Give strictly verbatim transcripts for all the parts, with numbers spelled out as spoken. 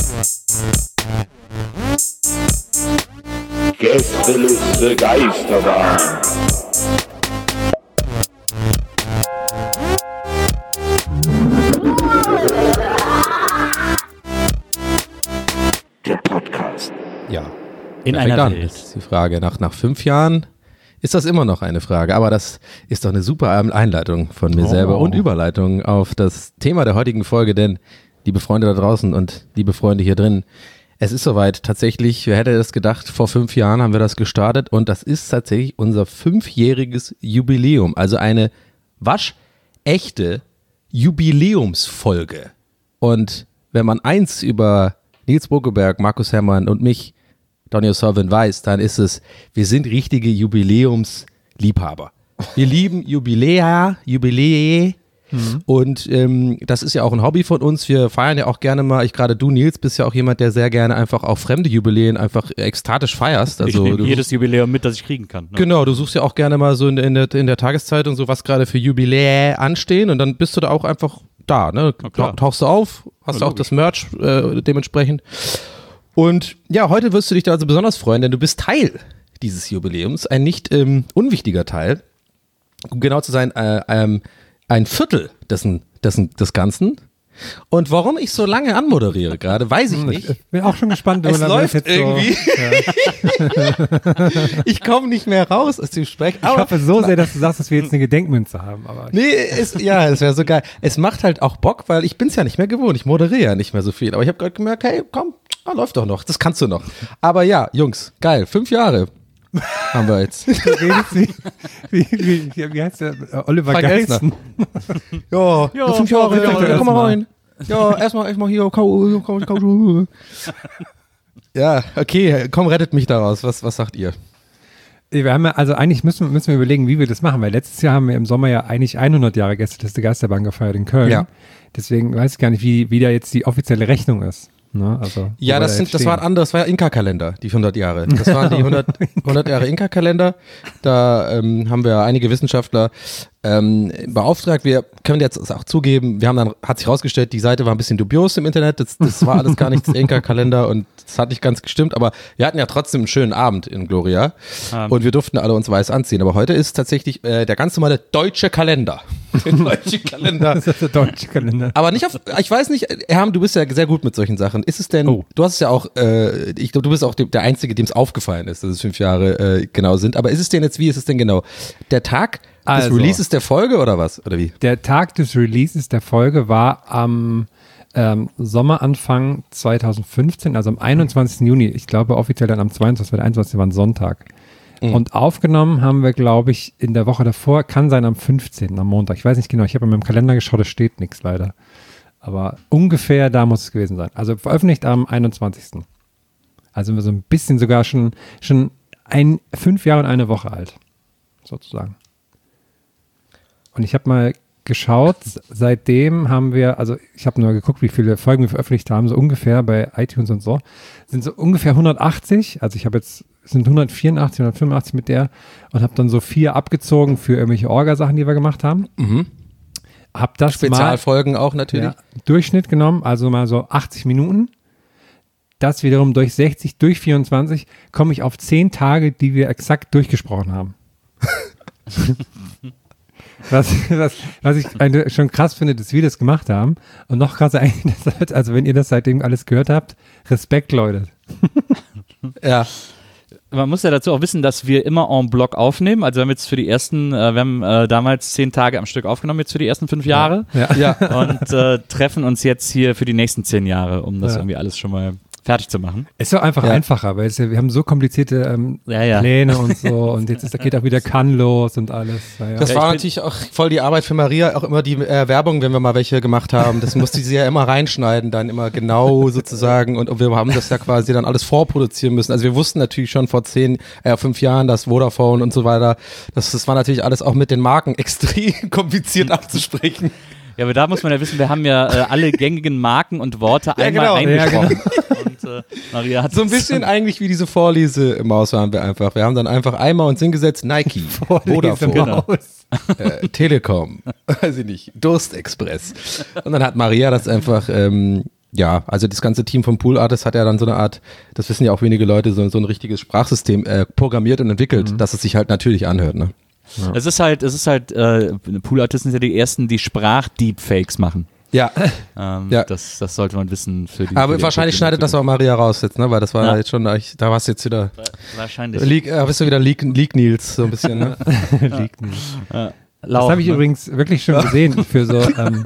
Gästeliste Geisterbahn. Der Podcast. Ja. In einer dann Welt. ist die Frage. Nach, nach fünf Jahren ist das immer noch eine Frage. Aber das ist doch eine super Einleitung von mir Oh. selber und Überleitung auf das Thema der heutigen Folge. Denn, liebe Freunde da draußen und liebe Freunde hier drin, es ist soweit. Tatsächlich, wer hätte das gedacht, vor fünf Jahren haben wir das gestartet. Und das ist tatsächlich unser fünfjähriges Jubiläum. Also eine waschechte Jubiläumsfolge. Und wenn man eins über Nils Bokeberg, Markus Herrmann und mich, Donny O'Sullivan, weiß, dann ist es, wir sind richtige Jubiläumsliebhaber. Wir lieben Jubiläa, Jubiläe mhm. und ähm, das ist ja auch ein Hobby von uns. Wir feiern ja auch gerne mal, ich gerade du, Nils, bist ja auch jemand, der sehr gerne einfach auch fremde Jubiläen einfach ekstatisch feierst. Also, ich nehme du jedes Jubiläum mit, das ich kriegen kann. Ne? Genau, du suchst ja auch gerne mal so in, in, der, in der Tageszeitung so, was gerade für Jubiläe anstehen und dann bist du da auch einfach da, ne? Tauchst du auf, hast Ja, auch das Merch äh, dementsprechend. Und ja, heute wirst du dich da also besonders freuen, denn du bist Teil dieses Jubiläums, ein nicht ähm, unwichtiger Teil, um genau zu sein, äh, ähm, ein Viertel dessen, dessen, des Ganzen. Und warum ich so lange anmoderiere gerade, weiß ich nicht. Ich bin auch schon gespannt. Es oder läuft jetzt irgendwie. So, ja. Ich komme nicht mehr raus aus dem Speck. Ich hoffe so sehr, dass du sagst, dass wir jetzt eine Gedenkmünze haben. Aber Nee, ist, ja, das wäre so geil. Es macht halt auch Bock, weil ich bin es ja nicht mehr gewohnt. Ich moderiere ja nicht mehr so viel. Aber ich habe gerade gemerkt, hey, komm, ah, läuft doch noch. Das kannst du noch. Aber ja, Jungs, geil. Fünf Jahre haben wir jetzt. du redest wie, wie, wie, wie, wie heißt der? Äh, Oliver Frank Geißen. Ja, Ja, fünf Jahre, bitte, ja, bitte, komm mal erstmal. rein. Ja, erstmal erstmal hier, kau, kau, kau, kau. Ja, okay, komm, rettet mich daraus. Was, was sagt ihr? Wir haben ja, also eigentlich müssen, müssen wir überlegen, wie wir das machen, weil letztes Jahr haben wir im Sommer ja eigentlich hundert Jahre Gästeliste Geisterbahn gefeiert in Köln. Ja. Deswegen weiß ich gar nicht, wie, wie da jetzt die offizielle Rechnung ist. Ne? Also, Ja, wo wir das, da sind, jetzt das stehen. war ein anderes, das war ja Inka-Kalender, die hundert Jahre. Das waren die hundert, hundert Jahre Inka-Kalender. Da ähm, haben wir einige Wissenschaftler ähm, beauftragt. Wir können jetzt auch zugeben, wir haben dann, hat sich rausgestellt, die Seite war ein bisschen dubios im Internet. Das, das war alles gar nichts Inka-Kalender und das hat nicht ganz gestimmt. Aber wir hatten ja trotzdem einen schönen Abend in Gloria Ah. und wir durften alle uns weiß anziehen. Aber heute ist tatsächlich äh, der ganz normale deutsche Kalender. Der deutsche Kalender. Das ist der deutsche Kalender. Aber nicht auf, ich weiß nicht, Herm, du bist ja sehr gut mit solchen Sachen. Ist es denn, Oh. du hast es ja auch, äh, ich glaube, du bist auch die, der Einzige, dem es aufgefallen ist, dass es fünf Jahre äh, genau sind. Aber ist es denn jetzt, wie ist es denn genau? Der Tag des Also. Releases der Folge oder was? Oder wie? Der Tag des Releases der Folge war am ähm, Sommeranfang zwanzig fünfzehn, also am einundzwanzigsten Juni. Ich glaube offiziell dann am zweiundzwanzigsten, einundzwanzigsten war ein Sonntag. Mhm. Und aufgenommen haben wir, glaube ich, in der Woche davor, kann sein am fünfzehnten, am Montag. Ich weiß nicht genau, ich habe in meinem Kalender geschaut, es steht nichts leider. Aber ungefähr da muss es gewesen sein. Also veröffentlicht am einundzwanzigsten. Also sind wir so ein bisschen sogar schon, schon ein, fünf Jahre und eine Woche alt, sozusagen. Und ich habe mal geschaut, seitdem haben wir, also ich habe nur geguckt, wie viele Folgen wir veröffentlicht haben, so ungefähr bei iTunes und so, sind so ungefähr hundertachtzig, also ich habe jetzt, es sind hundertvierundachtzig, hundertfünfundachtzig mit der und habe dann so vier abgezogen für irgendwelche Orga-Sachen, die wir gemacht haben. Mhm. Hab das Spezialfolgen auch natürlich. mal ja, Durchschnitt genommen, also mal so achtzig Minuten. Das wiederum durch sechzig, durch vierundzwanzig, komme ich auf zehn Tage, die wir exakt durchgesprochen haben. Was, was, was ich eine, schon krass finde, dass wir das gemacht haben. Und noch krasser eigentlich, dass, also wenn ihr das seitdem alles gehört habt, Respekt, Leute. Ja. Man muss ja dazu auch wissen, dass wir immer en bloc aufnehmen. Also wir haben jetzt für die ersten, äh, wir haben äh, damals zehn Tage am Stück aufgenommen, jetzt für die ersten fünf Jahre. Ja. Ja. Und äh, treffen uns jetzt hier für die nächsten zehn Jahre, um das Ja. irgendwie alles schon mal fertig zu machen. Ist doch einfach Ja. einfacher, weil es ja, wir haben so komplizierte ähm, Ja, ja. Pläne und so und jetzt ist, da geht auch wieder Kann los und alles. Ja, Das Ja, war ich bin- natürlich auch voll die Arbeit für Maria, auch immer die äh, Werbung, wenn wir mal welche gemacht haben. Das musste sie ja immer reinschneiden, dann immer genau sozusagen. Und, und wir haben das ja quasi dann alles vorproduzieren müssen. Also wir wussten natürlich schon vor zehn, äh, fünf Jahren, dass Vodafone und so weiter, das, das war natürlich alles auch mit den Marken extrem kompliziert abzusprechen. Ja, aber da muss man ja wissen, wir haben ja äh, alle gängigen Marken und Worte Ja, einmal genau. eingesprochen. Und äh, Maria hat So ein bisschen eigentlich wie diese Vorlesemaus waren wir einfach. Wir haben dann einfach einmal uns hingesetzt, Nike, Vodafone, Genau. äh, Telekom, weiß ich nicht, Durstexpress. Und dann hat Maria das einfach ähm, Ja, also das ganze Team von Pool Artists hat ja dann so eine Art, das wissen ja auch wenige Leute, so, so ein richtiges Sprachsystem äh, programmiert und entwickelt, mhm. dass es sich halt natürlich anhört, ne? Ja. Es ist halt, es ist halt, äh, Pool Artists sind ja die ersten, die Sprach-Deepfakes machen. Ja. Ähm, ja. Das, das sollte man wissen für die. Aber für die wahrscheinlich schneidet das auch Maria raus jetzt, ne? Weil das war ja. jetzt schon, da warst du jetzt wieder. Wahrscheinlich. Leak, äh, bist du wieder Leak, Leak Nils, so ein bisschen, ne? Leak Nils. Ja. Das habe ich ne? übrigens wirklich schon gesehen für so. Ähm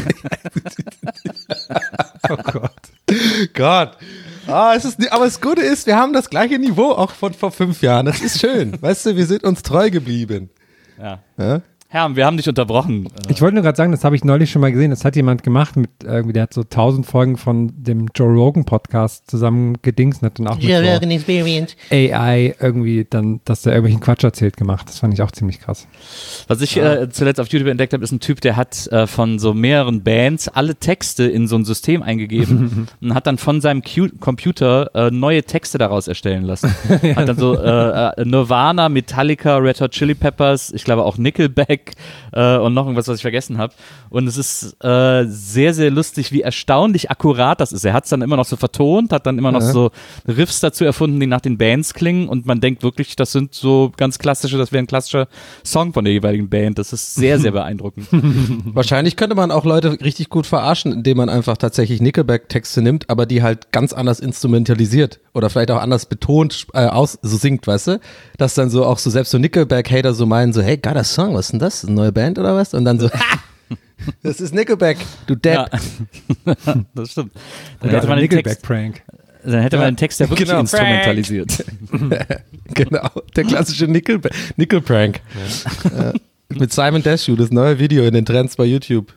oh Gott. Gott. Ah, es ist, aber das Gute ist, wir haben das gleiche Niveau auch von vor fünf Jahren. Das ist schön. Weißt du, wir sind uns treu geblieben. Ja. ja? Herr, wir haben dich unterbrochen. Ich wollte nur gerade sagen, das habe ich neulich schon mal gesehen. Das hat jemand gemacht mit irgendwie, der hat so tausend Folgen von dem Joe Rogan Podcast zusammen gedingst und hat dann auch mit Joe Rogan Experience A I irgendwie dann, dass der irgendwelchen Quatsch erzählt gemacht. Das fand ich auch ziemlich krass. Was ich ja. äh, zuletzt auf YouTube entdeckt habe, ist ein Typ, der hat äh, von so mehreren Bands alle Texte in so ein System eingegeben und hat dann von seinem Q- Computer äh, neue Texte daraus erstellen lassen. ja. Hat dann so äh, Nirvana, Metallica, Red Hot Chili Peppers, ich glaube auch Nickelback äh, und noch irgendwas, was ich vergessen habe. Und es ist äh, sehr, sehr lustig, wie erstaunlich akkurat das ist. Er hat es dann immer noch so vertont, hat dann immer noch ja. so Riffs dazu erfunden, die nach den Bands klingen und man denkt wirklich, das sind so ganz klassische, das wäre ein klassischer Song von der jeweiligen Band. Das ist sehr, sehr beeindruckend. Wahrscheinlich könnte man auch Leute richtig gut verarschen, indem man einfach tatsächlich Nickelback-Texte nimmt, aber die halt ganz anders instrumentalisiert oder vielleicht auch anders betont äh, aus, so singt, weißt du? Dass dann so auch so selbst so Nickelback-Hater so meinen, so, hey, geiler Song, was ist denn das? Eine neue Band oder was? Und dann so, ha! Das ist Nickelback, du Depp. Ja. Das stimmt. Dann ja, hätte man den Nickelback-Prank. Dann hätte ja. man den Text ja wirklich genau. instrumentalisiert. Genau, der klassische Nickel- Nickel-Prank. Ja. Äh, mit Simon Desue, das neue Video in den Trends bei YouTube.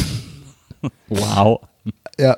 Wow. Ja.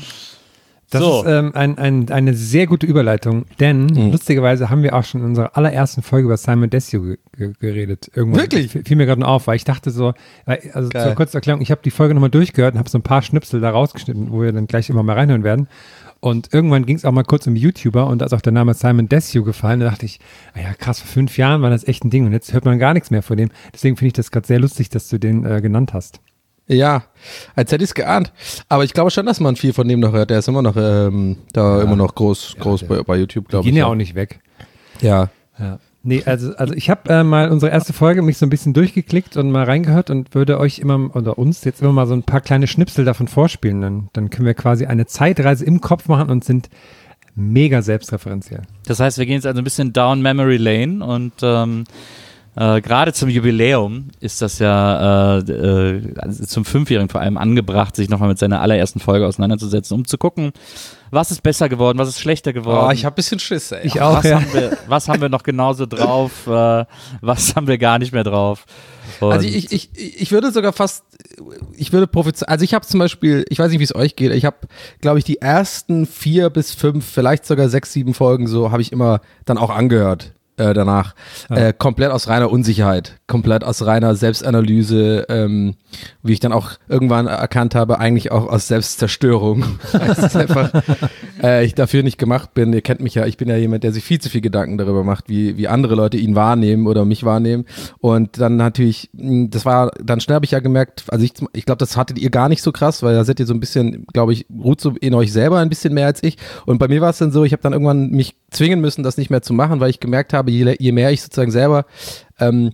Das so. ist ähm, ein, ein, eine sehr gute Überleitung, denn mhm. lustigerweise haben wir auch schon in unserer allerersten Folge über Simon Desue ge- ge- geredet. Irgendwann Wirklich? Fiel, fiel mir gerade noch auf, weil ich dachte so, also Geil. zur kurzen Erklärung, ich habe die Folge nochmal durchgehört und habe so ein paar Schnipsel da rausgeschnitten, wo wir dann gleich immer mal reinhören werden. Und irgendwann ging es auch mal kurz um YouTuber und da ist auch der Name Simon Desue gefallen. Da dachte ich, ah ja krass, vor fünf Jahren war das echt ein Ding und jetzt hört man gar nichts mehr von dem. Deswegen finde ich das gerade sehr lustig, dass du den äh, genannt hast. Ja, als hätte ich es geahnt. Aber ich glaube schon, dass man viel von dem noch hört. Der ist immer noch ähm, da ja. immer noch groß, groß ja, bei, bei YouTube, glaube ich. Die gehen ja auch nicht weg. Ja. Ja. Nee, also, also ich habe äh, mal unsere erste Folge mich so ein bisschen durchgeklickt und mal reingehört und würde euch immer, oder uns jetzt immer mal so ein paar kleine Schnipsel davon vorspielen. Dann, dann können wir quasi eine Zeitreise im Kopf machen und sind mega selbstreferenziell. Das heißt, wir gehen jetzt also ein bisschen down Memory Lane und ähm, Äh, gerade zum Jubiläum ist das ja äh, äh, also zum Fünfjährigen vor allem angebracht, sich nochmal mit seiner allerersten Folge auseinanderzusetzen, um zu gucken, was ist besser geworden, was ist schlechter geworden. Oh, ich habe ein bisschen Schiss, ey. Ich auch, was, ja. haben wir, was haben wir noch genauso drauf, äh, was haben wir gar nicht mehr drauf. Und also ich, ich, ich würde sogar fast, ich würde prophezeien, also ich habe zum Beispiel, ich weiß nicht, wie es euch geht, ich habe, glaube ich, die ersten vier bis fünf, vielleicht sogar sechs, sieben Folgen so, habe ich immer dann auch angehört. Äh, danach. Ja. Äh, komplett aus reiner Unsicherheit, komplett aus reiner Selbstanalyse, ähm, wie ich dann auch irgendwann erkannt habe, eigentlich auch aus Selbstzerstörung. Weil einfach, äh, ich dafür nicht gemacht bin. Ihr kennt mich ja, ich bin ja jemand, der sich viel zu viel Gedanken darüber macht, wie, wie andere Leute ihn wahrnehmen oder mich wahrnehmen. Und dann natürlich, das war, dann schnell habe ich ja gemerkt, also ich, ich glaube, das hattet ihr gar nicht so krass, weil da seid ihr so ein bisschen, glaube ich, ruht so in euch selber ein bisschen mehr als ich. Und bei mir war es dann so, ich habe dann irgendwann mich zwingen müssen, das nicht mehr zu machen, weil ich gemerkt habe, je, je mehr ich sozusagen selber ähm,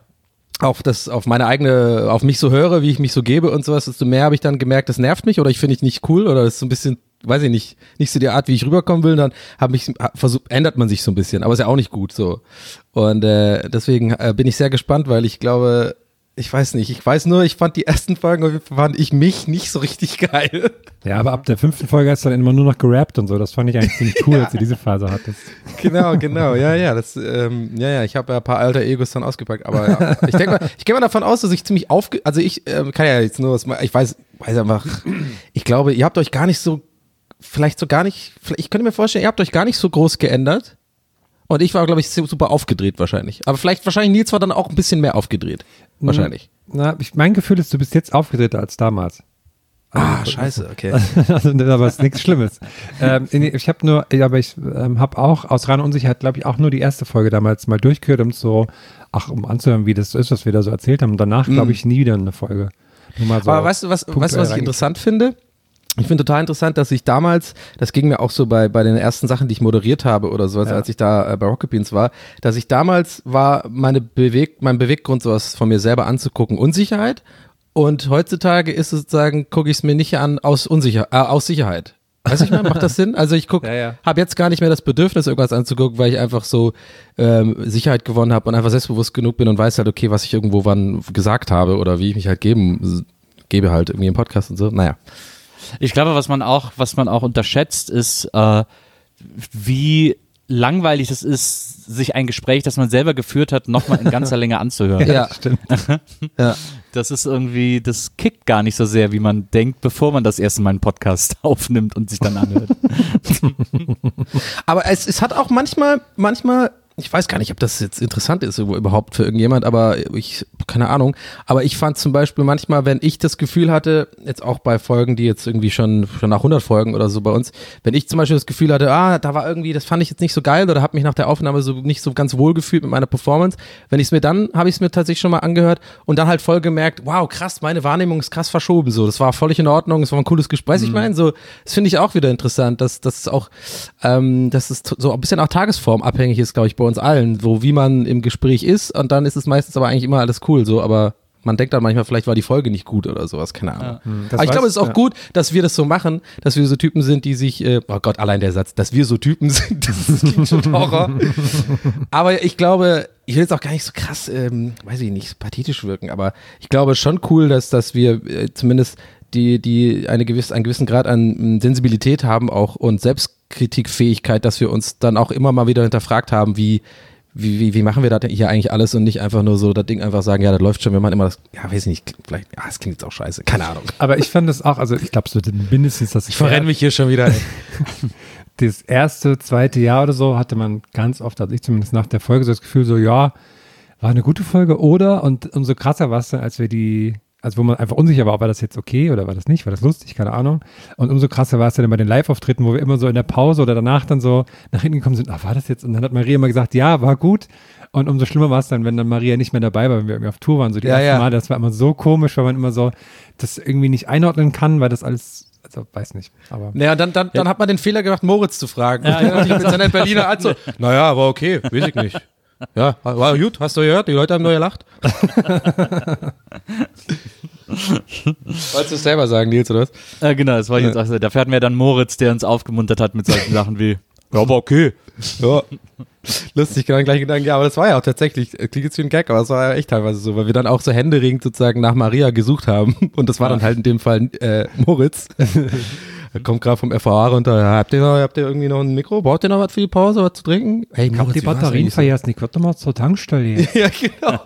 auf das, auf meine eigene, auf mich so höre, wie ich mich so gebe und sowas, desto mehr habe ich dann gemerkt, das nervt mich oder ich finde ich nicht cool oder das ist so ein bisschen, weiß ich nicht, nicht so die Art, wie ich rüberkommen will, dann habe ich versucht, ändert man sich so ein bisschen, aber ist ja auch nicht gut so. Und äh, deswegen äh, bin ich sehr gespannt, weil ich glaube, ich weiß nicht, ich weiß nur, ich fand die ersten Folgen, fand ich mich nicht so richtig geil. Ja, aber ab der fünften Folge hast du dann immer nur noch gerappt und so, das fand ich eigentlich ziemlich cool, ja. Als du diese Phase hattest. Genau, genau, ja, ja, das, ähm, ja, ja, ich habe ja ein paar alter Egos dann ausgepackt, aber ja, ich denke mal, ich gehe mal davon aus, dass ich ziemlich aufge, also ich ähm, kann ja jetzt nur was, ich weiß, weiß einfach, ich glaube, ihr habt euch gar nicht so, vielleicht so gar nicht, ich könnte mir vorstellen, ihr habt euch gar nicht so groß geändert. Und ich war, glaube ich, super aufgedreht wahrscheinlich. Aber vielleicht, wahrscheinlich Nils war dann auch ein bisschen mehr aufgedreht. Wahrscheinlich. Na, ich, mein Gefühl ist, du bist jetzt aufgedrehter als damals. Ah, also, scheiße, okay. Also, aber es ist nichts Schlimmes. ähm, ich habe nur, aber ich ähm, habe auch aus reiner Unsicherheit, glaube ich, auch nur die erste Folge damals mal durchgehört, um so, ach, um anzuhören, wie das so ist, was wir da so erzählt haben. Und danach, glaube ich, nie wieder eine Folge. Nur mal so aber weißt du, was, weißt du, was ich interessant finde? Ich finde total interessant, dass ich damals, das ging mir auch so bei, bei den ersten Sachen, die ich moderiert habe oder sowas, ja. als ich da äh, bei Rocket Beans war, dass ich damals war, meine Beweg, mein Beweggrund, sowas von mir selber anzugucken, Unsicherheit. Und heutzutage ist es sozusagen, gucke ich es mir nicht an aus, Unsicher äh, aus Sicherheit. Weiß ich mal, macht das Sinn? Also ich gucke, ja, ja. habe jetzt gar nicht mehr das Bedürfnis, irgendwas anzugucken, weil ich einfach so ähm, Sicherheit gewonnen habe und einfach selbstbewusst genug bin und weiß halt, okay, was ich irgendwo wann gesagt habe oder wie ich mich halt geben, gebe halt irgendwie im Podcast und so. Naja. Ich glaube, was man auch, was man auch unterschätzt, ist, äh, wie langweilig es ist, sich ein Gespräch, das man selber geführt hat, nochmal in ganzer Länge anzuhören. Ja, stimmt. Ja. Das ist irgendwie, das kickt gar nicht so sehr, wie man denkt, bevor man das erste Mal einen Podcast aufnimmt und sich dann anhört. Aber es, es hat auch manchmal, manchmal, ich weiß gar nicht, ob das jetzt interessant ist überhaupt für irgendjemand, aber ich, keine Ahnung, aber ich fand zum Beispiel manchmal, wenn ich das Gefühl hatte, jetzt auch bei Folgen, die jetzt irgendwie schon, schon nach hundert Folgen oder so bei uns, wenn ich zum Beispiel das Gefühl hatte, ah, da war irgendwie, das fand ich jetzt nicht so geil oder habe mich nach der Aufnahme so nicht so ganz wohl gefühlt mit meiner Performance, wenn ich es mir dann, habe ich es mir tatsächlich schon mal angehört und dann halt voll gemerkt, wow, krass, meine Wahrnehmung ist krass verschoben, so, das war völlig in Ordnung, es war ein cooles Gespräch, mhm. ich meine, so, das finde ich auch wieder interessant, dass das auch, ähm, dass es so ein bisschen auch tagesformabhängig ist, glaube ich, bei uns allen, so wie man im Gespräch ist und dann ist es meistens aber eigentlich immer alles cool, so, aber man denkt dann manchmal, vielleicht war die Folge nicht gut oder sowas, keine Ahnung. Ja. Aber ich glaube, es ist auch ja. gut, dass wir das so machen, dass wir so Typen sind, die sich, äh, oh Gott, allein der Satz, dass wir so Typen sind, das klingt schon Horror. Aber ich glaube, ich will jetzt auch gar nicht so krass, ähm, weiß ich nicht, pathetisch wirken, aber ich glaube schon cool, dass, dass wir äh, zumindest die, die eine gewisse, einen gewissen Grad an Sensibilität haben auch und Selbstkritikfähigkeit, dass wir uns dann auch immer mal wieder hinterfragt haben, wie Wie, wie, wie machen wir das denn hier eigentlich alles und nicht einfach nur so das Ding einfach sagen, ja, das läuft schon, wir machen immer das, ja, weiß ich nicht, vielleicht, ja, das klingt jetzt auch scheiße, keine Ahnung. Aber ich fand das auch, also ich glaube, so mindestens das. Ich verrenne mich hier schon wieder. Das erste, zweite Jahr oder so hatte man ganz oft, also ich zumindest nach der Folge so das Gefühl so, ja, war eine gute Folge oder, und umso krasser war es dann, als wir die, also wo man einfach unsicher war, war das jetzt okay oder war das nicht, war das lustig, keine Ahnung. Und umso krasser war es dann bei den Live-Auftritten, wo wir immer so in der Pause oder danach dann so nach hinten gekommen sind, ah, war das jetzt? Und dann hat Maria immer gesagt, ja, war gut. Und umso schlimmer war es dann, wenn dann Maria nicht mehr dabei war, wenn wir irgendwie auf Tour waren, so die ja, ersten ja. Mal, das war immer so komisch, weil man immer so das irgendwie nicht einordnen kann, weil das alles, also weiß nicht. Aber naja, dann, dann, dann hat man den Fehler gemacht, Moritz zu fragen. Ja, ja. Und mit seiner Berliner Art so, naja, war okay, weiß ich nicht. Ja, war gut, hast du gehört, die Leute haben nur gelacht. Wolltest du es selber sagen, Nils, oder was? Äh, genau, das war ich jetzt auch so. Dafür hatten wir dann Moritz, der uns aufgemuntert hat mit solchen Sachen wie, ja, aber okay. Ja. Lustig, genau, gleich Gedanken. Ja, aber das war ja auch tatsächlich, klingt jetzt wie ein Gag, aber es war ja echt teilweise so, weil wir dann auch so händeringend sozusagen nach Maria gesucht haben. Und das war dann halt in dem Fall äh, Moritz. Er kommt gerade vom F V A runter. Ja, habt ihr noch, habt ihr irgendwie noch ein Mikro? Braucht ihr noch was für die Pause, was zu trinken? Hey, ich hab die Batterien vergessen. Ich würde mal zur Tankstelle jetzt. Ja, genau.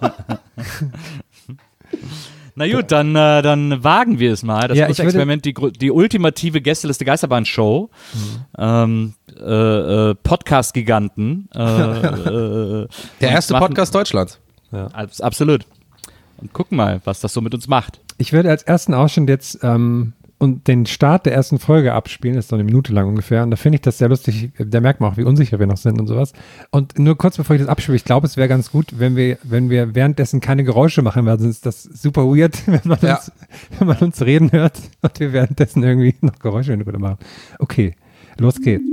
Na gut, dann, äh, dann wagen wir es mal. Das Ja, große ich würde- Experiment, die, die ultimative Gästeliste Geisterbahn-Show. Ähm, äh, äh, Podcast-Giganten. Äh, äh, Der erste machen- Podcast Deutschlands. Abs- Absolut. Und gucken mal, was das so mit uns macht. Ich würde als ersten Ausschnitt jetzt ähm, und den Start der ersten Folge abspielen, das ist so eine Minute lang ungefähr, und da finde ich das sehr lustig, da merkt man auch, wie unsicher wir noch sind und sowas. Und nur kurz bevor ich das abspiele, ich glaube, es wäre ganz gut, wenn wir, wenn wir währenddessen keine Geräusche machen werden, sonst ist das super weird, wenn man, Ja. uns, wenn man uns reden hört und wir währenddessen irgendwie noch Geräusche in der machen. Okay, los geht's.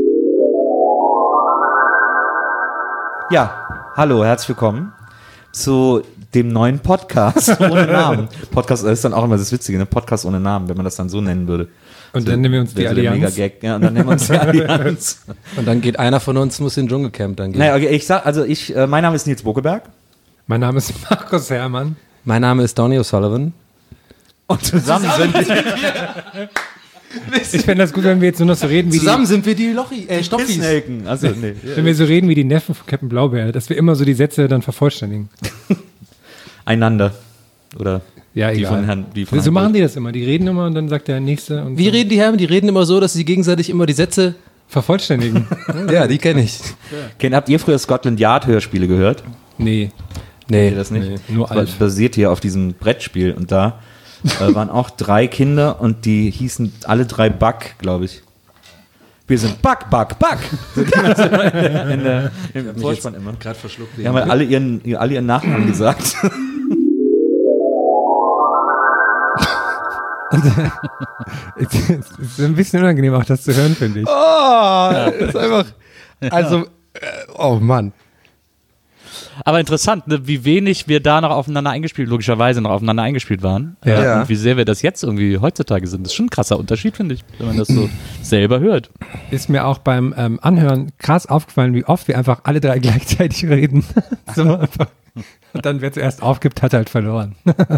Ja, hallo, herzlich willkommen zu dem neuen Podcast ohne Namen. Podcast ist dann auch immer das Witzige, ne? Podcast ohne Namen, wenn man das dann so nennen würde. Und dann nennen wir uns die wäre so der Allianz. Mega-Gag, ja, und dann nennen wir uns die Allianz. Und dann geht einer von uns, muss in den Dschungelcamp dann gehen. Naja, okay, ich sag, also ich, äh, mein Name ist Nils Bokeberg. Mein Name ist Markus Herrmann. Mein Name ist Donny O'Sullivan. Und zusammen sind wir Ich fände das gut, wenn wir jetzt nur noch so reden wie Zusammen sind wir die Lochi, äh, Stoffis. Pissnelken. Also, nee. die, wenn wir so reden wie die Neffen von Captain Blaubeer, dass wir immer so die Sätze dann vervollständigen. Einander. Oder Ja, die egal. von Herrn. Die von So Herrn machen Gold. die das immer. Die reden immer und dann sagt der Nächste. Und Wie so. reden die Herren? Die reden immer so, dass sie gegenseitig immer die Sätze. Vervollständigen. Ja, die kenne ich. Kennt, habt ihr früher Scotland Yard Hörspiele gehört? Nee. Nee. Kennt ihr das nicht? Nee, nur Das alt. basiert hier auf diesem Brettspiel und da äh, waren auch drei Kinder und die hießen alle drei Buck, glaube ich. Wir sind Buck, Buck, Buck. So ging das immer in der, im Vorspann immer. Gerade verschluckt. Die haben halt alle ihren, alle ihren Nachnamen gesagt. Und, äh, es ist ein bisschen unangenehm auch das zu hören, finde ich. Oh, ist einfach, also, äh, oh Mann. Aber interessant, ne, wie wenig wir da noch aufeinander eingespielt, logischerweise noch aufeinander eingespielt waren. Ja. Äh, Ja. Und wie sehr wir das jetzt irgendwie heutzutage sind. Das ist schon ein krasser Unterschied, finde ich, wenn man das so selber hört. Ist mir auch beim ähm, Anhören krass aufgefallen, wie oft wir einfach alle drei gleichzeitig reden. So einfach. Und dann, wer zuerst aufgibt, hat halt verloren.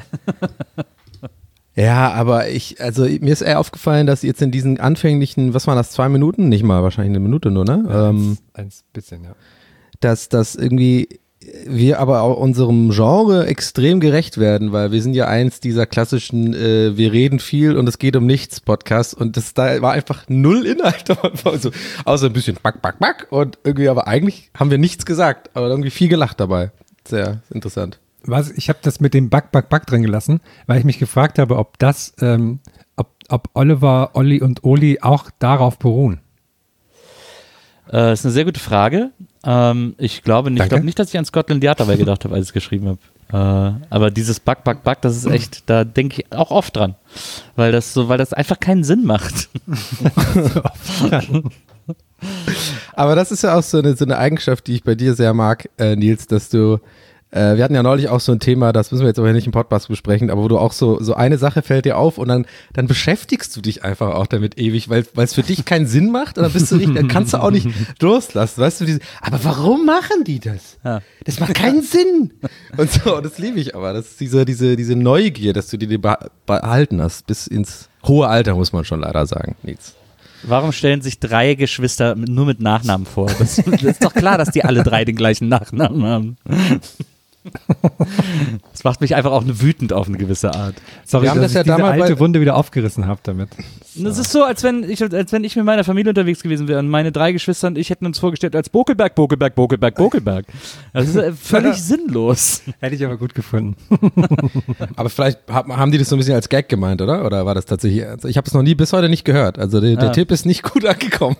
Ja, aber ich, also mir ist eher aufgefallen, dass jetzt in diesen anfänglichen, was waren das, zwei Minuten? Nicht mal, wahrscheinlich eine Minute nur, ne? Ähm, Ein bisschen, ja. dass das irgendwie wir aber auch unserem Genre extrem gerecht werden, weil wir sind ja eins dieser klassischen äh, wir reden viel und es geht um nichts Podcasts und das da war einfach null Inhalt am Anfang, so, außer ein bisschen back, back, back und irgendwie, aber eigentlich haben wir nichts gesagt, aber irgendwie viel gelacht dabei. Sehr interessant. Was, ich habe das mit dem Back, Back, Back drin gelassen, weil ich mich gefragt habe, ob das, ähm, ob, ob Oliver, Olli und Oli auch darauf beruhen. Äh, ist eine sehr gute Frage. Ähm, ich glaube nicht, ich Danke. glaube nicht, dass ich an Scotland Yard dabei gedacht habe, als ich es geschrieben habe. Äh, aber dieses Back, Back, Back, das ist echt, da denke ich auch oft dran. Weil das so, weil das einfach keinen Sinn macht. Aber das ist ja auch so eine, so eine Eigenschaft, die ich bei dir sehr mag, äh, Nils, dass du, äh, wir hatten ja neulich auch so ein Thema, das müssen wir jetzt aber nicht im Podcast besprechen, aber wo du auch so, so eine Sache fällt dir auf und dann, dann beschäftigst du dich einfach auch damit ewig, weil es für dich keinen Sinn macht und dann bist du nicht, dann kannst du auch nicht loslassen, weißt du, diese, aber warum machen die das? Ja. Das macht keinen Sinn. Und so, und das liebe ich aber, das ist diese, diese, diese Neugier, dass du die beh- behalten hast, bis ins hohe Alter, muss man schon leider sagen, Nils. Warum stellen sich drei Geschwister mit, nur mit Nachnamen vor? Das, das ist doch klar, dass die alle drei den gleichen Nachnamen haben. Das macht mich einfach auch wütend auf eine gewisse Art. Sorry, Wir haben dass das ja ich diese damals alte bei- Wunde wieder aufgerissen habe damit. Das ist so, als wenn ich, als wenn ich mit meiner Familie unterwegs gewesen wäre und meine drei Geschwister und ich hätten uns vorgestellt als Bokelberg, Bokelberg, Bokelberg, Bokelberg. Das ist äh, völlig sinnlos. Hätte ich aber gut gefunden. Aber vielleicht hab, haben die das so ein bisschen als Gag gemeint, oder? Oder war das tatsächlich, also ich habe es noch nie bis heute nicht gehört. Also der, der Ah. Tipp ist nicht gut angekommen.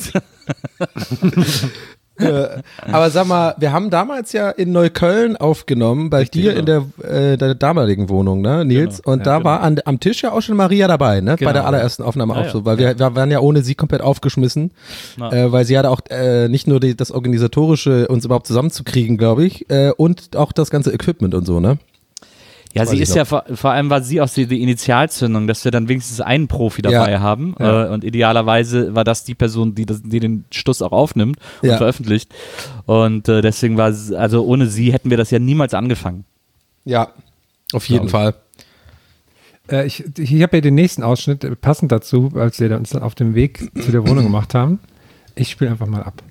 Äh, aber sag mal, wir haben damals ja in Neukölln aufgenommen, bei dir in der, äh, der damaligen Wohnung, ne, Nils? Genau, und ja, da genau. war an, am Tisch ja auch schon Maria dabei, ne? Genau. Bei der allerersten Aufnahme Ja, auch ja. so, weil wir, wir waren ja ohne sie komplett aufgeschmissen, Ja. äh, weil sie hatte auch äh, nicht nur die, das Organisatorische, uns überhaupt zusammenzukriegen, glaube ich, äh, und auch das ganze Equipment und so, ne? Ja, Weiß sie ich ist noch. ja vor, vor allem war sie auch die, die Initialzündung, dass wir dann wenigstens einen Profi dabei Ja. haben. Ja. Äh, und idealerweise war das die Person, die, das, die den Stuss auch aufnimmt und Ja. veröffentlicht. Und äh, deswegen war es, also ohne sie hätten wir das ja niemals angefangen. Ja, auf jeden ich. Fall. Äh, ich ich habe ja den nächsten Ausschnitt äh, passend dazu, als wir uns dann auf dem Weg zu der Wohnung gemacht haben. Ich spiele einfach mal ab.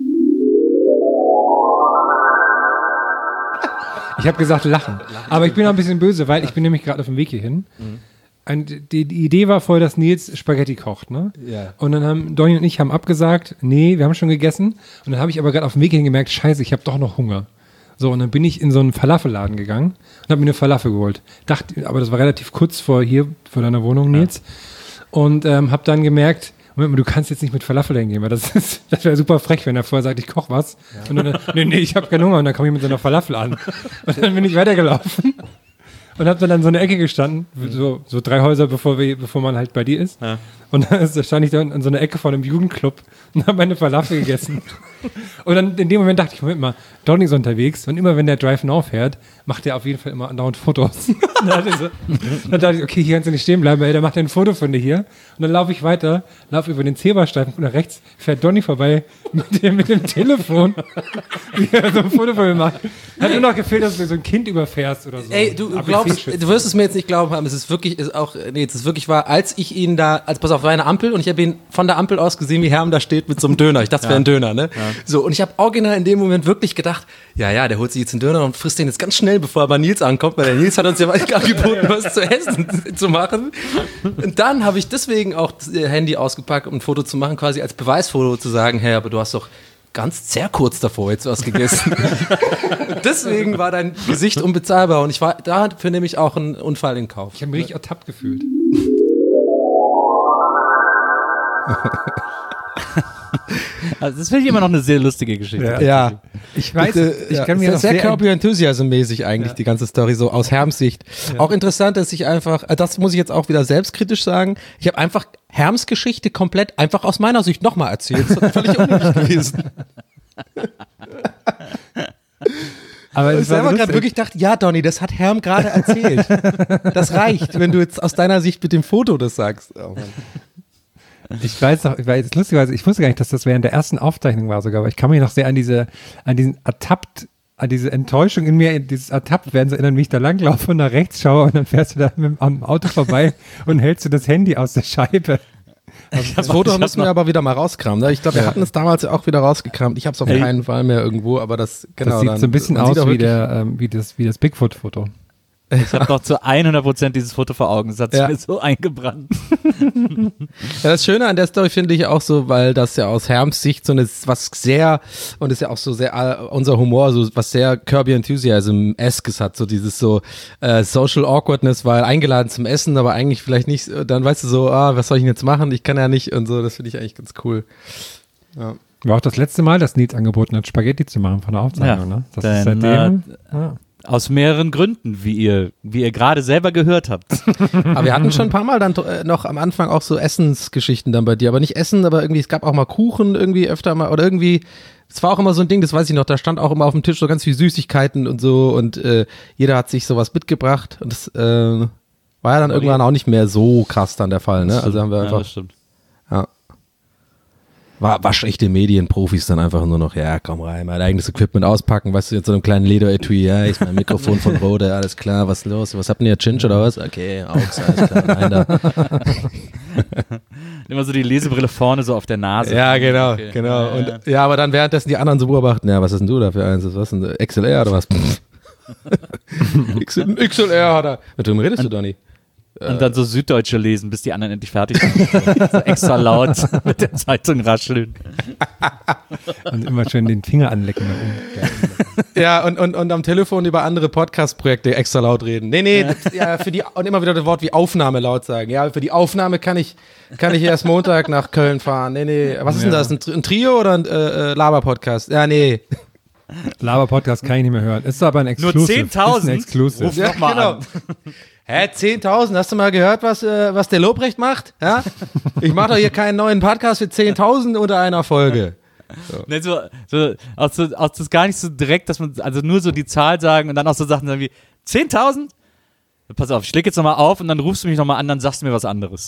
Ich habe gesagt lachen, aber ich bin auch ein bisschen böse, weil ich bin nämlich gerade auf dem Weg hierhin. Und die, die Idee war vorher, dass Nils Spaghetti kocht, ne? Ja. Und dann haben Donny und ich haben abgesagt, nee, wir haben schon gegessen. Und dann habe ich aber gerade auf dem Weg hin gemerkt, scheiße, ich habe doch noch Hunger. So, und dann bin ich in so einen Falafelladen gegangen und habe mir eine Falafel geholt. Dachte, aber das war relativ kurz vor hier, vor deiner Wohnung, Nils. Und ähm, habe dann gemerkt, Moment mal, du kannst jetzt nicht mit Falafel hingehen, weil das ist, das wäre super frech, wenn er vorher sagt, ich koche was. Und dann, nee, nee, ich habe keinen Hunger. Und dann komme ich mit so einer Falafel an. Und dann bin ich weitergelaufen und habe dann an so einer Ecke gestanden, so, so drei Häuser, bevor, wir, bevor man halt bei dir ist. Ja. Und dann ist- stand ich da an so einer Ecke vor einem Jugendclub und habe meine Falafel gegessen. Und dann in dem Moment dachte ich, Moment mal, Donny ist unterwegs und immer wenn der Drive Now fährt, macht er auf jeden Fall immer andauernd Fotos. Und dann, dachte ich so, dann dachte ich, okay, hier kannst du nicht stehen bleiben, ey, der macht ein Foto von dir hier. Und dann laufe ich weiter, laufe über den Zebrastreifen und nach rechts fährt Donny vorbei mit dem, mit dem Telefon, wie er so ein Foto von mir macht. Hat nur noch gefehlt, dass du so ein Kind überfährst oder so. Ey, du A B C glaubst, schützen. du wirst es mir jetzt nicht glauben haben, es ist wirklich, ist auch, nee, es ist wirklich wahr, als ich ihn da, als pass auf, war eine Ampel und ich habe ihn von der Ampel aus gesehen, wie Herm da steht mit so einem Döner. Ich dachte, es wäre ein Döner, ne? So, und ich habe original in dem Moment wirklich gedacht, ja, ja, der holt sich jetzt einen Döner und frisst den jetzt ganz schnell, bevor er bei Nils ankommt, weil der Nils hat uns ja angeboten, was zu essen zu machen. Und dann habe ich deswegen auch das Handy ausgepackt, um ein Foto zu machen, quasi als Beweisfoto zu sagen, hey, aber du hast doch ganz sehr kurz davor jetzt was gegessen. Und deswegen war dein Gesicht unbezahlbar und ich war dafür nämlich auch einen Unfall in Kauf. Ich habe mich richtig ertappt gefühlt. Also das finde ich immer noch eine sehr lustige Geschichte. Ja. Ich weiß, Bitte, ich ja, kann mir sehr, noch sehr sehr Curb Your Enthusiasm-mäßig eigentlich, Ja. die ganze Story, so aus Herms Sicht. Auch interessant, dass ich einfach, äh, das muss ich jetzt auch wieder selbstkritisch sagen, ich habe einfach Herms Geschichte komplett einfach aus meiner Sicht nochmal erzählt. Das ist völlig unnötig gewesen. Aber Ich es war selber so gerade lustig. wirklich dachte, ja, Donny, das hat Herm gerade erzählt. Das reicht, wenn du jetzt aus deiner Sicht mit dem Foto das sagst. Oh Mann. Ich weiß noch, ich weiß, lustigerweise, ich wusste gar nicht, dass das während der ersten Aufzeichnung war sogar, aber ich kann mich noch sehr an diese, an diesen ertappt, an diese Enttäuschung in mir, dieses ertappt werden, so erinnern, wie ich da langlaufe und nach rechts schaue und dann fährst du da mit, am Auto vorbei und hältst du das Handy aus der Scheibe. Das Foto müssen wir aber wieder mal rauskramen. Ne? Ich glaube, wir hatten es damals ja auch wieder rausgekramt. Ich habe es auf Ey. keinen Fall mehr irgendwo, aber das, genau. Das sieht dann, so ein bisschen man sieht aus auch wie, wirklich- der, ähm, wie das, wie das Bigfoot-Foto. Ich habe noch zu hundert Prozent dieses Foto vor Augen. Das hat sich Ja. mir so eingebrannt. Ja, das Schöne an der Story finde ich auch so, weil das ja aus Herms Sicht so eine, was sehr, und ist ja auch so sehr, äh, unser Humor, so was sehr Curb Your Enthusiasm-eskes hat, so dieses so äh, Social Awkwardness, weil eingeladen zum Essen, aber eigentlich vielleicht nicht, dann weißt du so, ah, was soll ich denn jetzt machen, ich kann ja nicht und so, das finde ich eigentlich ganz cool. Ja. War auch das letzte Mal, dass Nils angeboten hat, Spaghetti zu machen von der Aufzeichnung, Ja, ne? Das denn, ist seitdem. ja. Aus mehreren Gründen, wie ihr, wie ihr gerade selber gehört habt. Aber wir hatten schon ein paar Mal dann äh, noch am Anfang auch so Essensgeschichten dann bei dir, aber nicht Essen, aber irgendwie, es gab auch mal Kuchen irgendwie öfter mal oder irgendwie, es war auch immer so ein Ding, das weiß ich noch, da stand auch immer auf dem Tisch so ganz viel Süßigkeiten und so und äh, jeder hat sich sowas mitgebracht und das äh, war ja dann irgendwann auch nicht mehr so krass dann der Fall, ne? Also haben wir Ja, einfach, das stimmt. ja. War, war schlechte Medienprofis dann einfach nur noch, ja, komm rein, mein eigenes Equipment auspacken, weißt du, jetzt so einem kleinen Lederetui, ja, ist mein Mikrofon von Rode, alles klar, was ist los, was habt ihr, Chinch oder was? Okay, Augs, alles klar, rein da. Immer so die Lesebrille vorne so auf der Nase. Ja, genau, Okay. genau. Ja, Und ja, aber dann währenddessen die anderen so beobachten, ja, was ist denn du da für eins? Was ist denn X L R oder was? X L R hat er. Mit wem redest du, Donny? Und dann so Süddeutsche lesen, bis die anderen endlich fertig sind. So extra laut mit der Zeitung rascheln. Und immer schön den Finger anlecken. nach unten. Ja, und, und, und am Telefon über andere Podcast-Projekte extra laut reden. Nee, nee, das, ja, für die, und immer wieder das Wort wie Aufnahme laut sagen. Ja, für die Aufnahme kann ich, kann ich erst Montag nach Köln fahren. Nee, nee, was ist denn das? Ein, Tri- ein Trio oder ein äh, äh, Laber-Podcast? Ja, nee. Laber-Podcast kann ich nicht mehr hören. Ist aber ein Nur Exclusive. zehntausend? Ist ein Exclusive. Ruf noch mal an. Hä, zehntausend? Hast du mal gehört, was, äh, was der Lobrecht macht? Ja? Ich mache doch hier keinen neuen Podcast für zehntausend unter einer Folge. Ne, so, so, auch so, auch das gar nicht so direkt, dass man, also nur so die Zahl sagen und dann auch so Sachen sagen wie zehntausend? Pass auf, ich leg jetzt nochmal auf und dann rufst du mich nochmal an, dann sagst du mir was anderes.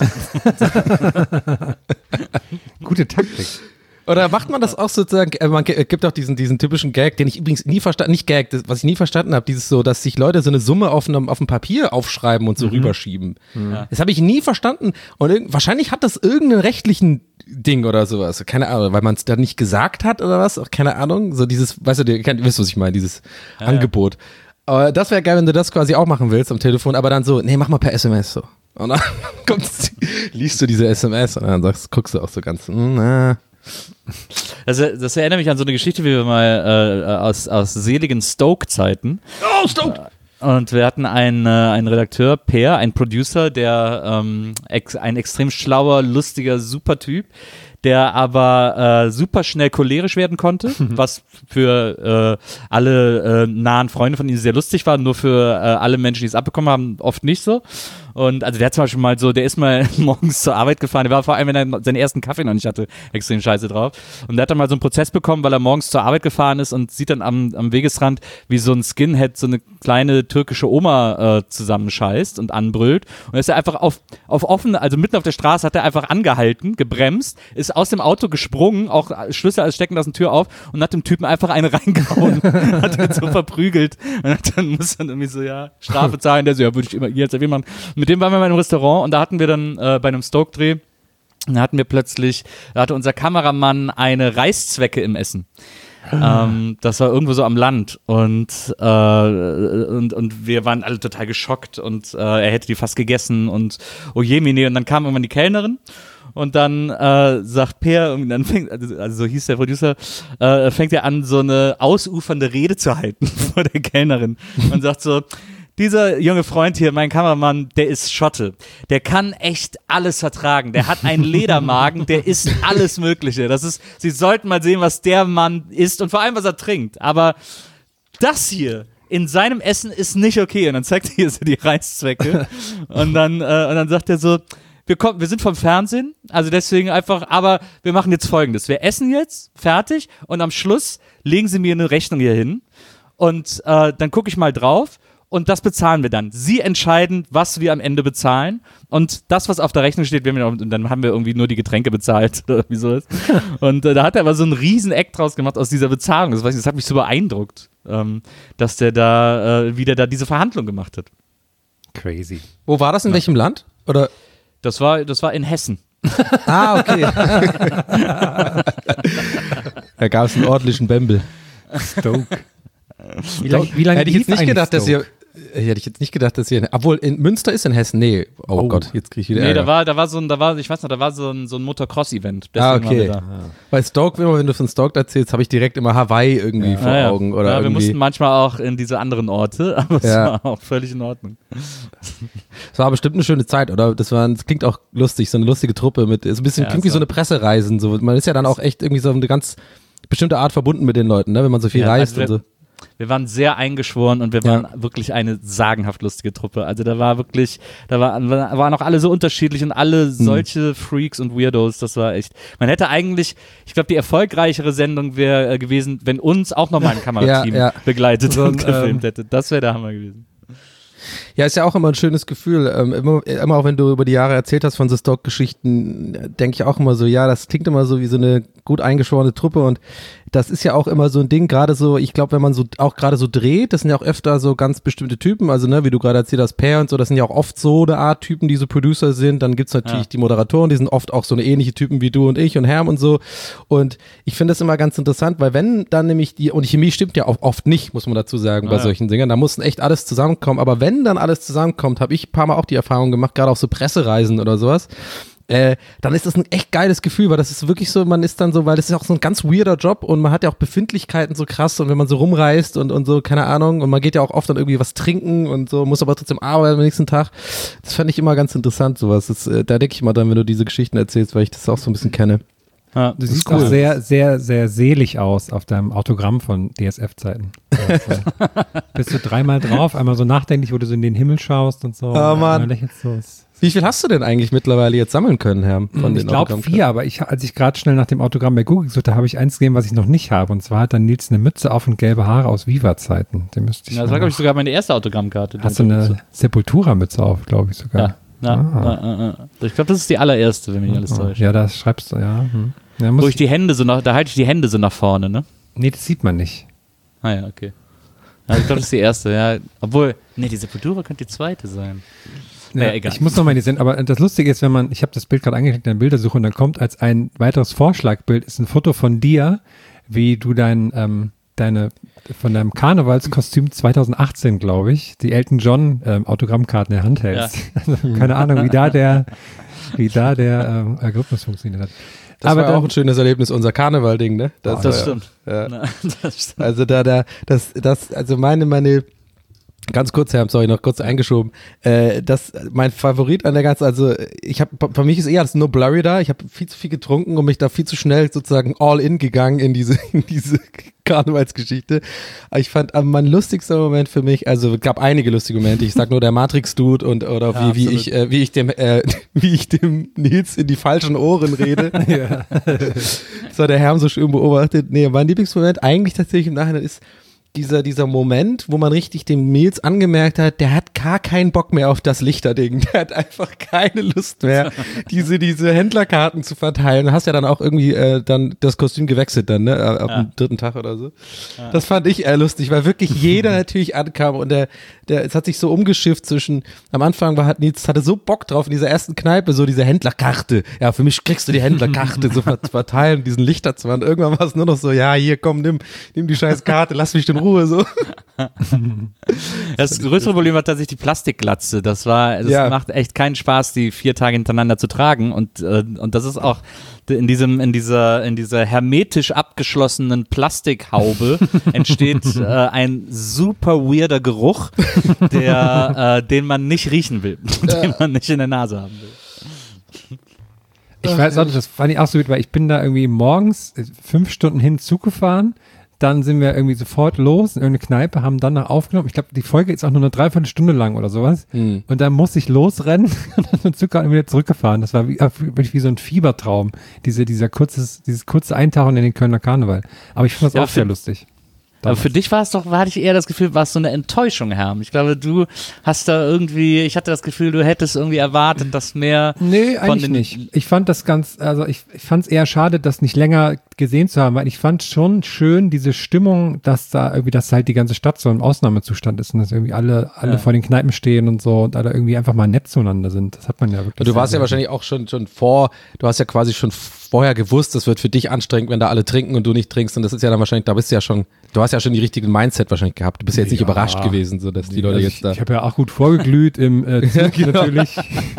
Gute Taktik. Oder macht man das auch sozusagen, äh, man g- gibt auch diesen, diesen typischen Gag, den ich übrigens nie verstanden, nicht Gag, das, was ich nie verstanden habe, dieses so, dass sich Leute so eine Summe auf einem, auf dem Papier aufschreiben und so rüberschieben. Ja. Das habe ich nie verstanden und irg- wahrscheinlich hat das irgendeinen rechtlichen Ding oder sowas, keine Ahnung, weil man es da nicht gesagt hat oder was, auch keine Ahnung, so dieses, weißt du, ihr kennt- ihr wisst, was ich meine, dieses Ja, Angebot. Aber das wäre geil, wenn du das quasi auch machen willst am Telefon, aber dann so, nee, mach mal per S M S so. Und dann kommst, liest du diese S M S und dann sagst, guckst du auch so ganz, mm, na. Also, das erinnert mich an so eine Geschichte, wie wir mal äh, aus, aus seligen Stoke-Zeiten. Oh, Stoke! Und wir hatten einen, äh, einen Redakteur, Per, einen Producer, der ähm, ex, ein extrem schlauer, lustiger, super Typ, der aber äh, super schnell cholerisch werden konnte, was für äh, alle äh, nahen Freunde von ihm sehr lustig war, nur für äh, alle Menschen, die es abbekommen haben, oft nicht so. Und also der hat zum Beispiel mal so, der ist mal morgens zur Arbeit gefahren, der war vor allem, wenn er seinen ersten Kaffee noch nicht hatte, extrem scheiße drauf. Und der hat dann mal so einen Prozess bekommen, weil er morgens zur Arbeit gefahren ist und sieht dann am, am Wegesrand, wie so ein Skinhead so eine kleine türkische Oma äh, zusammenscheißt und anbrüllt. Und ist er einfach auf, auf offen, also mitten auf der Straße hat er einfach angehalten, gebremst, ist aus dem Auto gesprungen, auch Schlüssel als stecken lassen, Tür auf und hat dem Typen einfach eine reingehauen. Hat ihn so verprügelt. Und hat dann muss dann irgendwie so, ja, Strafe zahlen. Der so, ja, würde ich immer jetzt erwähnen machen. Mit dem waren wir mal in einem Restaurant und da hatten wir dann äh, bei einem Stoke-Dreh, da hatten wir plötzlich, da hatte unser Kameramann eine Reißzwecke im Essen. Ähm, das war irgendwo so am Land und, äh, und, und wir waren alle total geschockt und äh, er hätte die fast gegessen und oh je, mine. Und dann kam irgendwann die Kellnerin und dann äh, sagt Per, und dann fängt, also, also so hieß der Producer, äh, fängt er an, so eine ausufernde Rede zu halten vor der Kellnerin und sagt so, dieser junge Freund hier, mein Kameramann, der ist Schotte. Der kann echt alles vertragen. Der hat einen Ledermagen, der isst alles Mögliche. Das ist, Sie sollten mal sehen, was der Mann isst und vor allem, was er trinkt. Aber das hier in seinem Essen ist nicht okay. Und dann zeigt er hier so die Reißzwecke. und, dann, äh, und dann sagt er so, wir, kommen, wir sind vom Fernsehen, also deswegen einfach, aber wir machen jetzt Folgendes. Wir essen jetzt, fertig, und am Schluss legen Sie mir eine Rechnung hier hin. Und äh, dann gucke ich mal drauf und das bezahlen wir dann. Sie entscheiden, was wir am Ende bezahlen, und das, was auf der Rechnung steht, wir haben, und dann haben wir irgendwie nur die Getränke bezahlt oder wie so ist. Und äh, da hat er aber so einen riesen Eck draus gemacht aus dieser Bezahlung. Das, weiß ich, das hat mich so beeindruckt, ähm, dass der da äh, wieder da diese Verhandlung gemacht hat. Crazy. Wo war das, in ja. welchem Land? Oder? Das war, das war in Hessen. Ah, okay. Da gab es einen ordentlichen Bembel. Stoke. Wie lange wie lang hätte ich jetzt nicht gedacht, Stoke? dass ihr hätte ich jetzt nicht gedacht, dass ihr obwohl in Münster ist in Hessen. Nee, oh, oh. Gott, jetzt kriege ich wieder Nee, Ärger. da war da war so ein da war ich weiß noch, da war so ein so ein Motocross-Event. Ah, okay. Da. Bei Stoke, wenn du von Stoke erzählst, habe ich direkt immer Hawaii irgendwie ja. vor ja, Augen oder ja, wir irgendwie. mussten manchmal auch in diese anderen Orte, aber es ja. war auch völlig in Ordnung. Es war bestimmt eine schöne Zeit, oder? Das war, das klingt auch lustig, so eine lustige Truppe mit, ist ein bisschen Ja, klingt wie so. so eine Pressereisen, so. Man ist ja dann auch echt irgendwie so eine ganz bestimmte Art verbunden mit den Leuten, ne, wenn man so viel Ja, reist also wir, und so. Wir waren sehr eingeschworen und wir waren ja. wirklich eine sagenhaft lustige Truppe. Also da war wirklich, da war, waren auch alle so unterschiedlich und alle solche hm. Freaks und Weirdos, das war echt. Man hätte eigentlich, ich glaube, die erfolgreichere Sendung wäre äh, gewesen, wenn uns auch nochmal ein Kamerateam ja, ja. begleitet so, und gefilmt ähm, hätte. Das wäre der Hammer gewesen. Ja, ist ja auch immer ein schönes Gefühl. Ähm, immer, immer auch wenn du über die Jahre erzählt hast von so Stock-Geschichten, denke ich auch immer so, ja, das klingt immer so wie so eine gut eingeschworene Truppe, und das ist ja auch immer so ein Ding, gerade so, ich glaube, wenn man so auch gerade so dreht, das sind ja auch öfter so ganz bestimmte Typen, also ne, wie du gerade erzählt hast, Per und so, das sind ja auch oft so eine Art Typen, die so Producer sind, dann gibt's natürlich ja. die Moderatoren, die sind oft auch so eine ähnliche Typen wie du und ich und Herm und so, und ich finde das immer ganz interessant, weil wenn dann nämlich die, und die Chemie stimmt ja auch oft nicht, muss man dazu sagen, bei ja. solchen Dingern, da muss echt alles zusammenkommen, aber wenn dann alles zusammenkommt, habe ich ein paar Mal auch die Erfahrung gemacht, gerade auf so Pressereisen oder sowas, Äh, dann ist das ein echt geiles Gefühl, weil das ist wirklich so, man ist dann so, weil das ist auch so ein ganz weirder Job und man hat ja auch Befindlichkeiten so krass, und wenn man so rumreist und, und so, keine Ahnung, und man geht ja auch oft dann irgendwie was trinken und so, muss aber trotzdem arbeiten am nächsten Tag. Das fand ich immer ganz interessant, sowas. Das, äh, da denke ich mal dann, wenn du diese Geschichten erzählst, weil ich das auch so ein bisschen kenne. Ja, du siehst cool. auch sehr, sehr, sehr selig aus auf deinem Autogramm von D S F-Zeiten. Also, bist du dreimal drauf, einmal so nachdenklich, wo du so in den Himmel schaust und so. Oh Mann. Lächelst so. Wie viel hast du denn eigentlich mittlerweile jetzt sammeln können, Herr? Von ich glaube vier, aber ich, als ich gerade schnell nach dem Autogramm bei Google gesucht habe, habe ich eins gesehen, was ich noch nicht habe. Und zwar hat dann Nils eine Mütze auf und gelbe Haare aus Viva-Zeiten. Den müsste ich ja, das war, glaube ich, sogar meine erste Autogrammkarte. Hast du eine Sepultura-Mütze auf, glaube ich sogar. Ja, ja, ah. ja, ja, ja. Ich glaube, das ist die allererste, wenn mich nicht alles täuscht. Ja, das schreibst du, ja. Hm. ja Wo ich die Hände so nach, da halte ich die Hände so nach vorne, ne? Nee, das sieht man nicht. Ah ja, okay. Ja, ich glaube, das ist die erste, ja. Obwohl, nee, die Sepultura könnte die zweite sein. Naja, ja, egal. Ich muss nochmal in die Sendung, aber das Lustige ist, wenn man, ich habe das Bild gerade angeklickt in der Bildersuche, und dann kommt als ein weiteres Vorschlagbild ist ein Foto von dir, wie du dein, ähm, deine, von deinem Karnevalskostüm zwanzig achtzehn, glaube ich, die Elton John ähm, Autogrammkarten in der Hand hältst. Ja. Also, keine Ahnung, wie da der, wie da der ähm, Algorithmus funktioniert hat. Das aber war dann, auch ein schönes Erlebnis, unser Karneval-Ding, ne? Das, das, das war, stimmt. Ja. Na, das stimmt. Also da, da, das, das, also meine, meine, ganz kurz, Herr, sorry, noch kurz eingeschoben, äh, das, mein Favorit an der ganzen, also ich habe, für mich ist eher das No Blurry da, ich habe viel zu viel getrunken und mich da viel zu schnell sozusagen all in gegangen in diese, in diese Karnevalsgeschichte. Aber ich fand äh, mein lustigster Moment für mich, also es gab einige lustige Momente, ich sag nur der Matrix-Dude und, oder ja, wie, wie ich, äh, wie ich dem, äh, wie ich dem Nils in die falschen Ohren rede. Ja. Das hat der Herr so schön beobachtet. Nee, mein Lieblingsmoment eigentlich tatsächlich im Nachhinein ist, Dieser, dieser Moment, wo man richtig dem Nils angemerkt hat, der hat gar keinen Bock mehr auf das Lichterding. Der hat einfach keine Lust mehr, diese, diese Händlerkarten zu verteilen. Du hast ja dann auch irgendwie äh, dann das Kostüm gewechselt dann, ne? Ab ja. dem dritten Tag oder so. Ja. Das fand ich eher lustig, weil wirklich jeder natürlich ankam und der, der, es hat sich so umgeschifft zwischen, am Anfang war, hat Nils, hatte so Bock drauf in dieser ersten Kneipe, so diese Händlerkarte. Ja, für mich kriegst du die Händlerkarte so verteilen, diesen Lichter zu machen. Irgendwann war es nur noch so, ja, hier, komm, nimm, nimm die scheiß Karte, lass mich den Ruhe so. Das größere Problem war tatsächlich die Plastikglatze. Das war, das Ja. macht echt keinen Spaß, die vier Tage hintereinander zu tragen. Und, äh, und das ist auch in diesem, in dieser, in dieser hermetisch abgeschlossenen Plastikhaube entsteht äh, ein super weirder Geruch, der, äh, den man nicht riechen will, den man nicht in der Nase haben will. Ich weiß auch nicht, das fand ich auch so gut, weil ich bin da irgendwie morgens äh, fünf Stunden hin Zug gefahren, dann sind wir irgendwie sofort los in irgendeine Kneipe, haben dann noch aufgenommen. Ich glaube, die Folge ist auch nur eine Dreiviertelstunde lang oder sowas. Hm. Und dann musste ich losrennen und dann mit Zug wieder zurückgefahren. Das war wie, wirklich wie so ein Fiebertraum, diese, dieser kurzes, dieses kurze Eintauchen in den Kölner Karneval. Aber ich fand das Ja, auch sehr für- lustig. Aber für dich war es doch, hatte ich eher das Gefühl, war es so eine Enttäuschung, Herm. Ich glaube, du hast da irgendwie, ich hatte das Gefühl, du hättest irgendwie erwartet, dass mehr Nee, von eigentlich den, nicht. Ich fand das ganz, also ich, ich fand es eher schade, das nicht länger gesehen zu haben, weil ich fand schon schön diese Stimmung, dass da irgendwie, dass halt die ganze Stadt so im Ausnahmezustand ist und dass irgendwie alle, alle Ja. vor den Kneipen stehen und so und alle irgendwie einfach mal nett zueinander sind. Das hat man ja wirklich. Du warst ja sehr wahrscheinlich auch schon, schon vor, du hast ja quasi schon vorher gewusst, das wird für dich anstrengend, wenn da alle trinken und du nicht trinkst. Und das ist ja dann wahrscheinlich, da bist du ja schon, du hast ja schon die richtigen Mindset wahrscheinlich gehabt. Du bist ja jetzt nicht Ja. überrascht gewesen, so dass die Leute Also jetzt da. Ich, ich habe ja auch gut vorgeglüht im äh, Zug natürlich.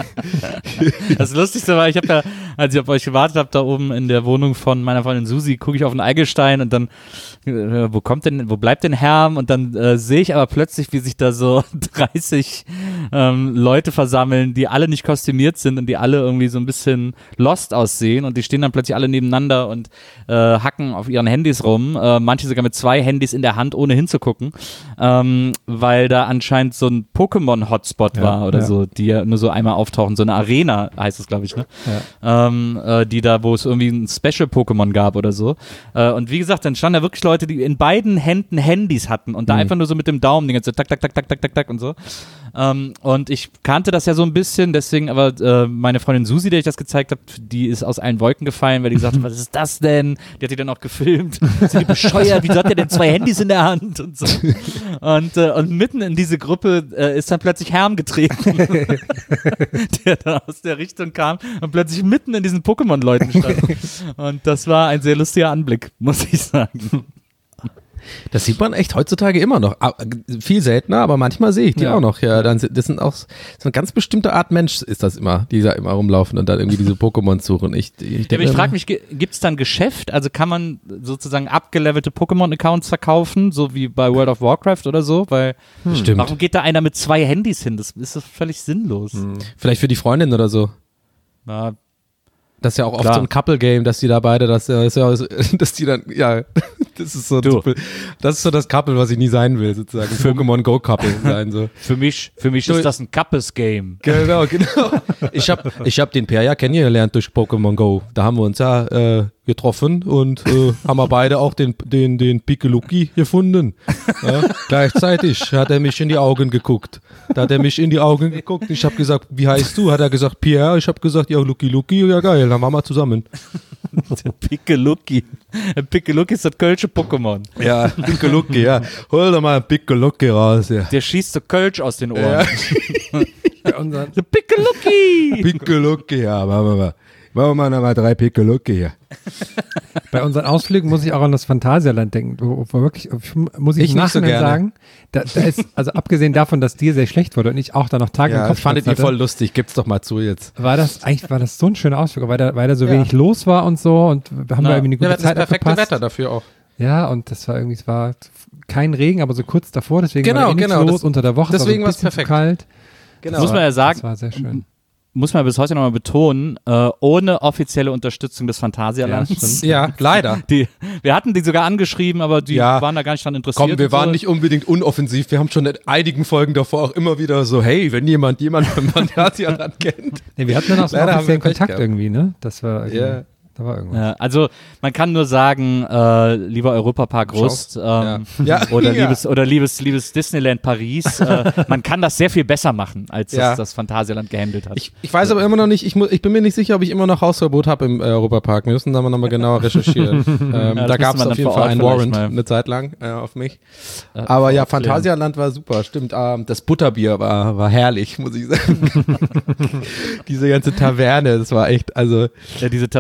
Das Lustigste war, ich habe ja, als ich auf euch gewartet habe, da oben in der Wohnung von meiner Freundin Susi, gucke ich auf den Eigelstein und dann, äh, wo kommt denn, wo bleibt denn Herm? Und dann äh, sehe ich aber plötzlich, wie sich da so dreißig ähm, Leute versammeln, die alle nicht kostümiert sind und die alle irgendwie so ein bisschen lost aussehen und die stehen dann plötzlich alle nebeneinander und äh, hacken auf ihren Handys rum, äh, manche sogar mit zwei Handys in der Hand, ohne hinzugucken, ähm, weil da anscheinend so ein Pokémon-Hotspot Ja, war oder ja. so, die ja nur so einmal auftauchen, so eine Arena heißt es, glaube ich, ne? Ähm, äh, die da, wo es irgendwie ein Special-Pokémon gab oder so. Äh, und wie gesagt, dann standen da wirklich Leute, die in beiden Händen Handys hatten und da einfach nur so mit dem Daumen die ganze tak, tak, tak, tak, tak, tak, tak und so. Ähm, und ich kannte das ja so ein bisschen, deswegen aber äh, meine Freundin Susi, der ich das gezeigt habe, die ist aus allen Wolken gefallen, weil die gesagt hat, was ist das denn? Die hat die dann auch gefilmt. Sind die bescheuert? Wieso hat der denn zwei Handys in der Hand? Und so. Und, äh, und mitten in diese Gruppe äh, ist dann plötzlich Herm getreten, der da aus der Richtung kam und plötzlich mitten in diesen Pokémon-Leuten stand. Und das war ein sehr lustiger Anblick, muss ich sagen. Das sieht man echt heutzutage immer noch. Ah, Viel seltener, aber manchmal sehe ich die Ja. auch noch. Ja, dann, sind- das sind auch so eine ganz bestimmte Art Mensch ist das immer, die da immer rumlaufen und dann irgendwie diese Pokémon suchen. Ich, ich, Ja, aber denke ich immer- frage mich, gibt es da ein Geschäft? Also kann man sozusagen abgelevelte Pokémon-Accounts verkaufen, so wie bei World of Warcraft oder so? Weil Stimmt. warum geht da einer mit zwei Handys hin? Das ist doch völlig sinnlos. Vielleicht für die Freundin oder so. Na, Das ist ja auch oft Klar. so ein Couple-Game, dass die da beide, dass, dass, dass die dann, ja, das ist so, Du. das ist so das Couple, was ich nie sein will, sozusagen. Ein Pokémon Go-Couple sein, so. für mich, für mich Du- ist das ein Kappes-Game. Genau, genau. Ich habe ich hab den Per ja kennengelernt durch Pokémon Go. Da haben wir uns ja äh, getroffen und äh, haben wir beide auch den, den, den Pikeluki gefunden. Ja, gleichzeitig hat er mich in die Augen geguckt. Da hat er mich in die Augen geguckt und ich habe gesagt, wie heißt du? Hat er gesagt, Pierre. Ich habe gesagt, ja, Luki Luki, ja geil, dann machen wir zusammen. Pikeluki. Pikeluki ist das kölsche Pokémon. Ja, Pikeluki, ja. Hol doch mal ein Pikeluki raus, ja. Der schießt so Kölsch aus den Ohren. Bei unseren, Der Pikeluki! Pikeluki, ja, machen wir mal. Machen wir mal nochmal drei Pikeluki hier. bei unseren Ausflügen muss ich auch an das Phantasialand denken. Wo, wo wirklich, muss ich, Ich im nicht so Nachhinein gerne. sagen, da, da ist, also abgesehen davon, dass dir sehr schlecht wurde und ich auch da noch Tage im Ja, Kopf fandet ihr hatte, voll lustig, gibt's doch mal zu jetzt. war das eigentlich war das so ein schöner Ausflug, weil da, weil da so Ja. wenig los war und so und wir haben Na, da irgendwie eine gute Ja, das Zeit perfekte abgepasst. Wetter dafür auch. Ja, und das war irgendwie, es war kein Regen, aber so kurz davor, deswegen Genau, war da eh nichts genau, los das- unter der Woche. deswegen es war's war so ein bisschen perfekt. zu kalt. Genau. Muss man ja sagen, Das war sehr schön. muss man bis heute nochmal betonen, äh, ohne offizielle Unterstützung des Phantasialands. Ja, stimmt. Ja, leider. Die, wir hatten die sogar angeschrieben, aber die Ja. waren da gar nicht dran interessiert. Komm, wir und waren so. nicht unbedingt unoffensiv. Wir haben schon in einigen Folgen davor auch immer wieder so, hey, wenn jemand jemanden vom Phantasialand kennt. Nee, wir hatten dann auch so Leider einen haben wir offiziellen Pech Kontakt gehabt. irgendwie, ne? Das war irgendwie, Ja. da war irgendwas. Ja, also man kann nur sagen, äh, lieber Europapark Rust ähm, Ja. Ja. oder Ja. liebes oder liebes liebes Disneyland Paris, äh, man kann das sehr viel besser machen, als Ja. es das Phantasialand gehandelt hat. Ich, ich weiß aber immer noch nicht, ich, mu- ich bin mir nicht sicher, ob ich immer noch Hausverbot habe im äh, Europapark. Wir müssen da mal nochmal genauer recherchieren. ähm, das da müsste gab es man auf dann jeden vor Fall Ort einen vielleicht Warrant mal. eine Zeit lang äh, auf mich. Äh, Aber ja, aufklären. Phantasialand war super, stimmt. Ähm, das Butterbier war, war herrlich, muss ich sagen. Diese ganze Taverne, das war echt, also Ja, diese Taverne war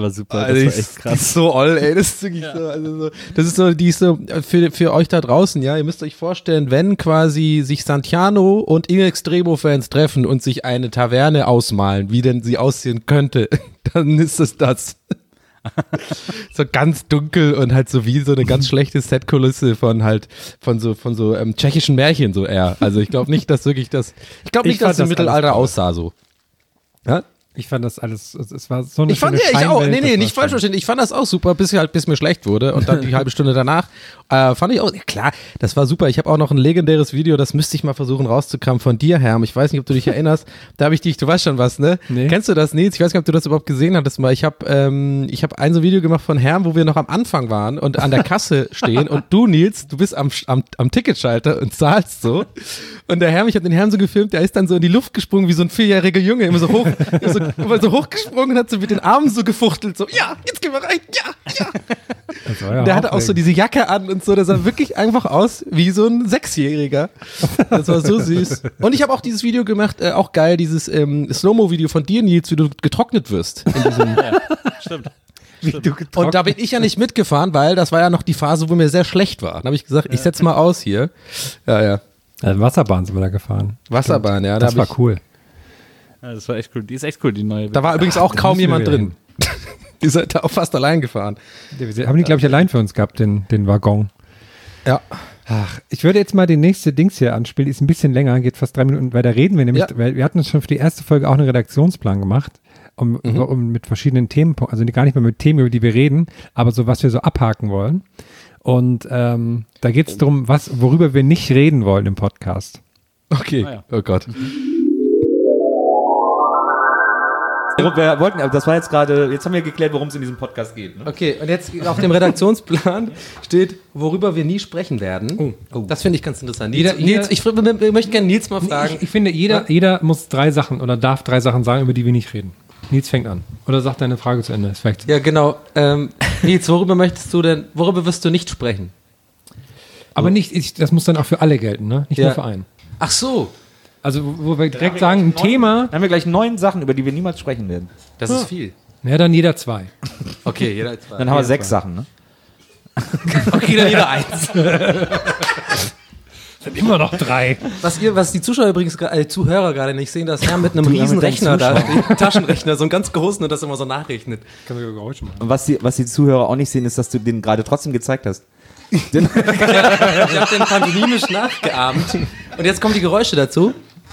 war super. Also Das war die echt ist, die krass. ist so oll, ey. Das ist wirklich so, also so. Das ist so, die ist so, für, für euch da draußen, ja, ihr müsst euch vorstellen, wenn quasi sich Santiano und In Extremo-Fans treffen und sich eine Taverne ausmalen, wie denn sie aussehen könnte, dann ist es das. So ganz dunkel und halt so wie so eine ganz schlechte Setkulisse von halt, von so, von so ähm, tschechischen Märchen so eher. Also ich glaube nicht, dass wirklich das, ich glaube Ich nicht, dass fand es im das Mittelalter alles toll. aussah so. Ja? Ich fand das alles, es, es war so eine Ich fand schöne ja, ich auch. Scheinwelt, Nee, das nee, war nicht falsch schön. verstehen. Ich fand das auch super, bis halt, bis mir schlecht wurde. Und dann die halbe Stunde danach äh, fand ich auch, ja klar, das war super. Ich habe auch noch ein legendäres Video, das müsste ich mal versuchen rauszukramen von dir, Herm. Ich weiß nicht, ob du dich erinnerst. Da habe ich dich, du weißt schon was, ne? Nee. Kennst du das, Nils? Ich weiß nicht, ob du das überhaupt gesehen hattest mal. Ich habe ähm, ich hab ein so Video gemacht von Herm, wo wir noch am Anfang waren und an der Kasse stehen und du, Nils, du bist am, am, am Ticketschalter und zahlst so. Und der Herm, ich habe den Herm so gefilmt, der ist dann so in die Luft gesprungen wie so ein vierjähriger Junge, immer so hoch, immer so, immer so hochgesprungen und hat so mit den Armen so gefuchtelt, so, ja, jetzt gehen wir rein, ja, ja. Das war ja Der hatte auch so aufregend. diese Jacke an und so, der sah wirklich einfach aus wie so ein Sechsjähriger. Das war so süß. Und ich habe auch dieses Video gemacht, äh, auch geil, dieses ähm, Slow-Mo-Video von dir, Nils, wie du getrocknet wirst. In diesem Stimmt. Wie du getrocknet- und da bin ich ja nicht mitgefahren, weil das war ja noch die Phase, wo mir sehr schlecht war. Dann habe ich gesagt, ich setz mal aus hier. Ja, ja. Also Wasserbahn sind wir da gefahren. Wasserbahn, ja. Da, Das hab war ich, cool. Ja, das war echt cool. Die ist echt cool, die neue. da war übrigens auch da kaum müssen jemand wir drin. Die sind da auch fast allein gefahren. Wir haben die, glaube ich, allein für uns gehabt, den, den Waggon. Ja. Ach, ich würde jetzt mal den nächste Dings hier anspielen, die ist ein bisschen länger, geht fast drei Minuten, weil da reden wir nämlich, Ja. weil wir hatten uns schon für die erste Folge auch einen Redaktionsplan gemacht, um, Mhm. um mit verschiedenen Themen, also gar nicht mehr mit Themen, über die wir reden, aber so, was wir so abhaken wollen. Und ähm, da geht es darum, was, worüber wir nicht reden wollen im Podcast. Okay. Ah, ja. Oh Gott. Wir wollten, das war jetzt gerade, jetzt haben wir geklärt, worum es in diesem Podcast geht. Ne? Okay, und jetzt auf dem Redaktionsplan steht, worüber wir nie sprechen werden. Oh. Das finde ich ganz interessant. Nils, Jeder- jeder- Nils, ich, fr- ich möchte gerne Nils mal fragen. Ich, ich finde, jeder, jeder muss drei Sachen oder darf drei Sachen sagen, über die wir nicht reden. Nils fängt an. Oder sagt deine Frage zu Ende. Ist vielleicht Ja, genau. Ähm, Nils, worüber möchtest du denn, worüber wirst du nicht sprechen? aber nicht, ich, das muss dann auch für alle gelten, ne? Nicht Ja. nur für einen. Ach so. Also, wo, wo wir direkt sagen, ein Thema, Dann haben wir gleich neun Sachen, über die wir niemals sprechen werden. Das ist viel. ja, dann jeder zwei. Okay, jeder zwei. Dann haben wir sechs Sachen, ne? Okay, dann jeder eins. Sind immer noch drei. Was ihr, was die Zuschauer übrigens, gra- äh, Zuhörer gerade nicht sehen, dass Herr mit einem riesen mit deinen Rechner da steht, Taschenrechner, so einen ganz großen und das immer so nachrechnet. Können wir Geräusche machen. Und was die, was die Zuhörer auch nicht sehen, ist, dass du den gerade trotzdem gezeigt hast. Den, Ich habe den pantomimisch nachgeahmt. Und jetzt kommen die Geräusche dazu.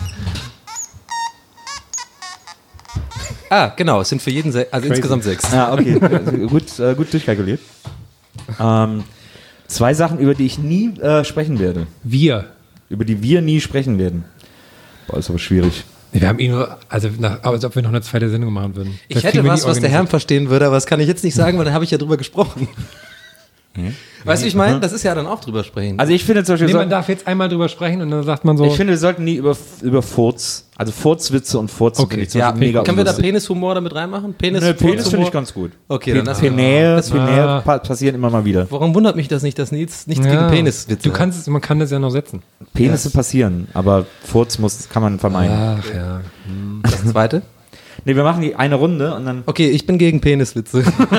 Ah, genau, es sind für jeden, se- also insgesamt sechs. ah, okay. Also gut, äh, gut durchkalkuliert. Ähm, zwei Sachen, über die ich nie äh, sprechen werde. Wir. Über die wir nie sprechen werden. Boah, ist aber schwierig. Wir haben ihn nur, also nach, als ob wir noch eine zweite Sendung machen würden. Ich Das hätte kriegen wir was, nie was der Herr organisiert. verstehen würde, aber das kann ich jetzt nicht sagen, weil da habe ich ja drüber gesprochen. Weißt du, wie ich meine? Das ist ja dann auch drüber sprechen. Also ich finde zum Beispiel, Nee, wir man sollten, darf jetzt einmal drüber sprechen und dann sagt man so, ich finde, wir sollten nie über, über Furz, also Furzwitze und Furz Okay. finde ich zum ja, Beispiel mega können wir da unlustig. Penishumor damit reinmachen? Penis, Nö, Penis finde Furzhumor? ich ganz gut. Okay, dann lass Penäe, das- Penäe Ah. pa passieren immer mal wieder. Warum wundert mich das nicht, dass Nils nichts ja, gegen Peniswitze du kannst es, man kann das ja noch setzen. Penisse passieren, aber Furz muss, kann man vermeiden. Ach ja. hat? Das zweite? Nee, wir machen die eine Runde und dann. Okay, ich bin gegen Peniswitze.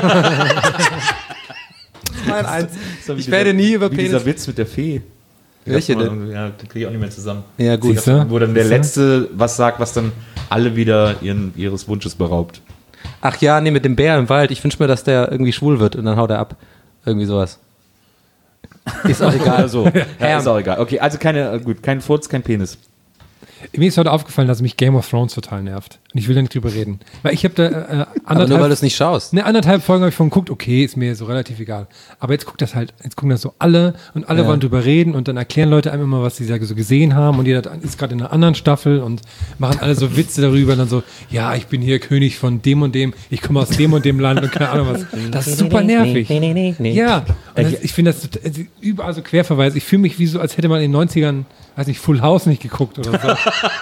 Mein Eins. Ich werde nie über wie Penis... dieser Witz mit der Fee. Welche Das denn? Ja, den kriege ich auch nicht mehr zusammen. Ja, gut. Siehst du? Wo dann der Siehst du? Letzte was sagt, was dann alle wieder ihren, ihres Wunsches beraubt. Ach ja, nee, mit dem Bär im Wald. Ich wünsche mir, dass der irgendwie schwul wird und dann haut er ab. Irgendwie sowas. Ist auch egal. Oder so. Ja, Herm. ist auch egal. Okay, also keine, äh, gut, kein Furz, kein Penis. Mir ist heute aufgefallen, dass mich Game of Thrones total nervt. Und ich will da nicht drüber reden. Weil ich habe da äh, Aber nur, weil anderthalb, du es nicht schaust. ne, anderthalb Folgen habe ich von geguckt, okay, ist mir so relativ egal. Aber jetzt guckt das halt, jetzt gucken das so alle und alle Ja. wollen drüber reden und dann erklären Leute einem immer, was sie so gesehen haben und jeder ist gerade in einer anderen Staffel und machen alle so Witze darüber und dann so, ja, ich bin hier König von dem und dem, ich komme aus dem und dem Land und keine Ahnung was. Das ist super nervig. Ja, und das, ich finde das total- also überall so Querverweise. Ich fühle mich wie so, als hätte man in den neunzigern, weiß nicht, Full House nicht geguckt oder so.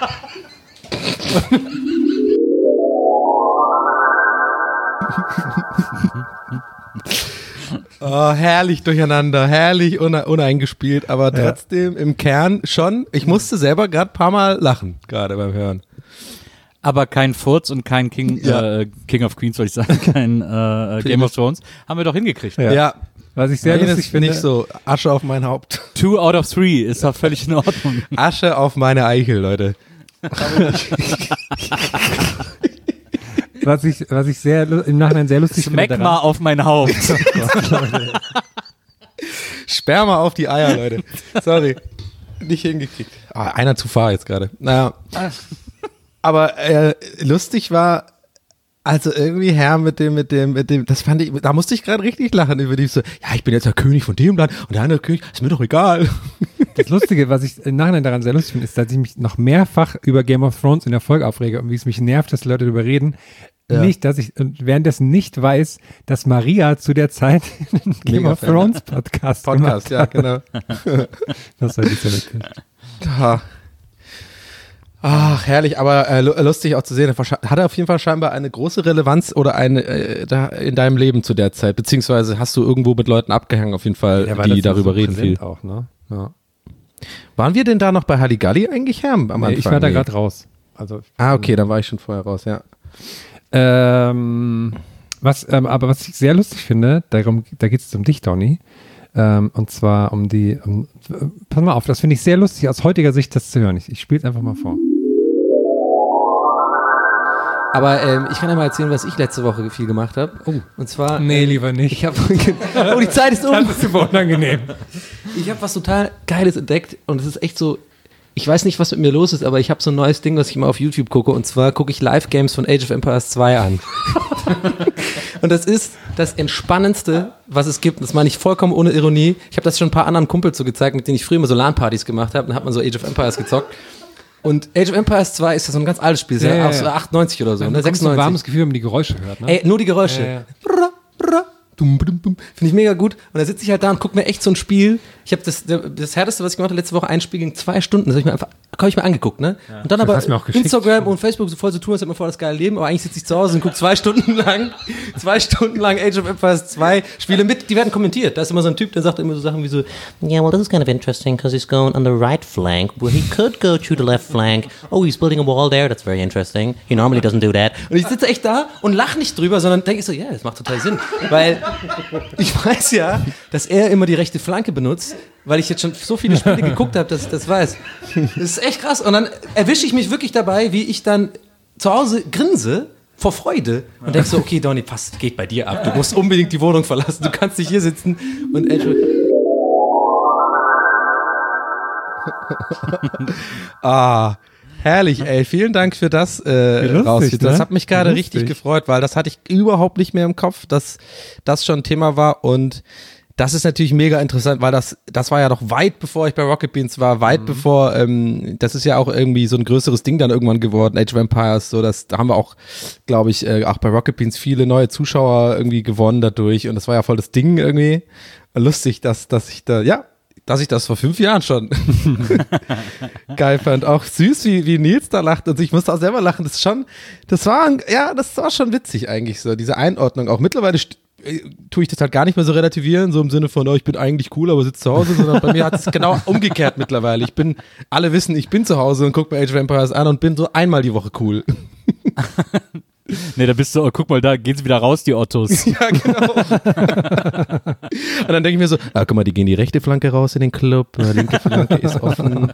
Oh, herrlich durcheinander, herrlich une uneingespielt, aber trotzdem im Kern schon. Ich musste selber gerade ein paar Mal lachen, gerade beim Hören. aber kein Furz und kein King, Ja. äh, King of Queens, soll ich sagen, kein äh, Game of Thrones. Haben wir doch hingekriegt. Ja. Ja, Was ich sehr nee, lustig das finde, nicht so. Asche auf mein Haupt. Two out of three ist doch völlig in Ordnung. Asche auf meine Eichel, Leute. was ich, was ich sehr lu- im Nachhinein sehr lustig Smack finde. mal auf mein Haupt. Sperma auf die Eier, Leute. Sorry. Nicht hingekriegt. Ah, einer zu fahr jetzt gerade. Naja. Aber äh, lustig war, also irgendwie Herr mit dem, mit dem, mit dem, das fand ich, da musste ich gerade richtig lachen über die so, ja, ich bin jetzt der König von dem Land und der andere König, ist mir doch egal. Das Lustige, was ich im Nachhinein daran sehr lustig finde, ist, dass ich mich noch mehrfach über Game of Thrones in der Folge aufrege und wie es mich nervt, dass Leute darüber reden. Ja. Nicht, dass ich und währenddessen nicht weiß, dass Maria zu der Zeit einen Game Mega of Fan. Thrones Podcast, Podcast, ja, gemacht genau. hat. Das war nicht so witzig. Ah. Ach, herrlich, aber äh, lu- lustig auch zu sehen. Hat er auf jeden Fall scheinbar eine große Relevanz oder eine äh, da in deinem Leben zu der Zeit? Beziehungsweise hast du irgendwo mit Leuten abgehangen, auf jeden Fall, Ja, war die das darüber so reden viel. präsent auch, ne? Ja. Waren wir denn da noch bei Halligalli eigentlich, Herr? Am Anfang? Nee, ich war da Nee. gerade raus. Also, Ah, okay, dann war ich schon vorher raus, ja. Ähm, was, ähm, aber was ich sehr lustig finde, darum, da geht es um dich, Donny. Ähm, und zwar um die, um, äh, pass mal auf, das finde ich sehr lustig, aus heutiger Sicht das zu hören. Ich, ich spiele es einfach mal vor. Aber ähm, ich kann ja mal erzählen, was ich letzte Woche viel gemacht habe. Oh. Und zwar. Nee, lieber nicht. Ich habe. Oh, die Zeit ist um. Das ist super unangenehm. Ich habe was total Geiles entdeckt und es ist echt so. Ich weiß nicht, was mit mir los ist, aber ich habe so ein neues Ding, was ich immer auf YouTube gucke. Und zwar gucke ich Live-Games von Age of Empires zwei an. Und das ist das Entspannendste, was es gibt. Und das meine ich vollkommen ohne Ironie. Ich habe das schon ein paar anderen Kumpels so gezeigt, mit denen ich früher immer so LAN-Partys gemacht habe. Dann hat man so Age of Empires gezockt. Und Age of Empires zwei ist ja so ein ganz altes Spiel. Ist ja, Ja, ja, aus ja. achtundneunzig oder so, Dann ne? bekommst du ein sechsundneunzig. warmes Gefühl, wenn man die Geräusche hört. Ne? Ey, nur die Geräusche. Ja, ja. Brra, brra, dum, dum, dum. Finde ich mega gut. Und da sitze ich halt da und gucke mir echt so ein Spiel. Ich habe das, das Härteste, was ich gemacht habe, letzte Woche ein Spiel ging zwei Stunden. Das habe ich mir einfach, habe ich mir angeguckt, ne? Und dann aber hast du mir auch geschickt. Instagram und Facebook so voll so tun, als hätte man voll das geile Leben. Aber eigentlich sitze ich zu Hause und gucke zwei Stunden lang, zwei Stunden lang Age of Empires zwei Spiele mit. Die werden kommentiert. Da ist immer so ein Typ, der sagt immer so Sachen wie so, Yeah, well, this is kind of interesting because he's going on the right flank, where he could go to the left flank. Oh, he's building a wall there. That's very interesting. He normally doesn't do that. und ich sitze echt da und lache nicht drüber, sondern denke so, ja, das macht total Sinn. Weil ich weiß ja, dass er immer die rechte Flanke benutzt, weil ich jetzt schon so viele Spiele geguckt habe, dass ich das weiß. Das ist echt krass. Und dann erwische ich mich wirklich dabei, wie ich dann zu Hause grinse vor Freude und denke so, okay, Donny, was geht bei dir ab? Du musst unbedingt die Wohnung verlassen. Du kannst nicht hier sitzen und Ah, herrlich, ey. Vielen Dank für das äh, lustig, raus. Das ne? hat mich gerade Wie richtig lustig. gefreut, weil das hatte ich überhaupt nicht mehr im Kopf, dass das schon ein Thema war. Und das ist natürlich mega interessant, weil das, das war ja noch weit bevor ich bei Rocket Beans war, weit Mhm. bevor, ähm, das ist ja auch irgendwie so ein größeres Ding dann irgendwann geworden, Age of Empires, so, das, da haben wir auch, glaube ich, äh, auch bei Rocket Beans viele neue Zuschauer irgendwie gewonnen dadurch und das war ja voll das Ding irgendwie. Lustig, dass, dass ich da, ja, dass ich das vor fünf Jahren schon geil fand. Auch süß, wie, wie Nils da lacht und ich musste auch selber lachen. Das ist schon, das war, ein- ja, das war schon witzig eigentlich so, diese Einordnung. Auch mittlerweile st- äh, tue ich das halt gar nicht mehr so relativieren, so im Sinne von, oh, ich bin eigentlich cool, aber sitze zu Hause, sondern bei mir hat es genau umgekehrt mittlerweile. Ich bin, alle wissen, ich bin zu Hause und gucke mir Age of Empires an und bin so einmal die Woche cool. Nee, da bist du, oh, guck mal, da gehen sie wieder raus, die Ottos. Ja, genau. Und dann denke ich mir so, ah, guck mal, die gehen die rechte Flanke raus in den Club, äh, linke Flanke ist offen.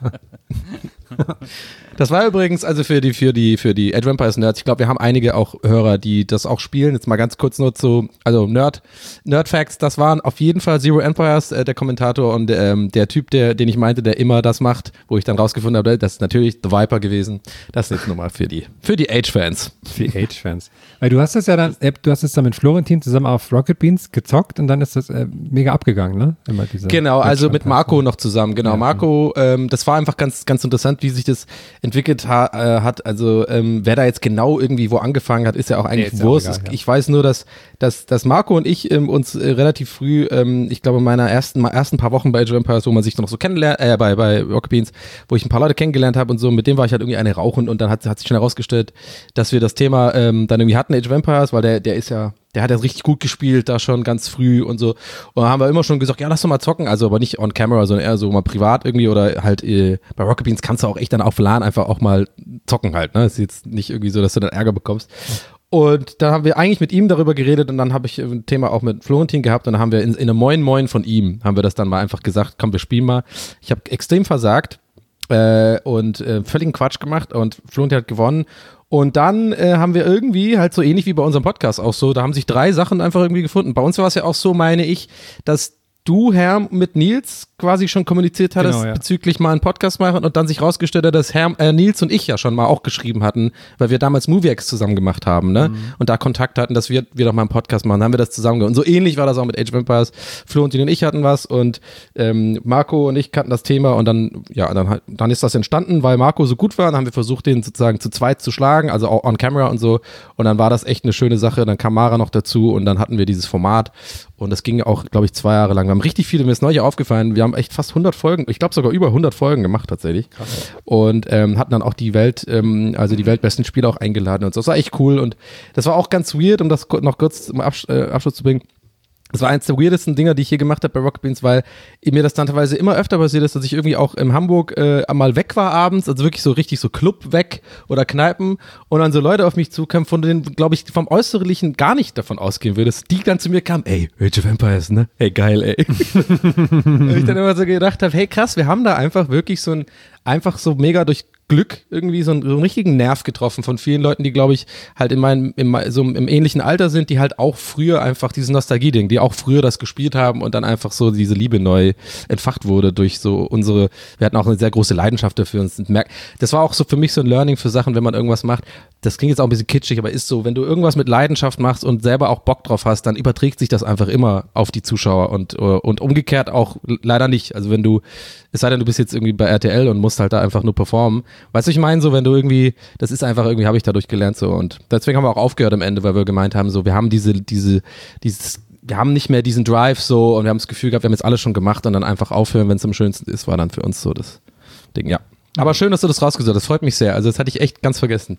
Das war übrigens, also für die, für die, für die Age of Empires Nerds, ich glaube, wir haben einige auch Hörer, die das auch spielen. Jetzt mal ganz kurz nur zu, also Nerd, Nerd Facts, das waren auf jeden Fall Zero Empires, äh, der Kommentator und ähm, der Typ, der, den ich meinte, der immer das macht, wo ich dann rausgefunden habe, das ist natürlich The Viper gewesen. Das ist jetzt nochmal für die, für die Age-Fans. Für die Age-Fans. Weil du hast das ja dann, äh, du hast es dann mit Florentin zusammen auf Rocket Beans gezockt und dann ist das äh, mega abgegangen, ne? Immer diese Genau, also mit Age-Empires. Marco noch zusammen, genau. Ja. Marco, ähm, das war einfach ganz, ganz interessant, wie sich das entwickelt ha äh, hat. Also ähm, wer da jetzt genau irgendwie wo angefangen hat, ist ja auch eigentlich ist ja auch Wurst. egal, ja. Ich weiß nur, dass, dass, dass Marco und ich ähm, uns äh, relativ früh, ähm, ich glaube in meiner ersten, ersten paar Wochen bei Age of Empires, wo man sich noch so kennenlernt, äh, bei, bei Rocket Beans, wo ich ein paar Leute kennengelernt habe und so, mit dem war ich halt irgendwie eine rauchen und dann hat, hat sich schon herausgestellt, dass wir das Thema ähm, dann irgendwie hatten, Age of Empires, weil der, der ist ja der hat ja richtig gut gespielt, da schon ganz früh und so. Und da haben wir immer schon gesagt, ja, lass doch mal zocken, also aber nicht on camera, sondern eher so mal privat irgendwie oder halt äh, bei Rocket Beans kannst du auch echt dann auf LAN einfach auch mal zocken halt, ne? Ist jetzt nicht irgendwie so, dass du dann Ärger bekommst. Und da haben wir eigentlich mit ihm darüber geredet und dann habe ich ein Thema auch mit Florentin gehabt und dann haben wir in, in einem Moin Moin von ihm, haben wir das dann mal einfach gesagt, komm, wir spielen mal. Ich habe extrem versagt äh, und äh, völligen Quatsch gemacht und Florentin hat gewonnen. Und dann äh, haben wir irgendwie, halt so ähnlich wie bei unserem Podcast auch so, da haben sich drei Sachen einfach irgendwie gefunden. Bei uns war es ja auch so, meine ich, dass du, Herr, mit Nils quasi schon kommuniziert hattest Genau, ja. bezüglich mal einen Podcast machen und dann sich rausgestellt hat, dass Herr, äh, Nils und ich ja schon mal auch geschrieben hatten, weil wir damals MovieX zusammen gemacht haben, ne? Mhm. Und da Kontakt hatten, dass wir, wir doch mal einen Podcast machen, dann haben wir das zusammen gemacht. Und so ähnlich war das auch mit Age of Empires. Florentin und ich hatten was und ähm, Marco und ich kannten das Thema und dann, ja, dann, dann ist das entstanden, weil Marco so gut war, dann haben wir versucht, den sozusagen zu zweit zu schlagen, also auch on camera und so. Und dann war das echt eine schöne Sache. Dann kam Mara noch dazu und dann hatten wir dieses Format. Und das ging auch, glaube ich, zwei Jahre lang. Wir haben richtig viele, mir ist neulich aufgefallen, wir haben echt fast hundert Folgen, ich glaube sogar über hundert Folgen gemacht tatsächlich. Krass. Und ähm, hatten dann auch die Welt, ähm, also die weltbesten Spiele auch eingeladen und so. Das war echt cool und das war auch ganz weird, um das noch kurz zum Absch- äh, Abschluss zu bringen. Das war eins der weirdesten Dinger, die ich hier gemacht habe bei Rocket Beans, weil mir das dann teilweise immer öfter passiert ist, dass ich irgendwie auch in Hamburg äh, mal weg war abends, also wirklich so richtig so Club weg oder Kneipen und dann so Leute auf mich zukamen, von denen, glaube ich, vom Äußerlichen gar nicht davon ausgehen würde, dass die dann zu mir kamen, ey, Age of Empires, ne? Ey, geil, ey. Und ich dann immer so gedacht habe, hey krass, wir haben da einfach wirklich so ein, einfach so mega durch Glück irgendwie so einen, so einen richtigen Nerv getroffen von vielen Leuten, die, glaube ich, halt in meinem, im, so im ähnlichen Alter sind, die halt auch früher einfach dieses Nostalgie-Ding, die auch früher das gespielt haben und dann einfach so diese Liebe neu entfacht wurde durch so unsere, wir hatten auch eine sehr große Leidenschaft dafür. Und das war auch so für mich so ein Learning für Sachen, wenn man irgendwas macht. Das klingt jetzt auch ein bisschen kitschig, aber ist so, wenn du irgendwas mit Leidenschaft machst und selber auch Bock drauf hast, dann überträgt sich das einfach immer auf die Zuschauer und, und umgekehrt auch leider nicht. Also wenn du, es sei denn, du bist jetzt irgendwie bei R T L und musst halt da einfach nur performen. Weißt du, ich meine, so, wenn du irgendwie, das ist einfach irgendwie, habe ich dadurch gelernt so und deswegen haben wir auch aufgehört am Ende, weil wir gemeint haben, so, wir haben diese, diese, dieses, wir haben nicht mehr diesen Drive so und wir haben das Gefühl gehabt, wir haben jetzt alles schon gemacht und dann einfach aufhören, wenn es am schönsten ist, war dann für uns so das Ding, ja. Aber schön, dass du das rausgesucht hast, das freut mich sehr, also das hatte ich echt ganz vergessen.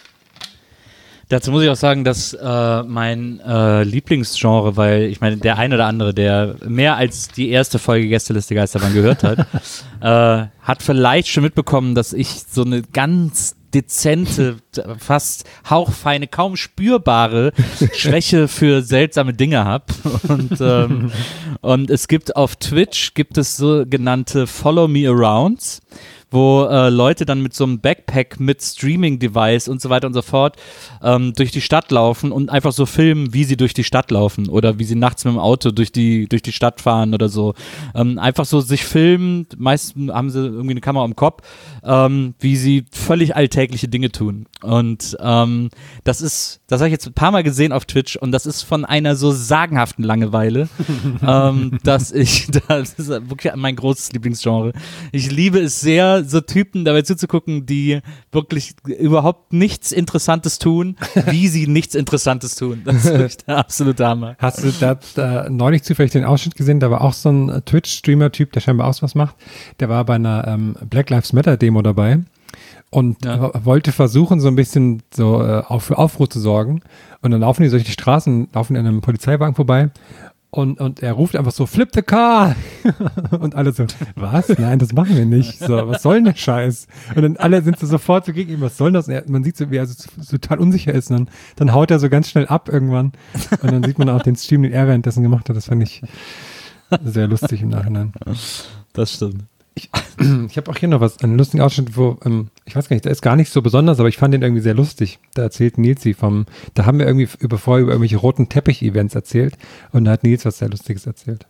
Dazu muss ich auch sagen, dass äh, mein äh, Lieblingsgenre, weil ich meine, der ein oder andere, der mehr als die erste Folge Gästeliste Geisterbahn gehört hat, äh, hat vielleicht schon mitbekommen, dass ich so eine ganz dezente, fast hauchfeine, kaum spürbare Schwäche für seltsame Dinge habe. Und, ähm, und es gibt auf Twitch, gibt es sogenannte Follow Me Arounds, wo äh, Leute dann mit so einem Backpack mit Streaming-Device und so weiter und so fort ähm, durch die Stadt laufen und einfach so filmen, wie sie durch die Stadt laufen oder wie sie nachts mit dem Auto durch die, durch die Stadt fahren oder so. Ähm, einfach so sich filmen, meistens haben sie irgendwie eine Kamera am Kopf, ähm, wie sie völlig alltägliche Dinge tun. Und ähm, das ist, das habe ich jetzt ein paar Mal gesehen auf Twitch und das ist von einer so sagenhaften Langeweile, ähm, dass ich, das ist wirklich mein großes Lieblingsgenre. Ich liebe es sehr, so Typen dabei zuzugucken, die wirklich überhaupt nichts Interessantes tun, wie sie nichts Interessantes tun. Das ist wirklich der absolute Hammer. Hast du da, da neulich zufällig den Ausschnitt gesehen? Da war auch so ein Twitch-Streamer-Typ, der scheinbar auch was macht. Der war bei einer ähm, Black Lives Matter-Demo dabei und ja. wollte versuchen, so ein bisschen so äh, auf, für Aufruhr zu sorgen. Und dann laufen die so durch die Straßen, laufen in einem Polizeiwagen vorbei. Und, und er ruft einfach so, flip the car! Und alle so, was? Nein, das machen wir nicht. So, was soll denn der Scheiß? Und dann alle sind so sofort so gegen ihm, was soll das? Und er, man sieht so, wie er so, so total unsicher ist. Und dann, dann haut er so ganz schnell ab irgendwann. Und dann sieht man auch den Stream, den er währenddessen gemacht hat. Das fand ich sehr lustig im Nachhinein. Das stimmt. Ich, ich habe auch hier noch was, einen lustigen Ausschnitt, wo, ähm, ich weiß gar nicht, der ist gar nicht so besonders, aber ich fand den irgendwie sehr lustig. Da erzählt Nilsi vom, da haben wir irgendwie über, vorher über irgendwelche roten Teppich-Events erzählt und da hat Nils was sehr Lustiges erzählt.